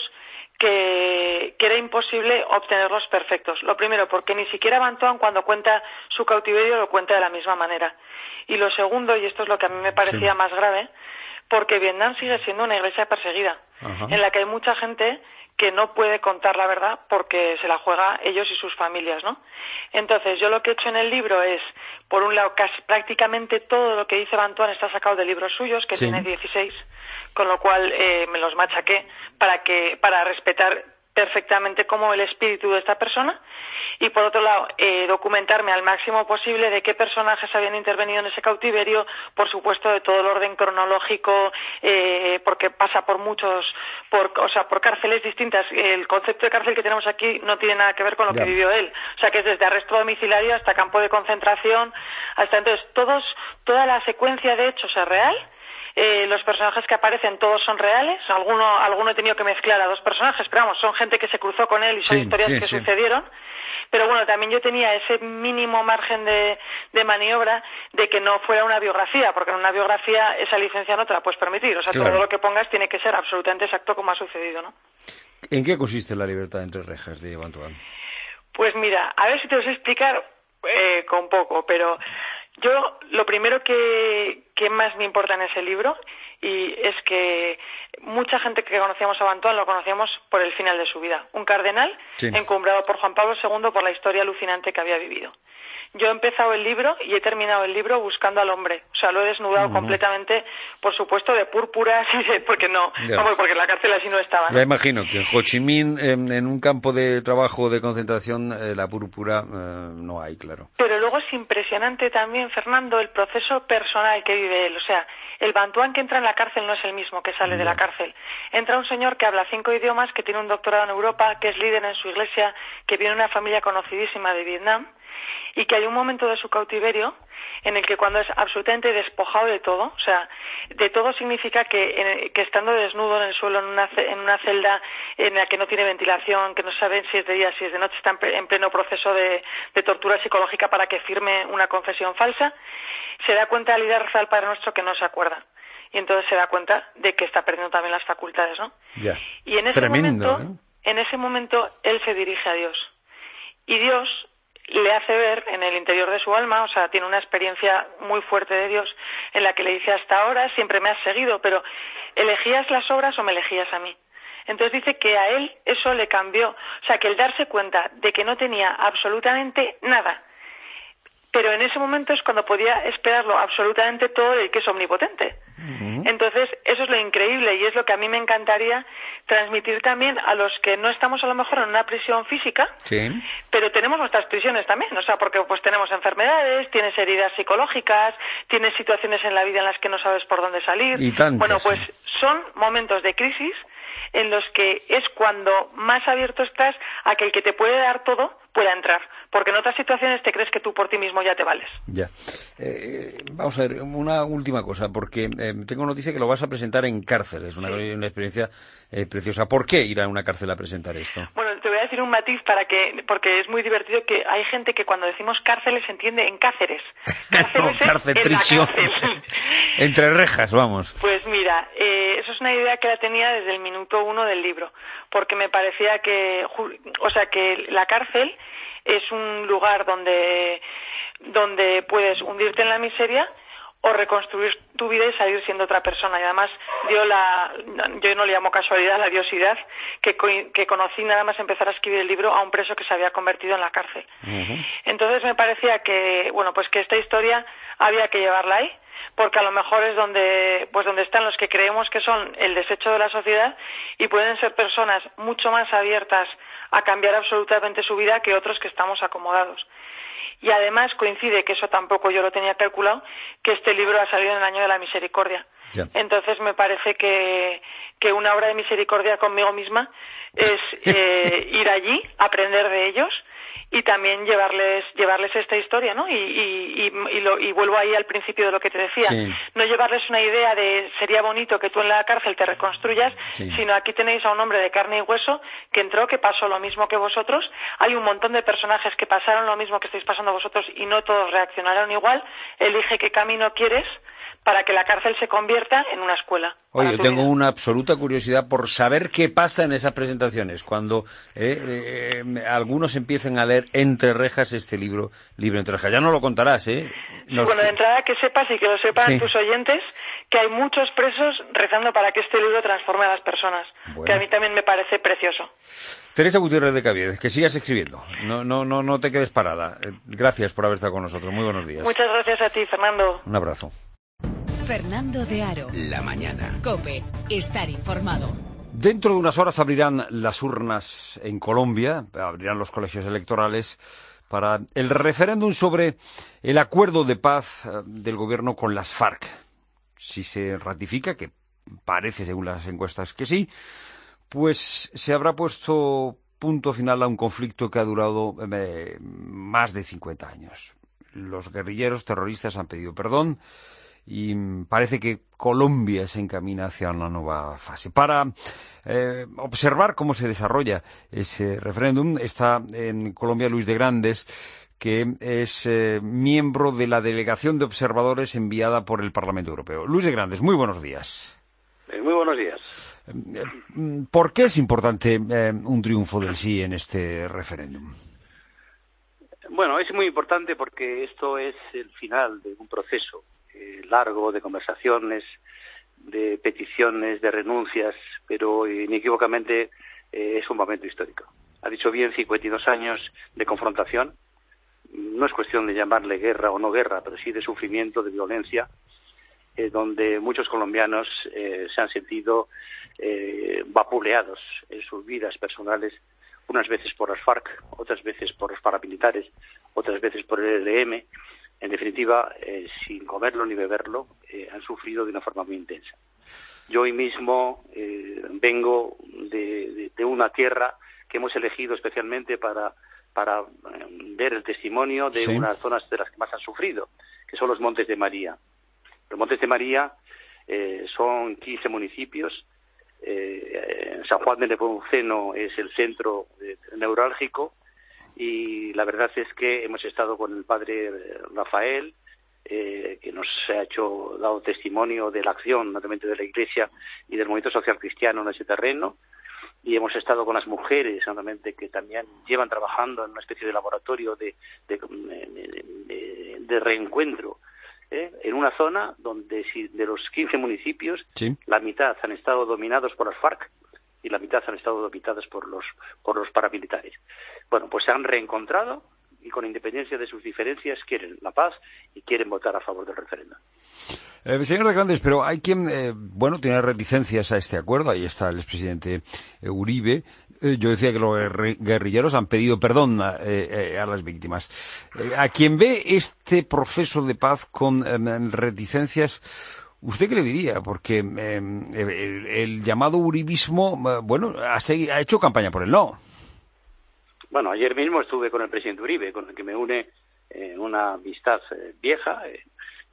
que, que era imposible obtenerlos perfectos. Lo primero, porque ni siquiera Ban Tuan, cuando cuenta su cautiverio, lo cuenta de la misma manera. Y lo segundo, y esto es lo que a mí me parecía Sí. más grave, porque Vietnam sigue siendo una iglesia perseguida, Ajá. en la que hay mucha gente que no puede contar la verdad porque se la juega ellos y sus familias, ¿no? Entonces, yo lo que he hecho en el libro es, por un lado, casi prácticamente todo lo que dice Ban Tuan está sacado de libros suyos, que Sí. tiene dieciséis, con lo cual eh, me los machaqué para que para respetar perfectamente como el espíritu de esta persona, y por otro lado eh, documentarme al máximo posible de qué personajes habían intervenido en ese cautiverio, por supuesto de todo el orden cronológico, eh, porque pasa por muchos, por, o sea, por cárceles distintas. El concepto de cárcel que tenemos aquí no tiene nada que ver con lo Ya. que vivió él, o sea, que es desde arresto domiciliario hasta campo de concentración, hasta entonces todos, toda la secuencia de hechos es real. Eh, los personajes que aparecen todos son reales, alguno, alguno he tenido que mezclar a dos personajes, pero vamos, son gente que se cruzó con él y son Sí, historias sí, que sí. sucedieron. Pero bueno, también yo tenía ese mínimo margen de, de maniobra de que no fuera una biografía, porque en una biografía esa licencia no te la puedes permitir, o sea, Claro. todo lo que pongas tiene que ser absolutamente exacto como ha sucedido, ¿no? ¿En qué consiste la libertad entre rejas de Ban Tuan? Pues mira, a ver si te lo sé explicar eh, con poco, pero yo lo primero que, que más me importa en ese libro y es que mucha gente que conocíamos a Ban Tuan lo conocíamos por el final de su vida. Un cardenal Sí. encumbrado por Juan Pablo segundo por la historia alucinante que había vivido. yo he empezado el libro y he terminado el libro buscando al hombre. O sea, lo he desnudado uh-huh. completamente, por supuesto, de púrpuras, porque no, vamos, porque en la cárcel así no estaba, ¿no? Ya imagino que en Ho Chi Minh, en, en un campo de trabajo de concentración, eh, la púrpura eh, no hay, claro. Pero luego es impresionante también, Fernando, el proceso personal que vive él. O sea, el bantuán que entra en la cárcel no es el mismo que sale yeah. de la cárcel. Entra un señor que habla cinco idiomas, que tiene un doctorado en Europa, que es líder en su iglesia, que viene de una familia conocidísima de Vietnam, y que hay un momento de su cautiverio en el que cuando es absolutamente despojado de todo, o sea, de todo significa que, en, que estando desnudo en el suelo, en una, en una celda en la que no tiene ventilación, que no saben si es de día, si es de noche, está en pleno proceso de, de tortura psicológica para que firme una confesión falsa, se da cuenta al ir a rezar al Padre Nuestro que no se acuerda. Y entonces se da cuenta de que está perdiendo también las facultades, ¿no? Ya. Y en ese Tremendo, momento, ¿eh? en ese momento, él se dirige a Dios. Y Dios le hace ver en el interior de su alma, o sea, tiene una experiencia muy fuerte de Dios, en la que le dice: hasta ahora siempre me has seguido, pero ¿elegías las obras o me elegías a mí? Entonces dice que a él eso le cambió, o sea, que el darse cuenta de que no tenía absolutamente nada, pero en ese momento es cuando podía esperarlo absolutamente todo del que es omnipotente. Uh-huh. Entonces, eso es lo increíble y es lo que a mí me encantaría transmitir también a los que no estamos a lo mejor en una prisión física, sí. pero tenemos nuestras prisiones también, o sea, porque pues tenemos enfermedades, tienes heridas psicológicas, tienes situaciones en la vida en las que no sabes por dónde salir. Y tantas, bueno, pues sí. son momentos de crisis en los que es cuando más abierto estás a que el que te puede dar todo pueda entrar, porque en otras situaciones te crees que tú por ti mismo ya te vales. Ya. Eh, vamos a ver, una última cosa, porque eh, tengo noticia que lo vas a presentar en cárceles, una, sí. una experiencia eh, preciosa. ¿Por qué ir a una cárcel a presentar esto? Bueno, te voy a decir un matiz para que, porque es muy divertido que hay gente que cuando decimos cárceles se entiende en Cáceres. Cáceres no, cárcel, en prisión. Cárcel. Entre rejas, vamos. Pues mira, eh, eso es una idea que la tenía desde el minuto uno del libro, porque me parecía que, o sea, que la cárcel es un lugar donde donde puedes hundirte en la miseria o reconstruir tu vida y salir siendo otra persona. Y además dio la, yo no le llamo casualidad, la diosidad, que, que conocí nada más empezar a escribir el libro a un preso que se había convertido en la cárcel. Uh-huh. Entonces me parecía que, bueno, pues que esta historia había que llevarla ahí, porque a lo mejor es donde, pues donde están los que creemos que son el desecho de la sociedad y pueden ser personas mucho más abiertas a cambiar absolutamente su vida que otros que estamos acomodados. Y además coincide, que eso tampoco yo lo tenía calculado, que este libro ha salido en el año de la misericordia. Yeah. Entonces me parece que, que una obra de misericordia conmigo misma es eh, ir allí, aprender de ellos y también llevarles llevarles esta historia, ¿no? Y, y, y, y, lo, y vuelvo ahí al principio de lo que te decía, sí. No llevarles una idea de sería bonito que tú en la cárcel te reconstruyas, sí. Sino aquí tenéis a un hombre de carne y hueso que entró, que pasó lo mismo que vosotros. Hay un montón de personajes que pasaron lo mismo que estáis pasando vosotros y no todos reaccionaron igual. Elige qué camino quieres para que la cárcel se convierta en una escuela. Oye, yo tengo vida. Una absoluta curiosidad por saber qué pasa en esas presentaciones, cuando eh, eh, algunos empiecen a leer entre rejas este libro, libro entre rejas. Ya no lo contarás, ¿eh? Nos... Bueno, de entrada que sepas y que lo sepan sí. tus oyentes, que hay muchos presos rezando para que este libro transforme a las personas, bueno. Que a mí también me parece precioso. Teresa Gutiérrez de Caviedes, que sigas escribiendo, no, no, no, no te quedes parada. Gracias por haber estado con nosotros, muy buenos días. Muchas gracias a ti, Fernando. Un abrazo. Fernando de Aro. La mañana. COPE. Estar informado. Dentro de unas horas abrirán las urnas en Colombia, abrirán los colegios electorales para el referéndum sobre el acuerdo de paz del gobierno con las FARC. Si se ratifica, que parece según las encuestas que sí, pues se habrá puesto punto final a un conflicto que ha durado eh, más de cincuenta años. Los guerrilleros terroristas han pedido perdón y parece que Colombia se encamina hacia una nueva fase. Para eh, observar cómo se desarrolla ese referéndum está en Colombia Luis de Grandes, que es eh, miembro de la delegación de observadores enviada por el Parlamento Europeo. Luis de Grandes, muy buenos días. Eh, muy buenos días. ¿Por qué es importante eh, un triunfo del sí en este referéndum? Bueno, es muy importante porque esto es el final de un proceso eh, largo de conversaciones, de peticiones, de renuncias, pero inequívocamente eh, es un momento histórico. Ha dicho bien, cincuenta y dos años de confrontación, no es cuestión de llamarle guerra o no guerra, pero sí de sufrimiento, de violencia, eh, donde muchos colombianos eh, se han sentido eh, vapuleados en sus vidas personales, unas veces por las FARC, otras veces por los paramilitares, otras veces por el E L M. En definitiva, eh, sin comerlo ni beberlo, eh, han sufrido de una forma muy intensa. Yo hoy mismo eh, vengo de, de, de una tierra que hemos elegido especialmente para, para eh, ver el testimonio de sí. unas zonas de las que más han sufrido, que son los Montes de María. Los Montes de María eh, son quince municipios. Eh, San Juan de Nepomuceno es el centro eh, neurálgico, y la verdad es que hemos estado con el padre Rafael, eh, que nos ha hecho dado testimonio de la acción, naturalmente, de la Iglesia y del movimiento social cristiano en ese terreno, y hemos estado con las mujeres, naturalmente, que también llevan trabajando en una especie de laboratorio de, de, de, de, de reencuentro, ¿eh? en una zona donde si de los quince municipios, sí. la mitad han estado dominados por las FARC, y la mitad han estado dominadas por los por los paramilitares. Bueno, pues se han reencontrado y con independencia de sus diferencias quieren la paz y quieren votar a favor del referéndum. Eh, señor de Grandes, pero hay quien, eh, bueno, tiene reticencias a este acuerdo. Ahí está el expresidente eh, Uribe. Eh, yo decía que los guerrilleros han pedido perdón a, eh, a las víctimas. Eh, a quien ve este proceso de paz con eh, reticencias, ¿usted qué le diría? Porque eh, el, el llamado uribismo, eh, bueno, ha, segui- ha hecho campaña por el no. Bueno, ayer mismo estuve con el presidente Uribe, con el que me une eh, una amistad eh, vieja, eh,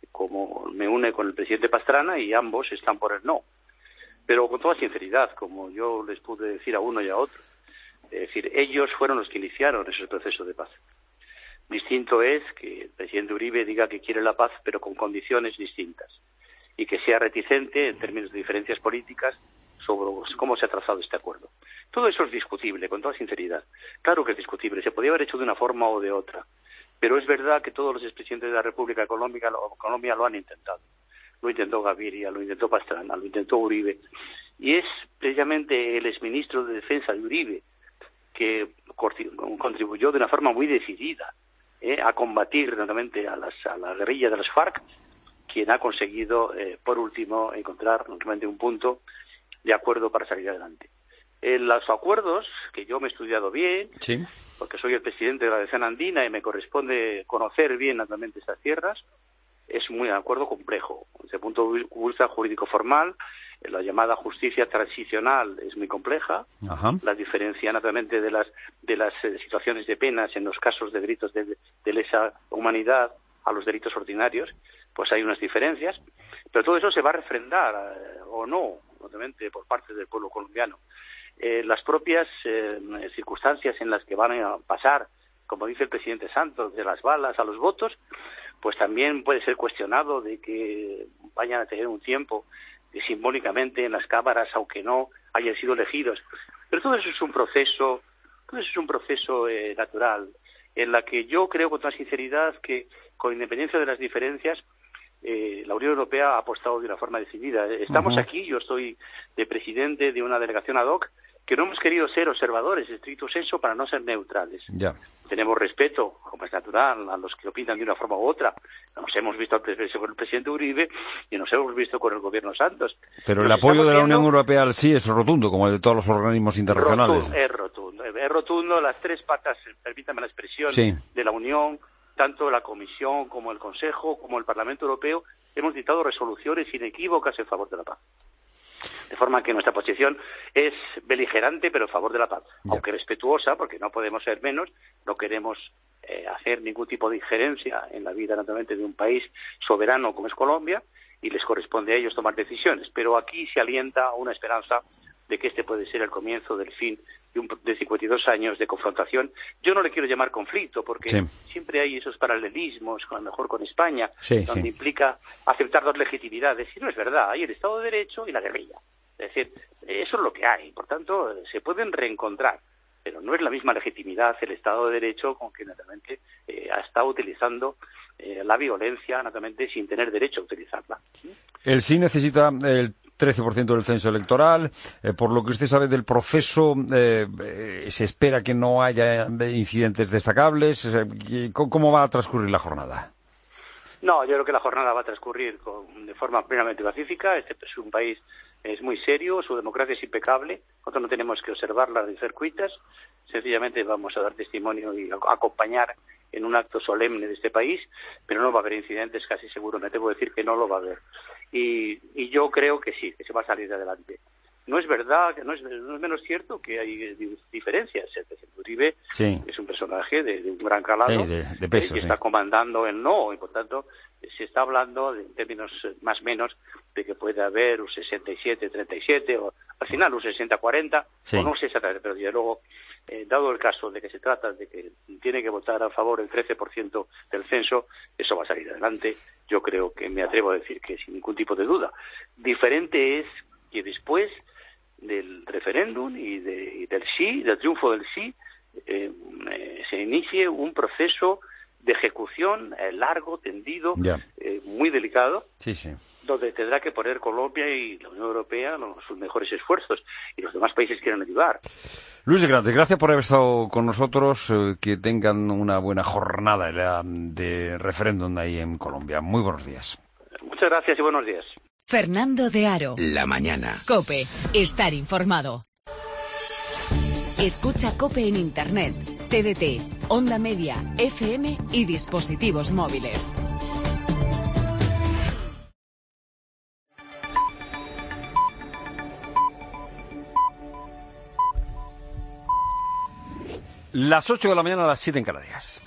como me une con el presidente Pastrana, y ambos están por el no. Pero con toda sinceridad, como yo les pude decir a uno y a otro, es decir, ellos fueron los que iniciaron ese proceso de paz. Distinto es que el presidente Uribe diga que quiere la paz, pero con condiciones distintas, y que sea reticente en términos de diferencias políticas sobre cómo se ha trazado este acuerdo. Todo eso es discutible, con toda sinceridad. Claro que es discutible, se podría haber hecho de una forma o de otra, pero es verdad que todos los expresidentes de la República de Colombia, Colombia lo han intentado. Lo intentó Gaviria, lo intentó Pastrana, lo intentó Uribe, y es precisamente el exministro de Defensa de Uribe que contribuyó de una forma muy decidida eh, a combatir realmente a, las, a la guerrilla de las FARC, quien ha conseguido, eh, por último, encontrar realmente un punto de acuerdo para salir adelante. En los acuerdos, que yo me he estudiado bien, sí. porque soy el presidente de la Decena Andina y me corresponde conocer bien naturalmente estas tierras, es un acuerdo complejo. Desde el punto de vista jurídico formal, la llamada justicia transicional es muy compleja. Ajá. La diferencia naturalmente de las de las eh, situaciones de penas en los casos de delitos de, de lesa humanidad a los delitos ordinarios, pues hay unas diferencias, pero todo eso se va a refrendar eh, o no, obviamente, por parte del pueblo colombiano. Eh, las propias eh, circunstancias en las que van a pasar, como dice el presidente Santos, de las balas a los votos, pues también puede ser cuestionado de que vayan a tener un tiempo eh, simbólicamente en las cámaras, aunque no hayan sido elegidos. Pero todo eso es un proceso, todo eso es un proceso eh, natural, en la que yo creo con toda sinceridad que, con independencia de las diferencias, eh, la Unión Europea ha apostado de una forma decidida. Estamos uh-huh. aquí, yo estoy de presidente de una delegación ad hoc, que no hemos querido ser observadores, estricto sensu, para no ser neutrales. Ya. Tenemos respeto, como es natural, a los que opinan de una forma u otra. Nos hemos visto con el presidente Uribe y nos hemos visto con el gobierno Santos. Pero el apoyo de la Unión Europea al sí es rotundo, como el de todos los organismos internacionales. Rotundo, es rotundo. Es rotundo. Las tres patas, permítame la expresión, sí. de la Unión, tanto la Comisión como el Consejo, como el Parlamento Europeo, hemos dictado resoluciones inequívocas en favor de la paz. De forma que nuestra posición es beligerante, pero a favor de la paz, ya. aunque respetuosa, porque no podemos ser menos, no queremos eh, hacer ningún tipo de injerencia en la vida, naturalmente, de un país soberano como es Colombia, y les corresponde a ellos tomar decisiones. Pero aquí se alienta una esperanza de que este puede ser el comienzo del fin de, un, de cincuenta y dos años de confrontación. Yo no le quiero llamar conflicto, porque sí. siempre hay esos paralelismos, a lo mejor con España, sí, donde sí. implica aceptar dos legitimidades. Y no es verdad, hay el Estado de Derecho y la guerrilla. Es decir, eso es lo que hay. Por tanto, se pueden reencontrar, pero no es la misma legitimidad el Estado de Derecho con que naturalmente eh, ha estado utilizando eh, la violencia, naturalmente, sin tener derecho a utilizarla. El sí necesita el trece por ciento del censo electoral. Eh, por lo que usted sabe del proceso, eh, eh, se espera que no haya incidentes destacables. Eh, ¿Cómo va a transcurrir la jornada? No, yo creo que la jornada va a transcurrir con, de forma plenamente pacífica. Este es un país es muy serio, su democracia es impecable. Nosotros no tenemos que observarla de cercuitas. Sencillamente vamos a dar testimonio y a acompañar en un acto solemne de este país, pero no va a haber incidentes, casi seguro, me atrevo a decir que no lo va a haber. Y, y yo creo que sí, que se va a salir adelante. No es verdad, que no es, no es menos cierto que hay diferencias. El presidente Uribe sí. es un personaje de, de un gran calado, sí, de, de peso, que sí. está comandando el no, y por tanto se está hablando de, en términos más o menos de que puede haber un sesenta y siete treinta y siete o al final un sesenta cuarenta, sí. o no sé exactamente, pero desde luego, eh, dado el caso de que se trata de que tiene que votar a favor el trece por ciento del censo, eso va a salir adelante. Yo creo que me atrevo a decir que sin ningún tipo de duda. Diferente es que después del referéndum y, de, y del sí, del triunfo del sí, eh, eh, se inicie un proceso de ejecución eh, largo, tendido, eh, muy delicado, sí, sí. donde tendrá que poner Colombia y la Unión Europea los, sus mejores esfuerzos, y los demás países quieren ayudar. Luis de Grandes, gracias por haber estado con nosotros, eh, que tengan una buena jornada de, de referéndum ahí en Colombia. Muy buenos días. Muchas gracias y buenos días. Fernando de Aro. La mañana. COPE. Estar informado. Escucha COPE en Internet, T D T, Onda Media, F M y dispositivos móviles. Las ocho de la mañana a las siete en Canarias.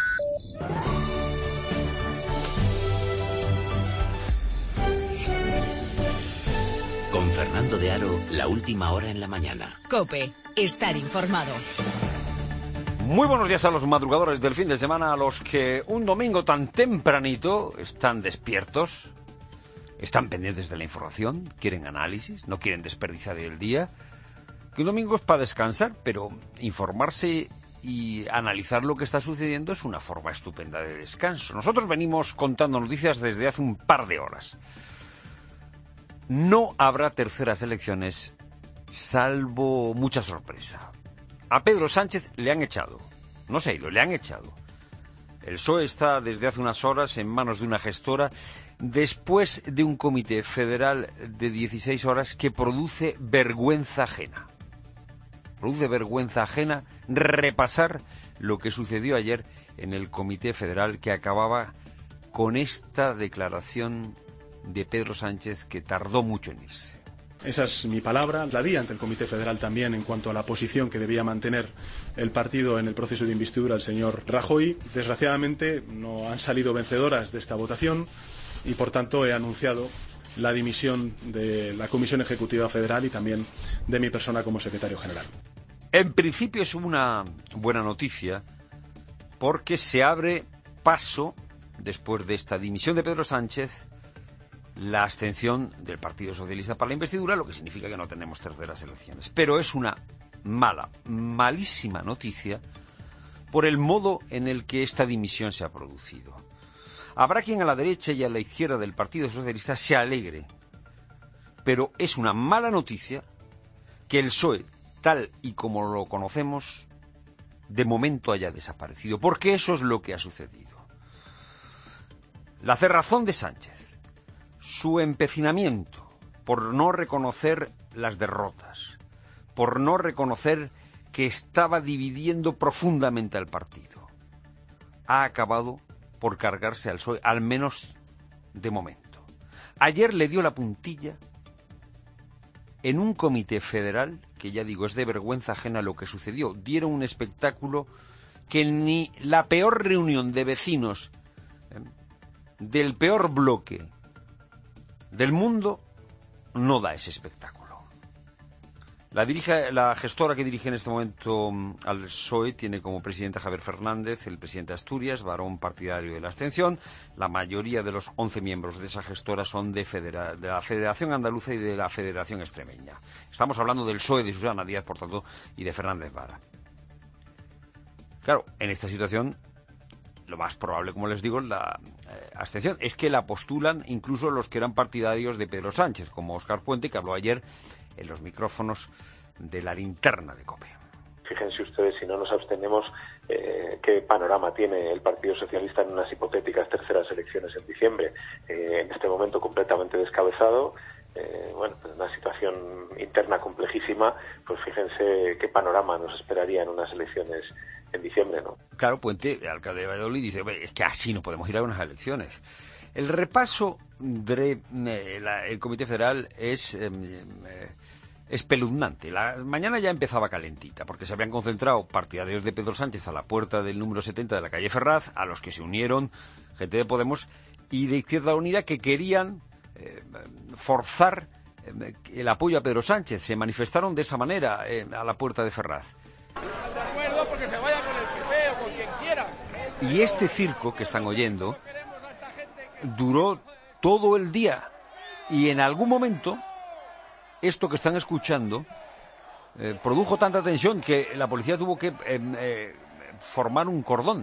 Con Fernando de Aro, la última hora en la mañana. COPE. Estar informado. Muy buenos días a los madrugadores del fin de semana, a los que un domingo tan tempranito están despiertos, están pendientes de la información, quieren análisis, no quieren desperdiciar el día. Que un domingo es para descansar, pero informarse y analizar lo que está sucediendo es una forma estupenda de descanso. Nosotros venimos contando noticias desde hace un par de horas. No habrá terceras elecciones, salvo mucha sorpresa. A Pedro Sánchez le han echado. No se ha ido, le han echado. El P S O E está desde hace unas horas en manos de una gestora después de un comité federal de dieciséis horas que produce vergüenza ajena. Produce vergüenza ajena repasar lo que sucedió ayer en el comité federal, que acababa con esta declaración de Pedro Sánchez, que tardó mucho en irse. Esa es mi palabra, la di ante el Comité Federal también en cuanto a la posición que debía mantener el partido en el proceso de investidura el señor Rajoy. Desgraciadamente no han salido vencedoras de esta votación y por tanto he anunciado la dimisión de la Comisión Ejecutiva Federal y también de mi persona como secretario general. En principio es una buena noticia porque se abre paso, después de esta dimisión de Pedro Sánchez, la abstención del Partido Socialista para la investidura, lo que significa que no tenemos terceras elecciones. Pero es una mala, malísima noticia por el modo en el que esta dimisión se ha producido. Habrá quien a la derecha y a la izquierda del Partido Socialista se alegre, pero es una mala noticia que el P S O E, tal y como lo conocemos, de momento haya desaparecido, porque eso es lo que ha sucedido. La cerrazón de Sánchez, su empecinamiento por no reconocer las derrotas, por no reconocer que estaba dividiendo profundamente al partido, ha acabado por cargarse al P S O E, al menos de momento. Ayer le dio la puntilla en un comité federal, que ya digo, es de vergüenza ajena lo que sucedió. Dieron un espectáculo que ni la peor reunión de vecinos eh, del peor bloque del mundo no da ese espectáculo. La, dirige, la gestora que dirige en este momento al P S O E tiene como presidente a Javier Fernández, el presidente de Asturias, varón partidario de la abstención. La mayoría de los once miembros de esa gestora son de, federa, de la Federación Andaluza y de la Federación Extremeña. Estamos hablando del P S O E de Susana Díaz, por tanto, y de Fernández Vara. Claro, en esta situación, lo más probable, como les digo, es la eh, abstención. Es que la postulan incluso los que eran partidarios de Pedro Sánchez, como Óscar Puente, que habló ayer en los micrófonos de la linterna de COPE. Fíjense ustedes, si no nos abstenemos, eh, qué panorama tiene el Partido Socialista en unas hipotéticas terceras elecciones en diciembre. Eh, en este momento completamente descabezado, eh, bueno, pues una situación interna complejísima, pues fíjense qué panorama nos esperaría en unas elecciones en diciembre, ¿no? Claro, Puente, el alcalde de Valladolid, dice, es que así no podemos ir a unas elecciones. El repaso del de, Comité Federal es... Eh, eh, espeluznante. La mañana ya empezaba calentita, porque se habían concentrado partidarios de Pedro Sánchez a la puerta del número setenta de la calle Ferraz, a los que se unieron gente de Podemos y de Izquierda Unida, que querían eh, forzar eh, el apoyo a Pedro Sánchez. Se manifestaron de esta manera eh, a la puerta de Ferraz. De acuerdo, porque se vaya con el P P o con quien quiera. Y este circo que están oyendo duró todo el día, y en algún momento esto que están escuchando eh, produjo tanta tensión que la policía tuvo que eh, eh, formar un cordón.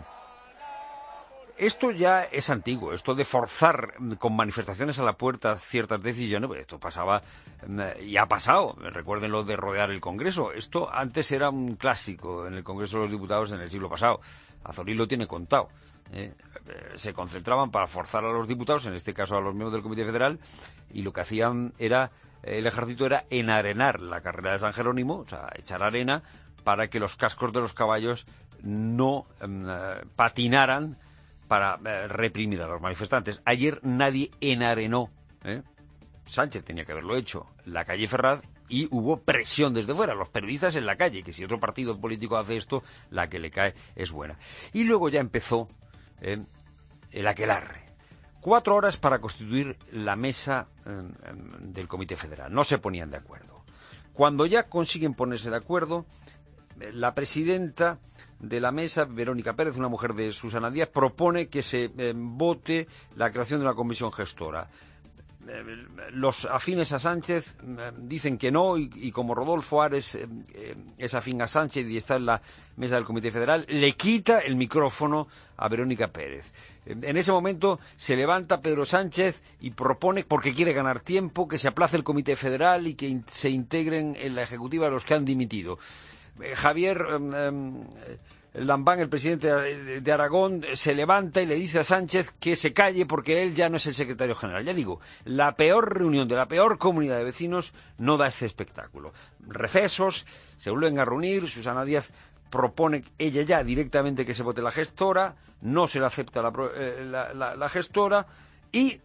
Esto ya es antiguo, esto de forzar con manifestaciones a la puerta ciertas decisiones, pues esto pasaba eh, y ha pasado. Recuerden lo de rodear el Congreso. Esto antes era un clásico en el Congreso de los Diputados en el siglo pasado. Azorín lo tiene contado. Eh, se concentraban para forzar a los diputados, en este caso a los miembros del Comité Federal, y lo que hacían era... el ejército era enarenar la carrera de San Jerónimo, o sea, echar arena para que los cascos de los caballos no eh, patinaran para eh, reprimir a los manifestantes. Ayer nadie enarenó, ¿eh? Sánchez tenía que haberlo hecho, la calle Ferraz, y hubo presión desde fuera, los periodistas en la calle, que si otro partido político hace esto, la que le cae es buena. Y luego ya empezó eh, el aquelarre. Cuatro horas para constituir la mesa eh, del Comité Federal. No se ponían de acuerdo. Cuando ya consiguen ponerse de acuerdo, eh, la presidenta de la mesa, Verónica Pérez, una mujer de Susana Díaz, propone que se eh, vote la creación de una comisión gestora. Eh, los afines a Sánchez eh, dicen que no, y, y como Rodolfo Ares eh, eh, es afín a Sánchez y está en la mesa del Comité Federal, le quita el micrófono a Verónica Pérez. Eh, en ese momento se levanta Pedro Sánchez y propone, porque quiere ganar tiempo, que se aplace el Comité Federal y que in- se integren en la ejecutiva los que han dimitido. Eh, Javier eh, eh, Lambán, el presidente de Aragón, se levanta y le dice a Sánchez que se calle porque él ya no es el secretario general. Ya digo, la peor reunión de la peor comunidad de vecinos no da este espectáculo. Recesos, se vuelven a reunir, Susana Díaz propone ella ya directamente que se vote la gestora, no se le acepta la, eh, la, la, la gestora, y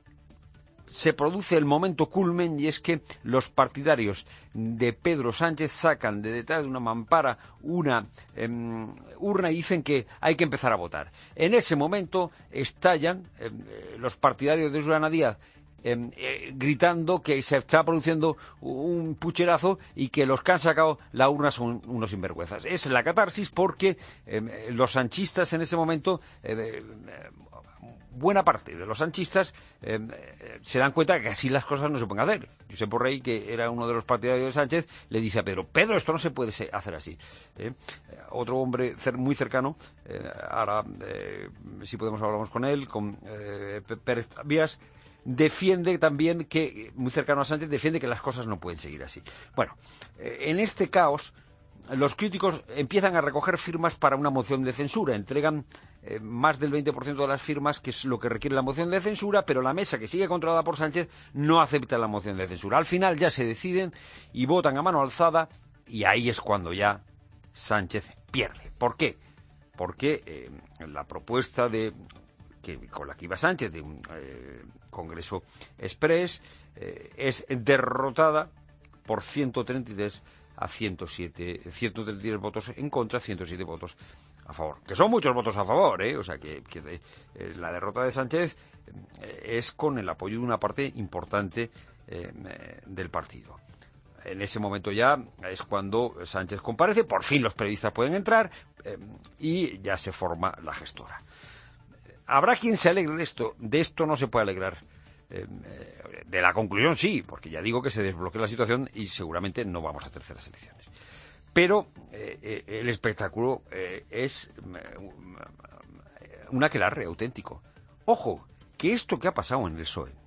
se produce el momento culmen, y es que los partidarios de Pedro Sánchez sacan de detrás de una mampara una eh, urna y dicen que hay que empezar a votar. En ese momento estallan eh, los partidarios de Susana Díaz eh, eh, gritando que se está produciendo un pucherazo y que los que han sacado la urna son unos sinvergüenzas. Es la catarsis porque eh, los sanchistas en ese momento... Eh, eh, buena parte de los sanchistas eh, eh, se dan cuenta que así las cosas no se pueden hacer. Josep Borrell, que era uno de los partidarios de Sánchez, le dice a Pedro, Pedro, esto no se puede hacer así. ¿Eh? Otro hombre cer- muy cercano, eh, ahora eh, si podemos hablamos con él, con eh, Pérez Vías, defiende también que, muy cercano a Sánchez, defiende que las cosas no pueden seguir así. Bueno, eh, en este caos, los críticos empiezan a recoger firmas para una moción de censura. Entregan eh, más del veinte por ciento de las firmas, que es lo que requiere la moción de censura, pero la mesa, que sigue controlada por Sánchez, no acepta la moción de censura. Al final ya se deciden y votan a mano alzada, y ahí es cuando ya Sánchez pierde. ¿Por qué? Porque eh, la propuesta de que con la que iba Sánchez, de un eh, Congreso Express, eh, es derrotada por ciento treinta y tres a ciento siete, ciento treinta y tres votos en contra, ciento siete votos a favor. Que son muchos votos a favor, ¿eh? O sea, que, que de, eh, la derrota de Sánchez eh, es con el apoyo de una parte importante eh, del partido. En ese momento ya es cuando Sánchez comparece, por fin los periodistas pueden entrar eh, y ya se forma la gestora. ¿Habrá quien se alegre de esto? De esto no se puede alegrar. Eh, de la conclusión sí, porque ya digo que se desbloquea la situación y seguramente no vamos a terceras elecciones. Pero eh, eh, el espectáculo eh, es un aquelarre auténtico. Ojo, que esto que ha pasado en el P S O E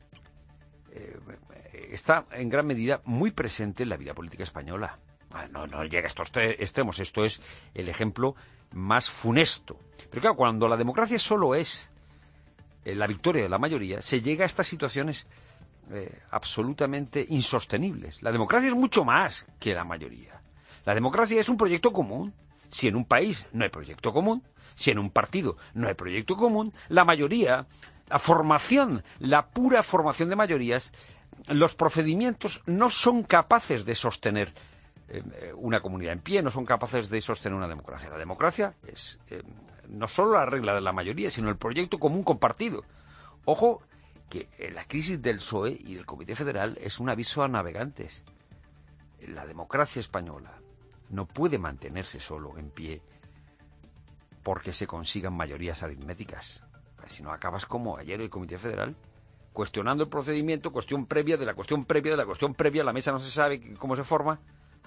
eh, está en gran medida muy presente en la vida política española. No, no llega a estos extremos, esto es el ejemplo más funesto. Pero claro, cuando la democracia solo es eh, la victoria de la mayoría, se llega a estas situaciones eh, absolutamente insostenibles. La democracia es mucho más que la mayoría. La democracia es un proyecto común. Si en un país no hay proyecto común, si en un partido no hay proyecto común, la mayoría, la formación, la pura formación de mayorías, los procedimientos no son capaces de sostener eh, una comunidad en pie, no son capaces de sostener una democracia. La democracia es eh, no solo la regla de la mayoría, sino el proyecto común compartido. Ojo, que la crisis del P S O E y del Comité Federal es un aviso a navegantes. La democracia española no puede mantenerse solo en pie porque se consigan mayorías aritméticas. Si no, acabas como ayer el Comité Federal, cuestionando el procedimiento, cuestión previa de la cuestión previa de la cuestión previa, la mesa no se sabe cómo se forma.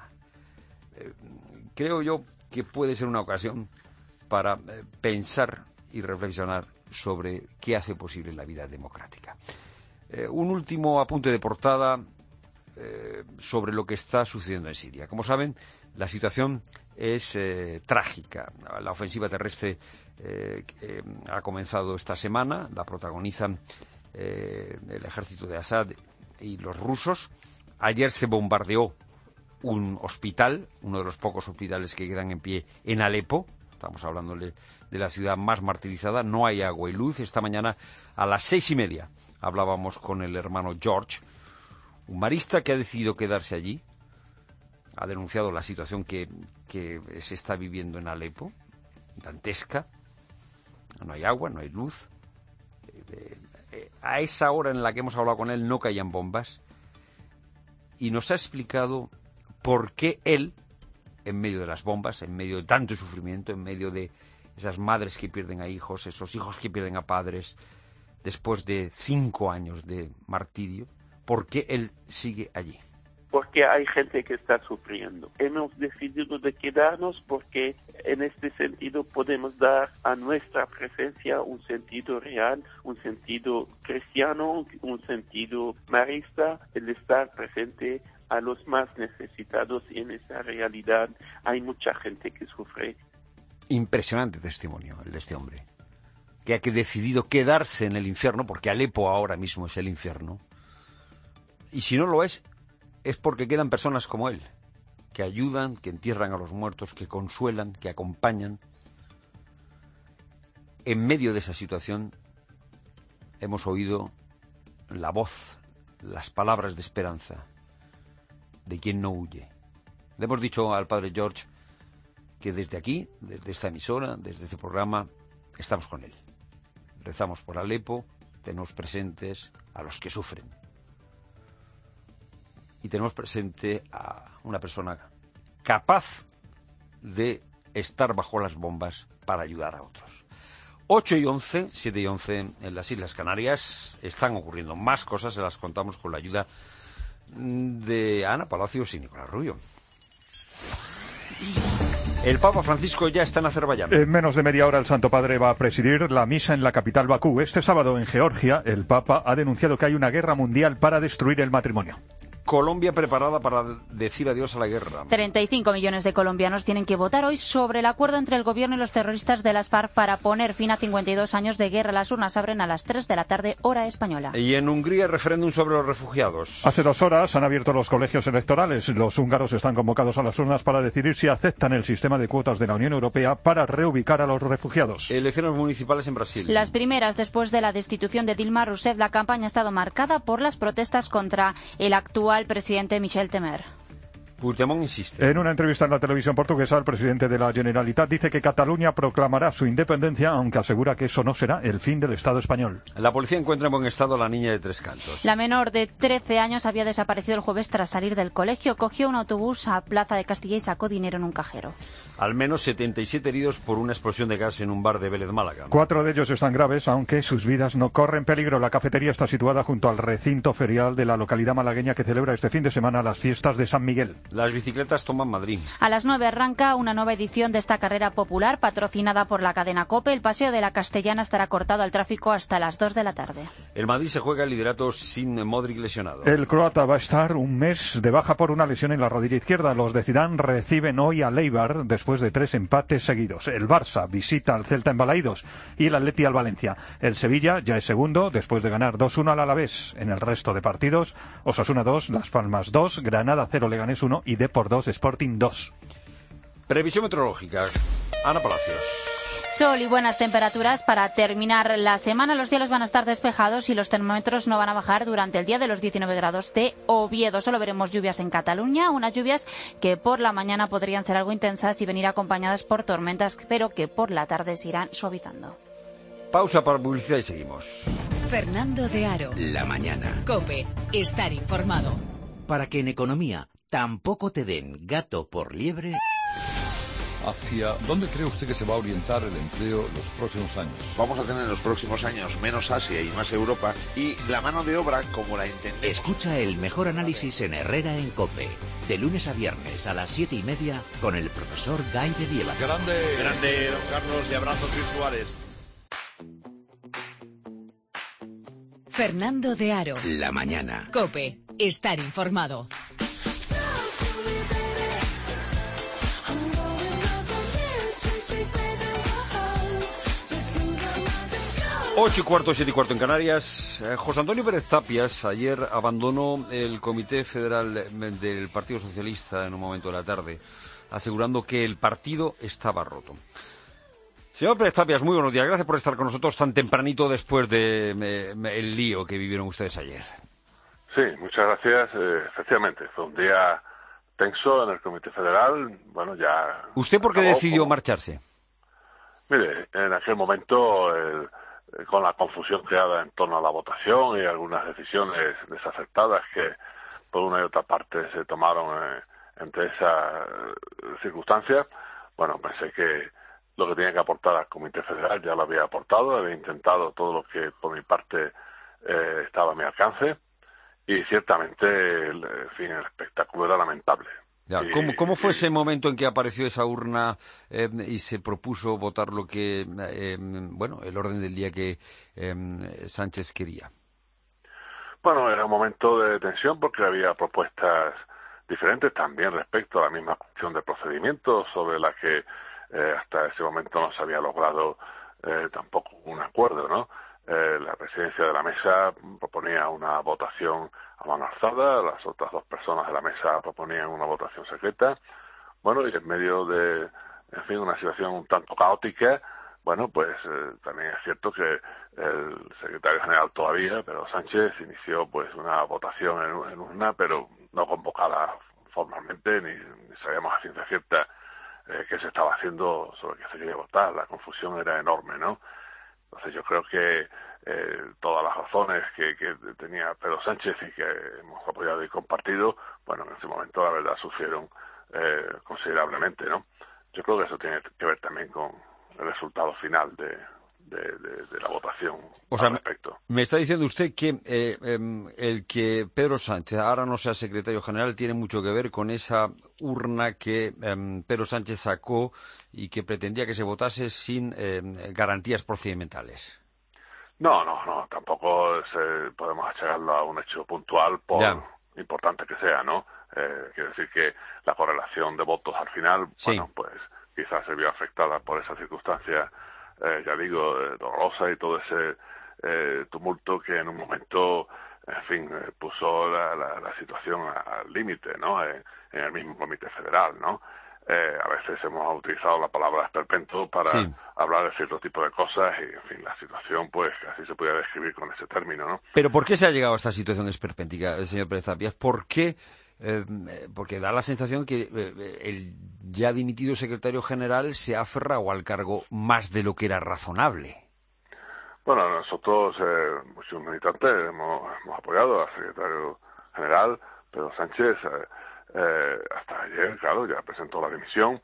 Eh, creo yo que puede ser una ocasión para eh, pensar y reflexionar sobre qué hace posible la vida democrática. Eh, un último apunte de portada eh, sobre lo que está sucediendo en Siria. Como saben, la situación es eh, trágica. La ofensiva terrestre eh, eh, ha comenzado esta semana, la protagonizan eh, el ejército de Assad y los rusos. Ayer se bombardeó un hospital, uno de los pocos hospitales que quedan en pie en Alepo. Estamos hablando de la ciudad más martirizada. No hay agua y luz. Esta mañana a las seis y media hablábamos con el hermano George, un marista que ha decidido quedarse allí. Ha denunciado la situación que, que se está viviendo en Alepo, dantesca. No hay agua, no hay luz. Eh, eh, a esa hora en la que hemos hablado con él no caían bombas. Y nos ha explicado por qué él, en medio de las bombas, en medio de tanto sufrimiento, en medio de esas madres que pierden a hijos, esos hijos que pierden a padres, después de cinco años de martirio, por qué él sigue allí. Porque hay gente que está sufriendo. Hemos decidido de quedarnos porque en este sentido podemos dar a nuestra presencia un sentido real, un sentido cristiano, un sentido marista, el estar presente a los más necesitados, y en esa realidad hay mucha gente que sufre. Impresionante testimonio el de este hombre, que ha decidido quedarse en el infierno, porque Alepo ahora mismo es el infierno, y si no lo es, es porque quedan personas como él, que ayudan, que entierran a los muertos, que consuelan, que acompañan. En medio de esa situación hemos oído la voz, las palabras de esperanza de quien no huye. Le hemos dicho al padre George que desde aquí, desde esta emisora, desde este programa, estamos con él. Rezamos por Alepo, tenemos presentes a los que sufren. Y tenemos presente a una persona capaz de estar bajo las bombas para ayudar a otros. ocho y once, siete y once en las Islas Canarias. Están ocurriendo más cosas, se las contamos con la ayuda de Ana Palacios y Nicolás Rubio. El Papa Francisco ya está en Azerbaiyán. En menos de media hora el Santo Padre va a presidir la misa en la capital Bakú. Este sábado en Georgia, el Papa ha denunciado que hay una guerra mundial para destruir el matrimonio. Colombia preparada para decir adiós a la guerra. treinta y cinco millones de colombianos tienen que votar hoy sobre el acuerdo entre el gobierno y los terroristas de las FARC para poner fin a cincuenta y dos años de guerra. Las urnas abren a las tres de la tarde, hora española. Y en Hungría, referéndum sobre los refugiados. Hace dos horas han abierto los colegios electorales. Los húngaros están convocados a las urnas para decidir si aceptan el sistema de cuotas de la Unión Europea para reubicar a los refugiados. Elecciones municipales en Brasil. Las primeras después de la destitución de Dilma Rousseff. La campaña ha estado marcada por las protestas contra el actual presidente Michel Temer. Puigdemont insiste. En una entrevista en la televisión portuguesa, el presidente de la Generalitat dice que Cataluña proclamará su independencia, aunque asegura que eso no será el fin del Estado español. La policía encuentra en buen estado a la niña de Tres Cantos. La menor de trece años había desaparecido el jueves tras salir del colegio. Cogió un autobús a Plaza de Castilla y sacó dinero en un cajero. Al menos setenta y siete heridos por una explosión de gas en un bar de Vélez, Málaga. Cuatro de ellos están graves, aunque sus vidas no corren peligro. La cafetería está situada junto al recinto ferial de la localidad malagueña que celebra este fin de semana las fiestas de San Miguel. Las bicicletas toman Madrid. A las nueve arranca una nueva edición de esta carrera popular patrocinada por la cadena COPE. El paseo de la Castellana estará cortado al tráfico hasta las dos de la tarde. El Madrid se juega el liderato sin Modric lesionado. El croata va a estar un mes de baja por una lesión en la rodilla izquierda. Los de Zidane reciben hoy a Leibar después de tres empates seguidos. El Barça visita al Celta en Balaídos y el Atleti al Valencia. El Sevilla ya es segundo después de ganar dos uno al Alavés. En el resto de partidos, Osasuna dos, Las Palmas dos, Granada cero, Leganés uno y Depor dos, Sporting dos. Previsión meteorológica. Ana Palacios. Sol y buenas temperaturas para terminar la semana. Los cielos van a estar despejados y los termómetros no van a bajar durante el día de los diecinueve grados de Oviedo. Solo veremos lluvias en Cataluña, unas lluvias que por la mañana podrían ser algo intensas y venir acompañadas por tormentas, pero que por la tarde se irán suavizando. Pausa para publicidad y seguimos. Fernando de Aro. La mañana. COPE. Estar informado. Para que en economía tampoco te den gato por liebre. ¿Hacia dónde cree usted que se va a orientar el empleo los próximos años? Vamos a tener en los próximos años menos Asia y más Europa, y la mano de obra como la entendemos. Escucha el mejor análisis en Herrera en COPE, de lunes a viernes a las siete y media con el profesor Guy de Dieva. ¡Grande! ¡Grande, don Carlos! Y abrazos virtuales. Fernando de Aro. La mañana. COPE. Estar informado. Ocho y cuarto, siete y cuarto en Canarias. Eh, José Antonio Pérez Tapias ayer abandonó el Comité Federal del Partido Socialista en un momento de la tarde, asegurando que el partido estaba roto. Señor Pérez Tapias, muy buenos días. Gracias por estar con nosotros tan tempranito después de eh, el lío que vivieron ustedes ayer. Sí, muchas gracias. Eh, efectivamente, fue un día tenso en el Comité Federal. Bueno, ya... ¿Usted por qué decidió como... marcharse? Mire, en aquel momento... El... con la confusión creada en torno a la votación y algunas decisiones desacertadas que por una y otra parte se tomaron eh, entre esas circunstancias, bueno, pensé que lo que tenía que aportar al Comité Federal ya lo había aportado, había intentado todo lo que por mi parte eh, estaba a mi alcance, y ciertamente el, en fin, el espectáculo era lamentable. Ya, ¿cómo, ¿Cómo fue ese momento en que apareció esa urna eh, y se propuso votar lo que, eh, bueno, el orden del día que eh, Sánchez quería? Bueno, era un momento de tensión porque había propuestas diferentes también respecto a la misma cuestión de procedimiento sobre la que eh, hasta ese momento no se había logrado eh, tampoco un acuerdo, ¿no? Eh, la presidencia de la mesa proponía una votación a mano alzada, las otras dos personas de la mesa proponían una votación secreta. Bueno, y en medio de, en fin, una situación un tanto caótica, bueno, pues eh, también es cierto que el secretario general todavía, Pedro Sánchez, inició pues una votación en, en urna, pero no convocada formalmente, ni, ni sabíamos a ciencia cierta eh, qué se estaba haciendo sobre qué se quería votar. La confusión era enorme, ¿no? Entonces yo creo que eh, todas las razones que, que tenía Pedro Sánchez y que hemos apoyado y compartido, bueno, en ese momento la verdad sufrieron eh, considerablemente, ¿no? Yo creo que eso tiene que ver también con el resultado final de, de, de, de la votación o sea, al respecto. Me está diciendo usted que eh, eh, el que Pedro Sánchez ahora no sea secretario general tiene mucho que ver con esa urna que eh, Pedro Sánchez sacó y que pretendía que se votase sin eh, garantías procedimentales. No, no, no, tampoco se, podemos achacarlo a un hecho puntual por ya. importante que sea, ¿no? Eh, quiere decir que la correlación de votos al final, sí. bueno, pues quizás se vio afectada por esa circunstancia, eh, ya digo, eh, dolorosa y todo ese eh, tumulto que en un momento, en fin, eh, puso la, la, la situación al límite, ¿no? Eh, en el mismo Comité Federal, ¿no? Eh, a veces hemos utilizado la palabra esperpento para sí. hablar de cierto tipo de cosas y, en fin, la situación, pues, así se podría describir con ese término, ¿no? Pero ¿por qué se ha llegado a esta situación esperpéntica, señor Pérez Tapias? ¿Por qué? Eh, porque da la sensación que eh, el ya dimitido secretario general se ha aferrado al cargo más de lo que era razonable. Bueno, nosotros, eh, muchos militantes, hemos, hemos apoyado al secretario general, Pedro Sánchez. Eh, Eh, hasta ayer, claro, ya presentó la dimisión.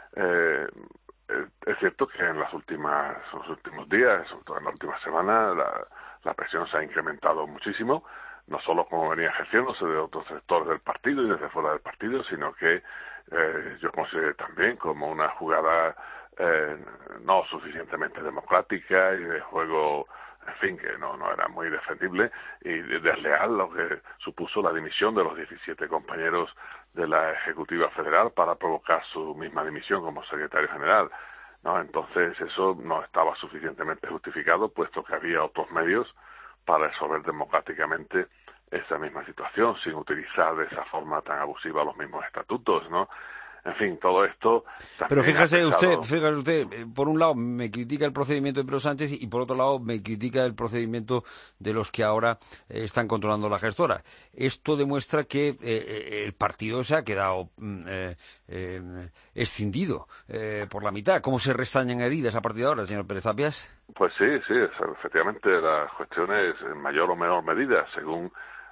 Eh, eh, es cierto que en las últimas, los últimos días, sobre todo en la última semana, la, la presión se ha incrementado muchísimo. no solo como venía ejerciéndose de otros sectores del partido y desde fuera del partido, sino que eh, yo consideré también como una jugada eh, no suficientemente democrática y de juego, en fin, que no, no era muy defendible y desleal, lo que supuso la dimisión de los diecisiete compañeros de la Ejecutiva Federal para provocar su misma dimisión como secretario general, ¿no? Entonces eso no estaba suficientemente justificado, puesto que había otros medios para resolver democráticamente esa misma situación sin utilizar de esa forma tan abusiva los mismos estatutos, ¿no? En fin, todo esto... Pero fíjese usted, fíjese usted, por un lado me critica el procedimiento de Pedro Sánchez y por otro lado me critica el procedimiento de los que ahora eh, están controlando la gestora. Esto demuestra que eh, el partido se ha quedado eh, eh, escindido eh, por la mitad. ¿Cómo se restañan heridas a partir de ahora, señor Pérez Tapias? Pues sí, sí, efectivamente las cuestiones en mayor o menor medida, según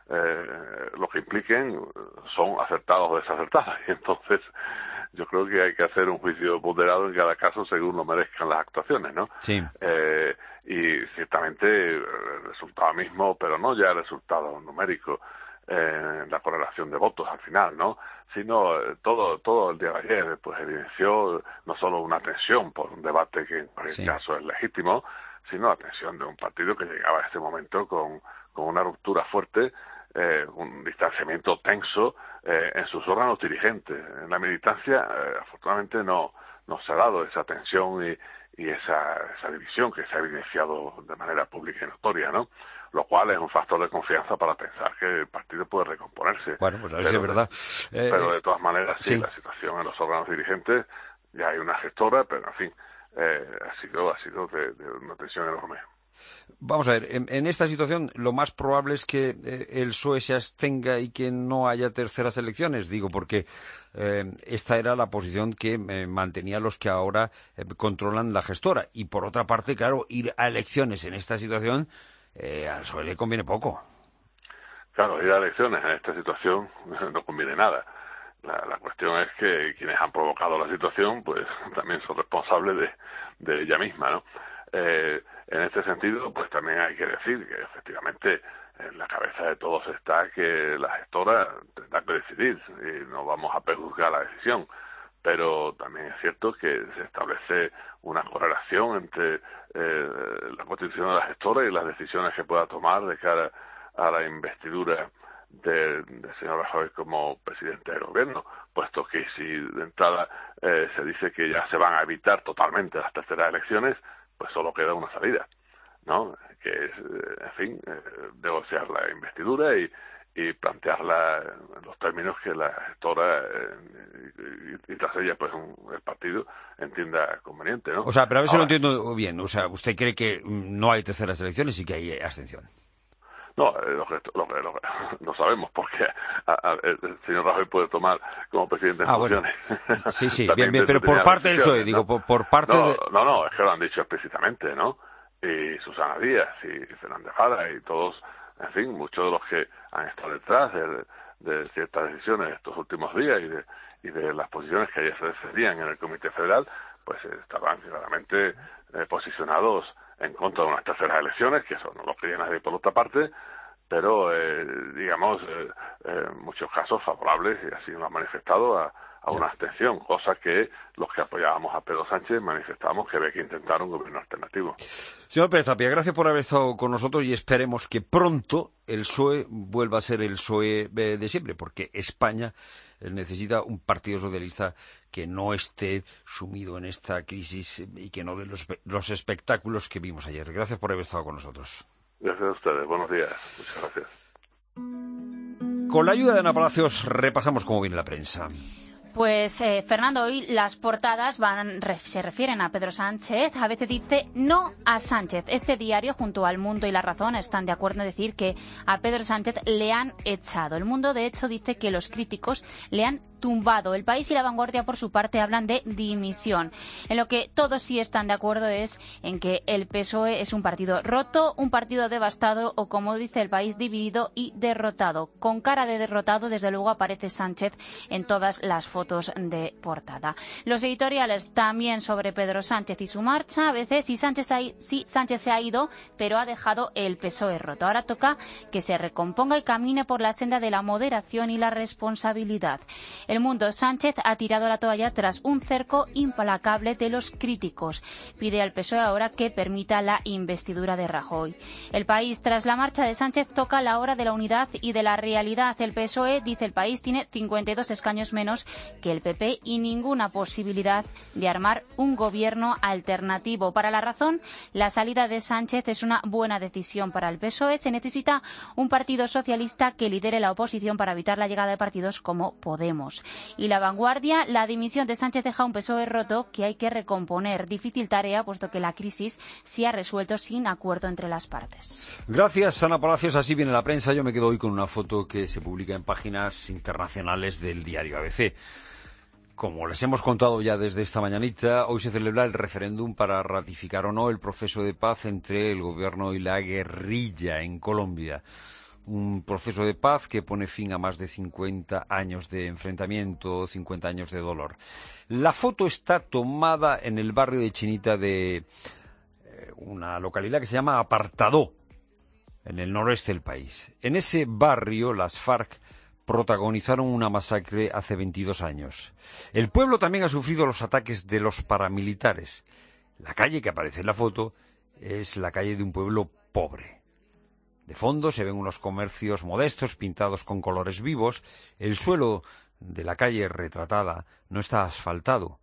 Eh, lo que impliquen, son acertadas o desacertadas, y entonces yo creo que hay que hacer un juicio ponderado en cada caso según lo merezcan las actuaciones, ¿no? Sí. Eh, y ciertamente el resultado mismo, pero no ya el resultado numérico, eh, la correlación de votos al final, ¿no? Sino eh, todo todo el día de ayer pues evidenció no solo una tensión por un debate que en cualquier sí. caso es legítimo, sino la tensión de un partido que llegaba a este momento con, con una ruptura fuerte, Eh, un distanciamiento tenso eh, en sus órganos dirigentes. En la militancia, eh, afortunadamente, no, no se ha dado esa tensión y, y esa, esa división que se ha evidenciado de manera pública y notoria, ¿no? Lo cual es un factor de confianza para pensar que el partido puede recomponerse. Bueno, pues a ver si es verdad. Eh, pero de todas maneras, sí, sí, la situación en los órganos dirigentes, ya hay una gestora, pero en fin, eh, ha sido, ha sido de, de una tensión enorme. Vamos a ver, en, en esta situación lo más probable es que eh, el P S O E se abstenga y que no haya terceras elecciones, digo, porque eh, esta era la posición que eh, mantenían los que ahora eh, controlan la gestora. Y por otra parte, claro, ir a elecciones en esta situación eh, al P S O E le conviene poco. Claro, ir a elecciones en esta situación no conviene nada. La, la cuestión es que quienes han provocado la situación, pues también son responsables de, de ella misma, ¿no? Eh, en este sentido, pues también hay que decir que efectivamente en la cabeza de todos está que la gestora tendrá que decidir y no vamos a prejuzgar la decisión, pero también es cierto que se establece una correlación entre eh, la constitución de la gestora y las decisiones que pueda tomar de cara a la investidura del de señor Rajoy como presidente del gobierno, puesto que si de entrada eh, se dice que ya se van a evitar totalmente las terceras elecciones, pues solo queda una salida, ¿no? Que es, en fin, eh, negociar la investidura y, y plantearla en los términos que la gestora eh, y, y tras ella, pues un, el partido entienda conveniente, ¿no? O sea, pero a ver si Ahora, lo entiendo bien. O sea, ¿usted cree que no hay terceras elecciones y que hay abstención? No, lo que, lo que, lo que, no sabemos, porque a, a, el señor Rajoy puede tomar como presidente en ah, funciones. Bueno. Sí, sí, bien, bien, pero por parte del P S O E, ¿no? Digo, por, por parte no, de... No, no, es que lo han dicho explícitamente, ¿no? Y Susana Díaz y Fernández Vara y todos, en fin, muchos de los que han estado detrás de, de ciertas decisiones estos últimos días y de, y de las posiciones que ayer se decidían en el Comité Federal, pues estaban claramente eh, posicionados en contra de unas terceras elecciones, que eso no lo quería nadie por otra parte, pero, eh, digamos, eh, eh, en muchos casos favorables, y así lo han manifestado, a, a una abstención, cosa que los que apoyábamos a Pedro Sánchez manifestábamos que había que intentar un gobierno alternativo. Señor Pérez Tapia, gracias por haber estado con nosotros y esperemos que pronto el P S O E vuelva a ser el P S O E de siempre, porque España necesita un partido socialista que no esté sumido en esta crisis y que no dé los, los espectáculos que vimos ayer. Gracias por haber estado con nosotros. Gracias a ustedes. Buenos días. Muchas gracias. Con la ayuda de Ana Palacios repasamos cómo viene la prensa. Pues, eh, Fernando, hoy las portadas van ref, se refieren a Pedro Sánchez. A veces dice no a Sánchez. Este diario, junto al Mundo y La Razón, están de acuerdo en decir que a Pedro Sánchez le han echado. El Mundo, de hecho, dice que los críticos le han tumbado. El País y La Vanguardia, por su parte, hablan de dimisión. En lo que todos sí están de acuerdo es en que el P S O E es un partido roto, un partido devastado o, como dice El País, dividido y derrotado. Con cara de derrotado, desde luego, aparece Sánchez en todas las fotos de portada. Los editoriales también sobre Pedro Sánchez y su marcha. A veces sí Sánchez, ha, sí, Sánchez se ha ido, pero ha dejado el P S O E roto. Ahora toca que se recomponga y camine por la senda de la moderación y la responsabilidad. El Mundo: Sánchez ha tirado la toalla tras un cerco implacable de los críticos. Pide al P S O E ahora que permita la investidura de Rajoy. El País: tras la marcha de Sánchez toca la hora de la unidad y de la realidad. El P S O E, dice El País, tiene cincuenta y dos escaños menos que el P P y ninguna posibilidad de armar un gobierno alternativo. Para La Razón, la salida de Sánchez es una buena decisión para el P S O E. Se necesita un partido socialista que lidere la oposición para evitar la llegada de partidos como Podemos. Y La Vanguardia: la dimisión de Sánchez deja un P S O E roto que hay que recomponer. Difícil tarea, puesto que la crisis se ha resuelto sin acuerdo entre las partes. Gracias, Ana Palacios. Así viene la prensa. Yo me quedo hoy con una foto que se publica en páginas internacionales del diario A B C. Como les hemos contado ya desde esta mañanita, hoy se celebra el referéndum para ratificar o no el proceso de paz entre el gobierno y la guerrilla en Colombia. Un proceso de paz que pone fin a más de cincuenta años de enfrentamiento, cincuenta años de dolor. La foto está tomada en el barrio de Chinita de eh, una localidad que se llama Apartadó, en el noroeste del país. En ese barrio, las FARC protagonizaron una masacre hace veintidós años. El pueblo también ha sufrido los ataques de los paramilitares. La calle que aparece en la foto es la calle de un pueblo pobre. De fondo se ven unos comercios modestos pintados con colores vivos. El suelo de la calle retratada no está asfaltado.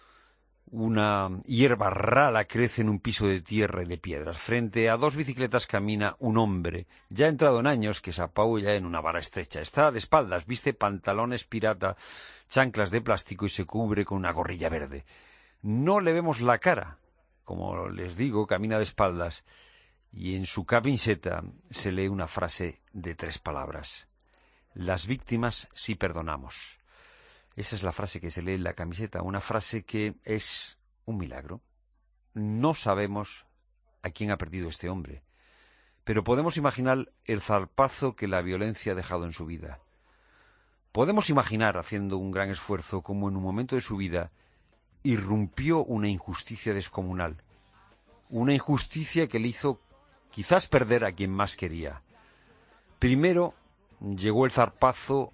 Una hierba rala crece en un piso de tierra y de piedras. Frente a dos bicicletas camina un hombre, ya entrado en años, que se apoya en una vara estrecha. Está de espaldas, viste pantalones pirata, chanclas de plástico y se cubre con una gorrilla verde. No le vemos la cara. Como les digo, camina de espaldas y en su camiseta se lee una frase de tres palabras. Las víctimas sí perdonamos. Esa es la frase que se lee en la camiseta, una frase que es un milagro. No sabemos a quién ha perdido este hombre, pero podemos imaginar el zarpazo que la violencia ha dejado en su vida. Podemos imaginar, haciendo un gran esfuerzo, cómo en un momento de su vida irrumpió una injusticia descomunal, una injusticia que le hizo quizás perder a quien más quería. Primero llegó el zarpazo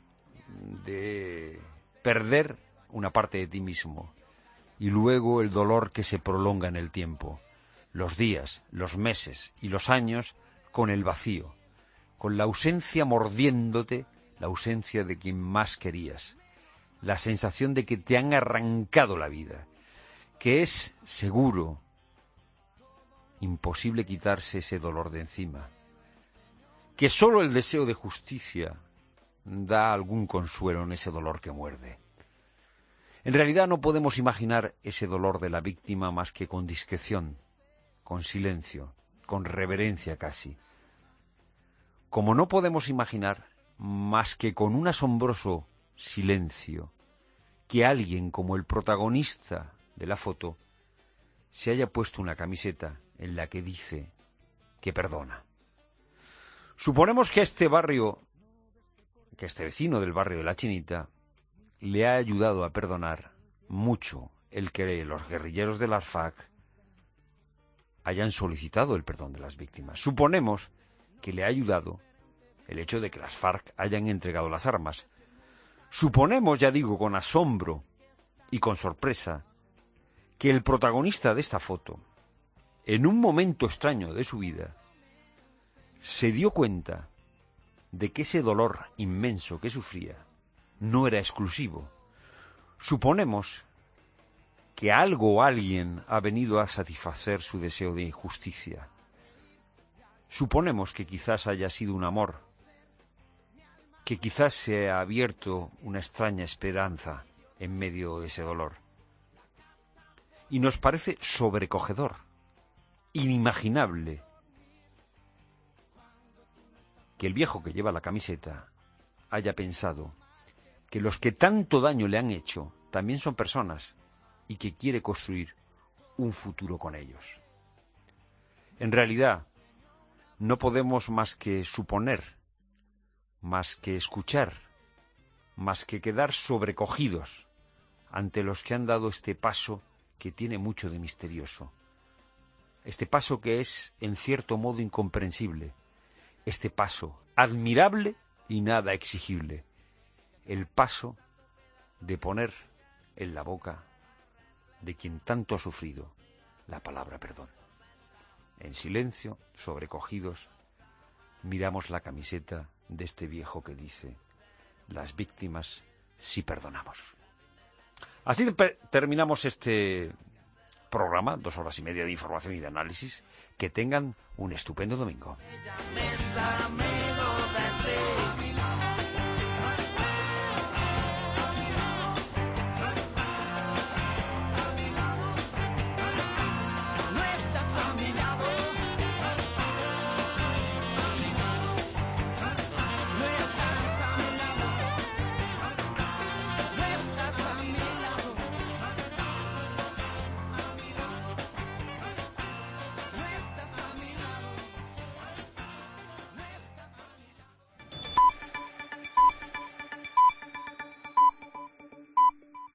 de perder una parte de ti mismo, y luego el dolor que se prolonga en el tiempo, los días, los meses y los años con el vacío, con la ausencia mordiéndote, la ausencia de quien más querías, la sensación de que te han arrancado la vida, que es seguro imposible quitarse ese dolor de encima, que sólo el deseo de justicia da algún consuelo en ese dolor que muerde. En realidad no podemos imaginar ese dolor de la víctima más que con discreción, con silencio, con reverencia casi. Como no podemos imaginar más que con un asombroso silencio que alguien como el protagonista de la foto se haya puesto una camiseta en la que dice que perdona. Suponemos que a este barrio, que este vecino del barrio de La Chinita, le ha ayudado a perdonar mucho el que los guerrilleros de las FARC hayan solicitado el perdón de las víctimas. Suponemos que le ha ayudado el hecho de que las FARC hayan entregado las armas. Suponemos, ya digo, con asombro y con sorpresa, que el protagonista de esta foto, en un momento extraño de su vida, se dio cuenta de que ese dolor inmenso que sufría no era exclusivo. Suponemos que algo o alguien ha venido a satisfacer su deseo de injusticia. Suponemos que quizás haya sido un amor, que quizás se ha abierto una extraña esperanza en medio de ese dolor. Y nos parece sobrecogedor, inimaginable, que el viejo que lleva la camiseta haya pensado que los que tanto daño le han hecho también son personas y que quiere construir un futuro con ellos. En realidad, no podemos más que suponer, más que escuchar, más que quedar sobrecogidos ante los que han dado este paso que tiene mucho de misterioso. Este paso que es, en cierto modo, incomprensible. Este paso admirable y nada exigible. El paso de poner en la boca de quien tanto ha sufrido la palabra perdón. En silencio, sobrecogidos, miramos la camiseta de este viejo que dice: las víctimas sí perdonamos. Así terminamos este programa, dos horas y media de información y de análisis. Que tengan un estupendo domingo.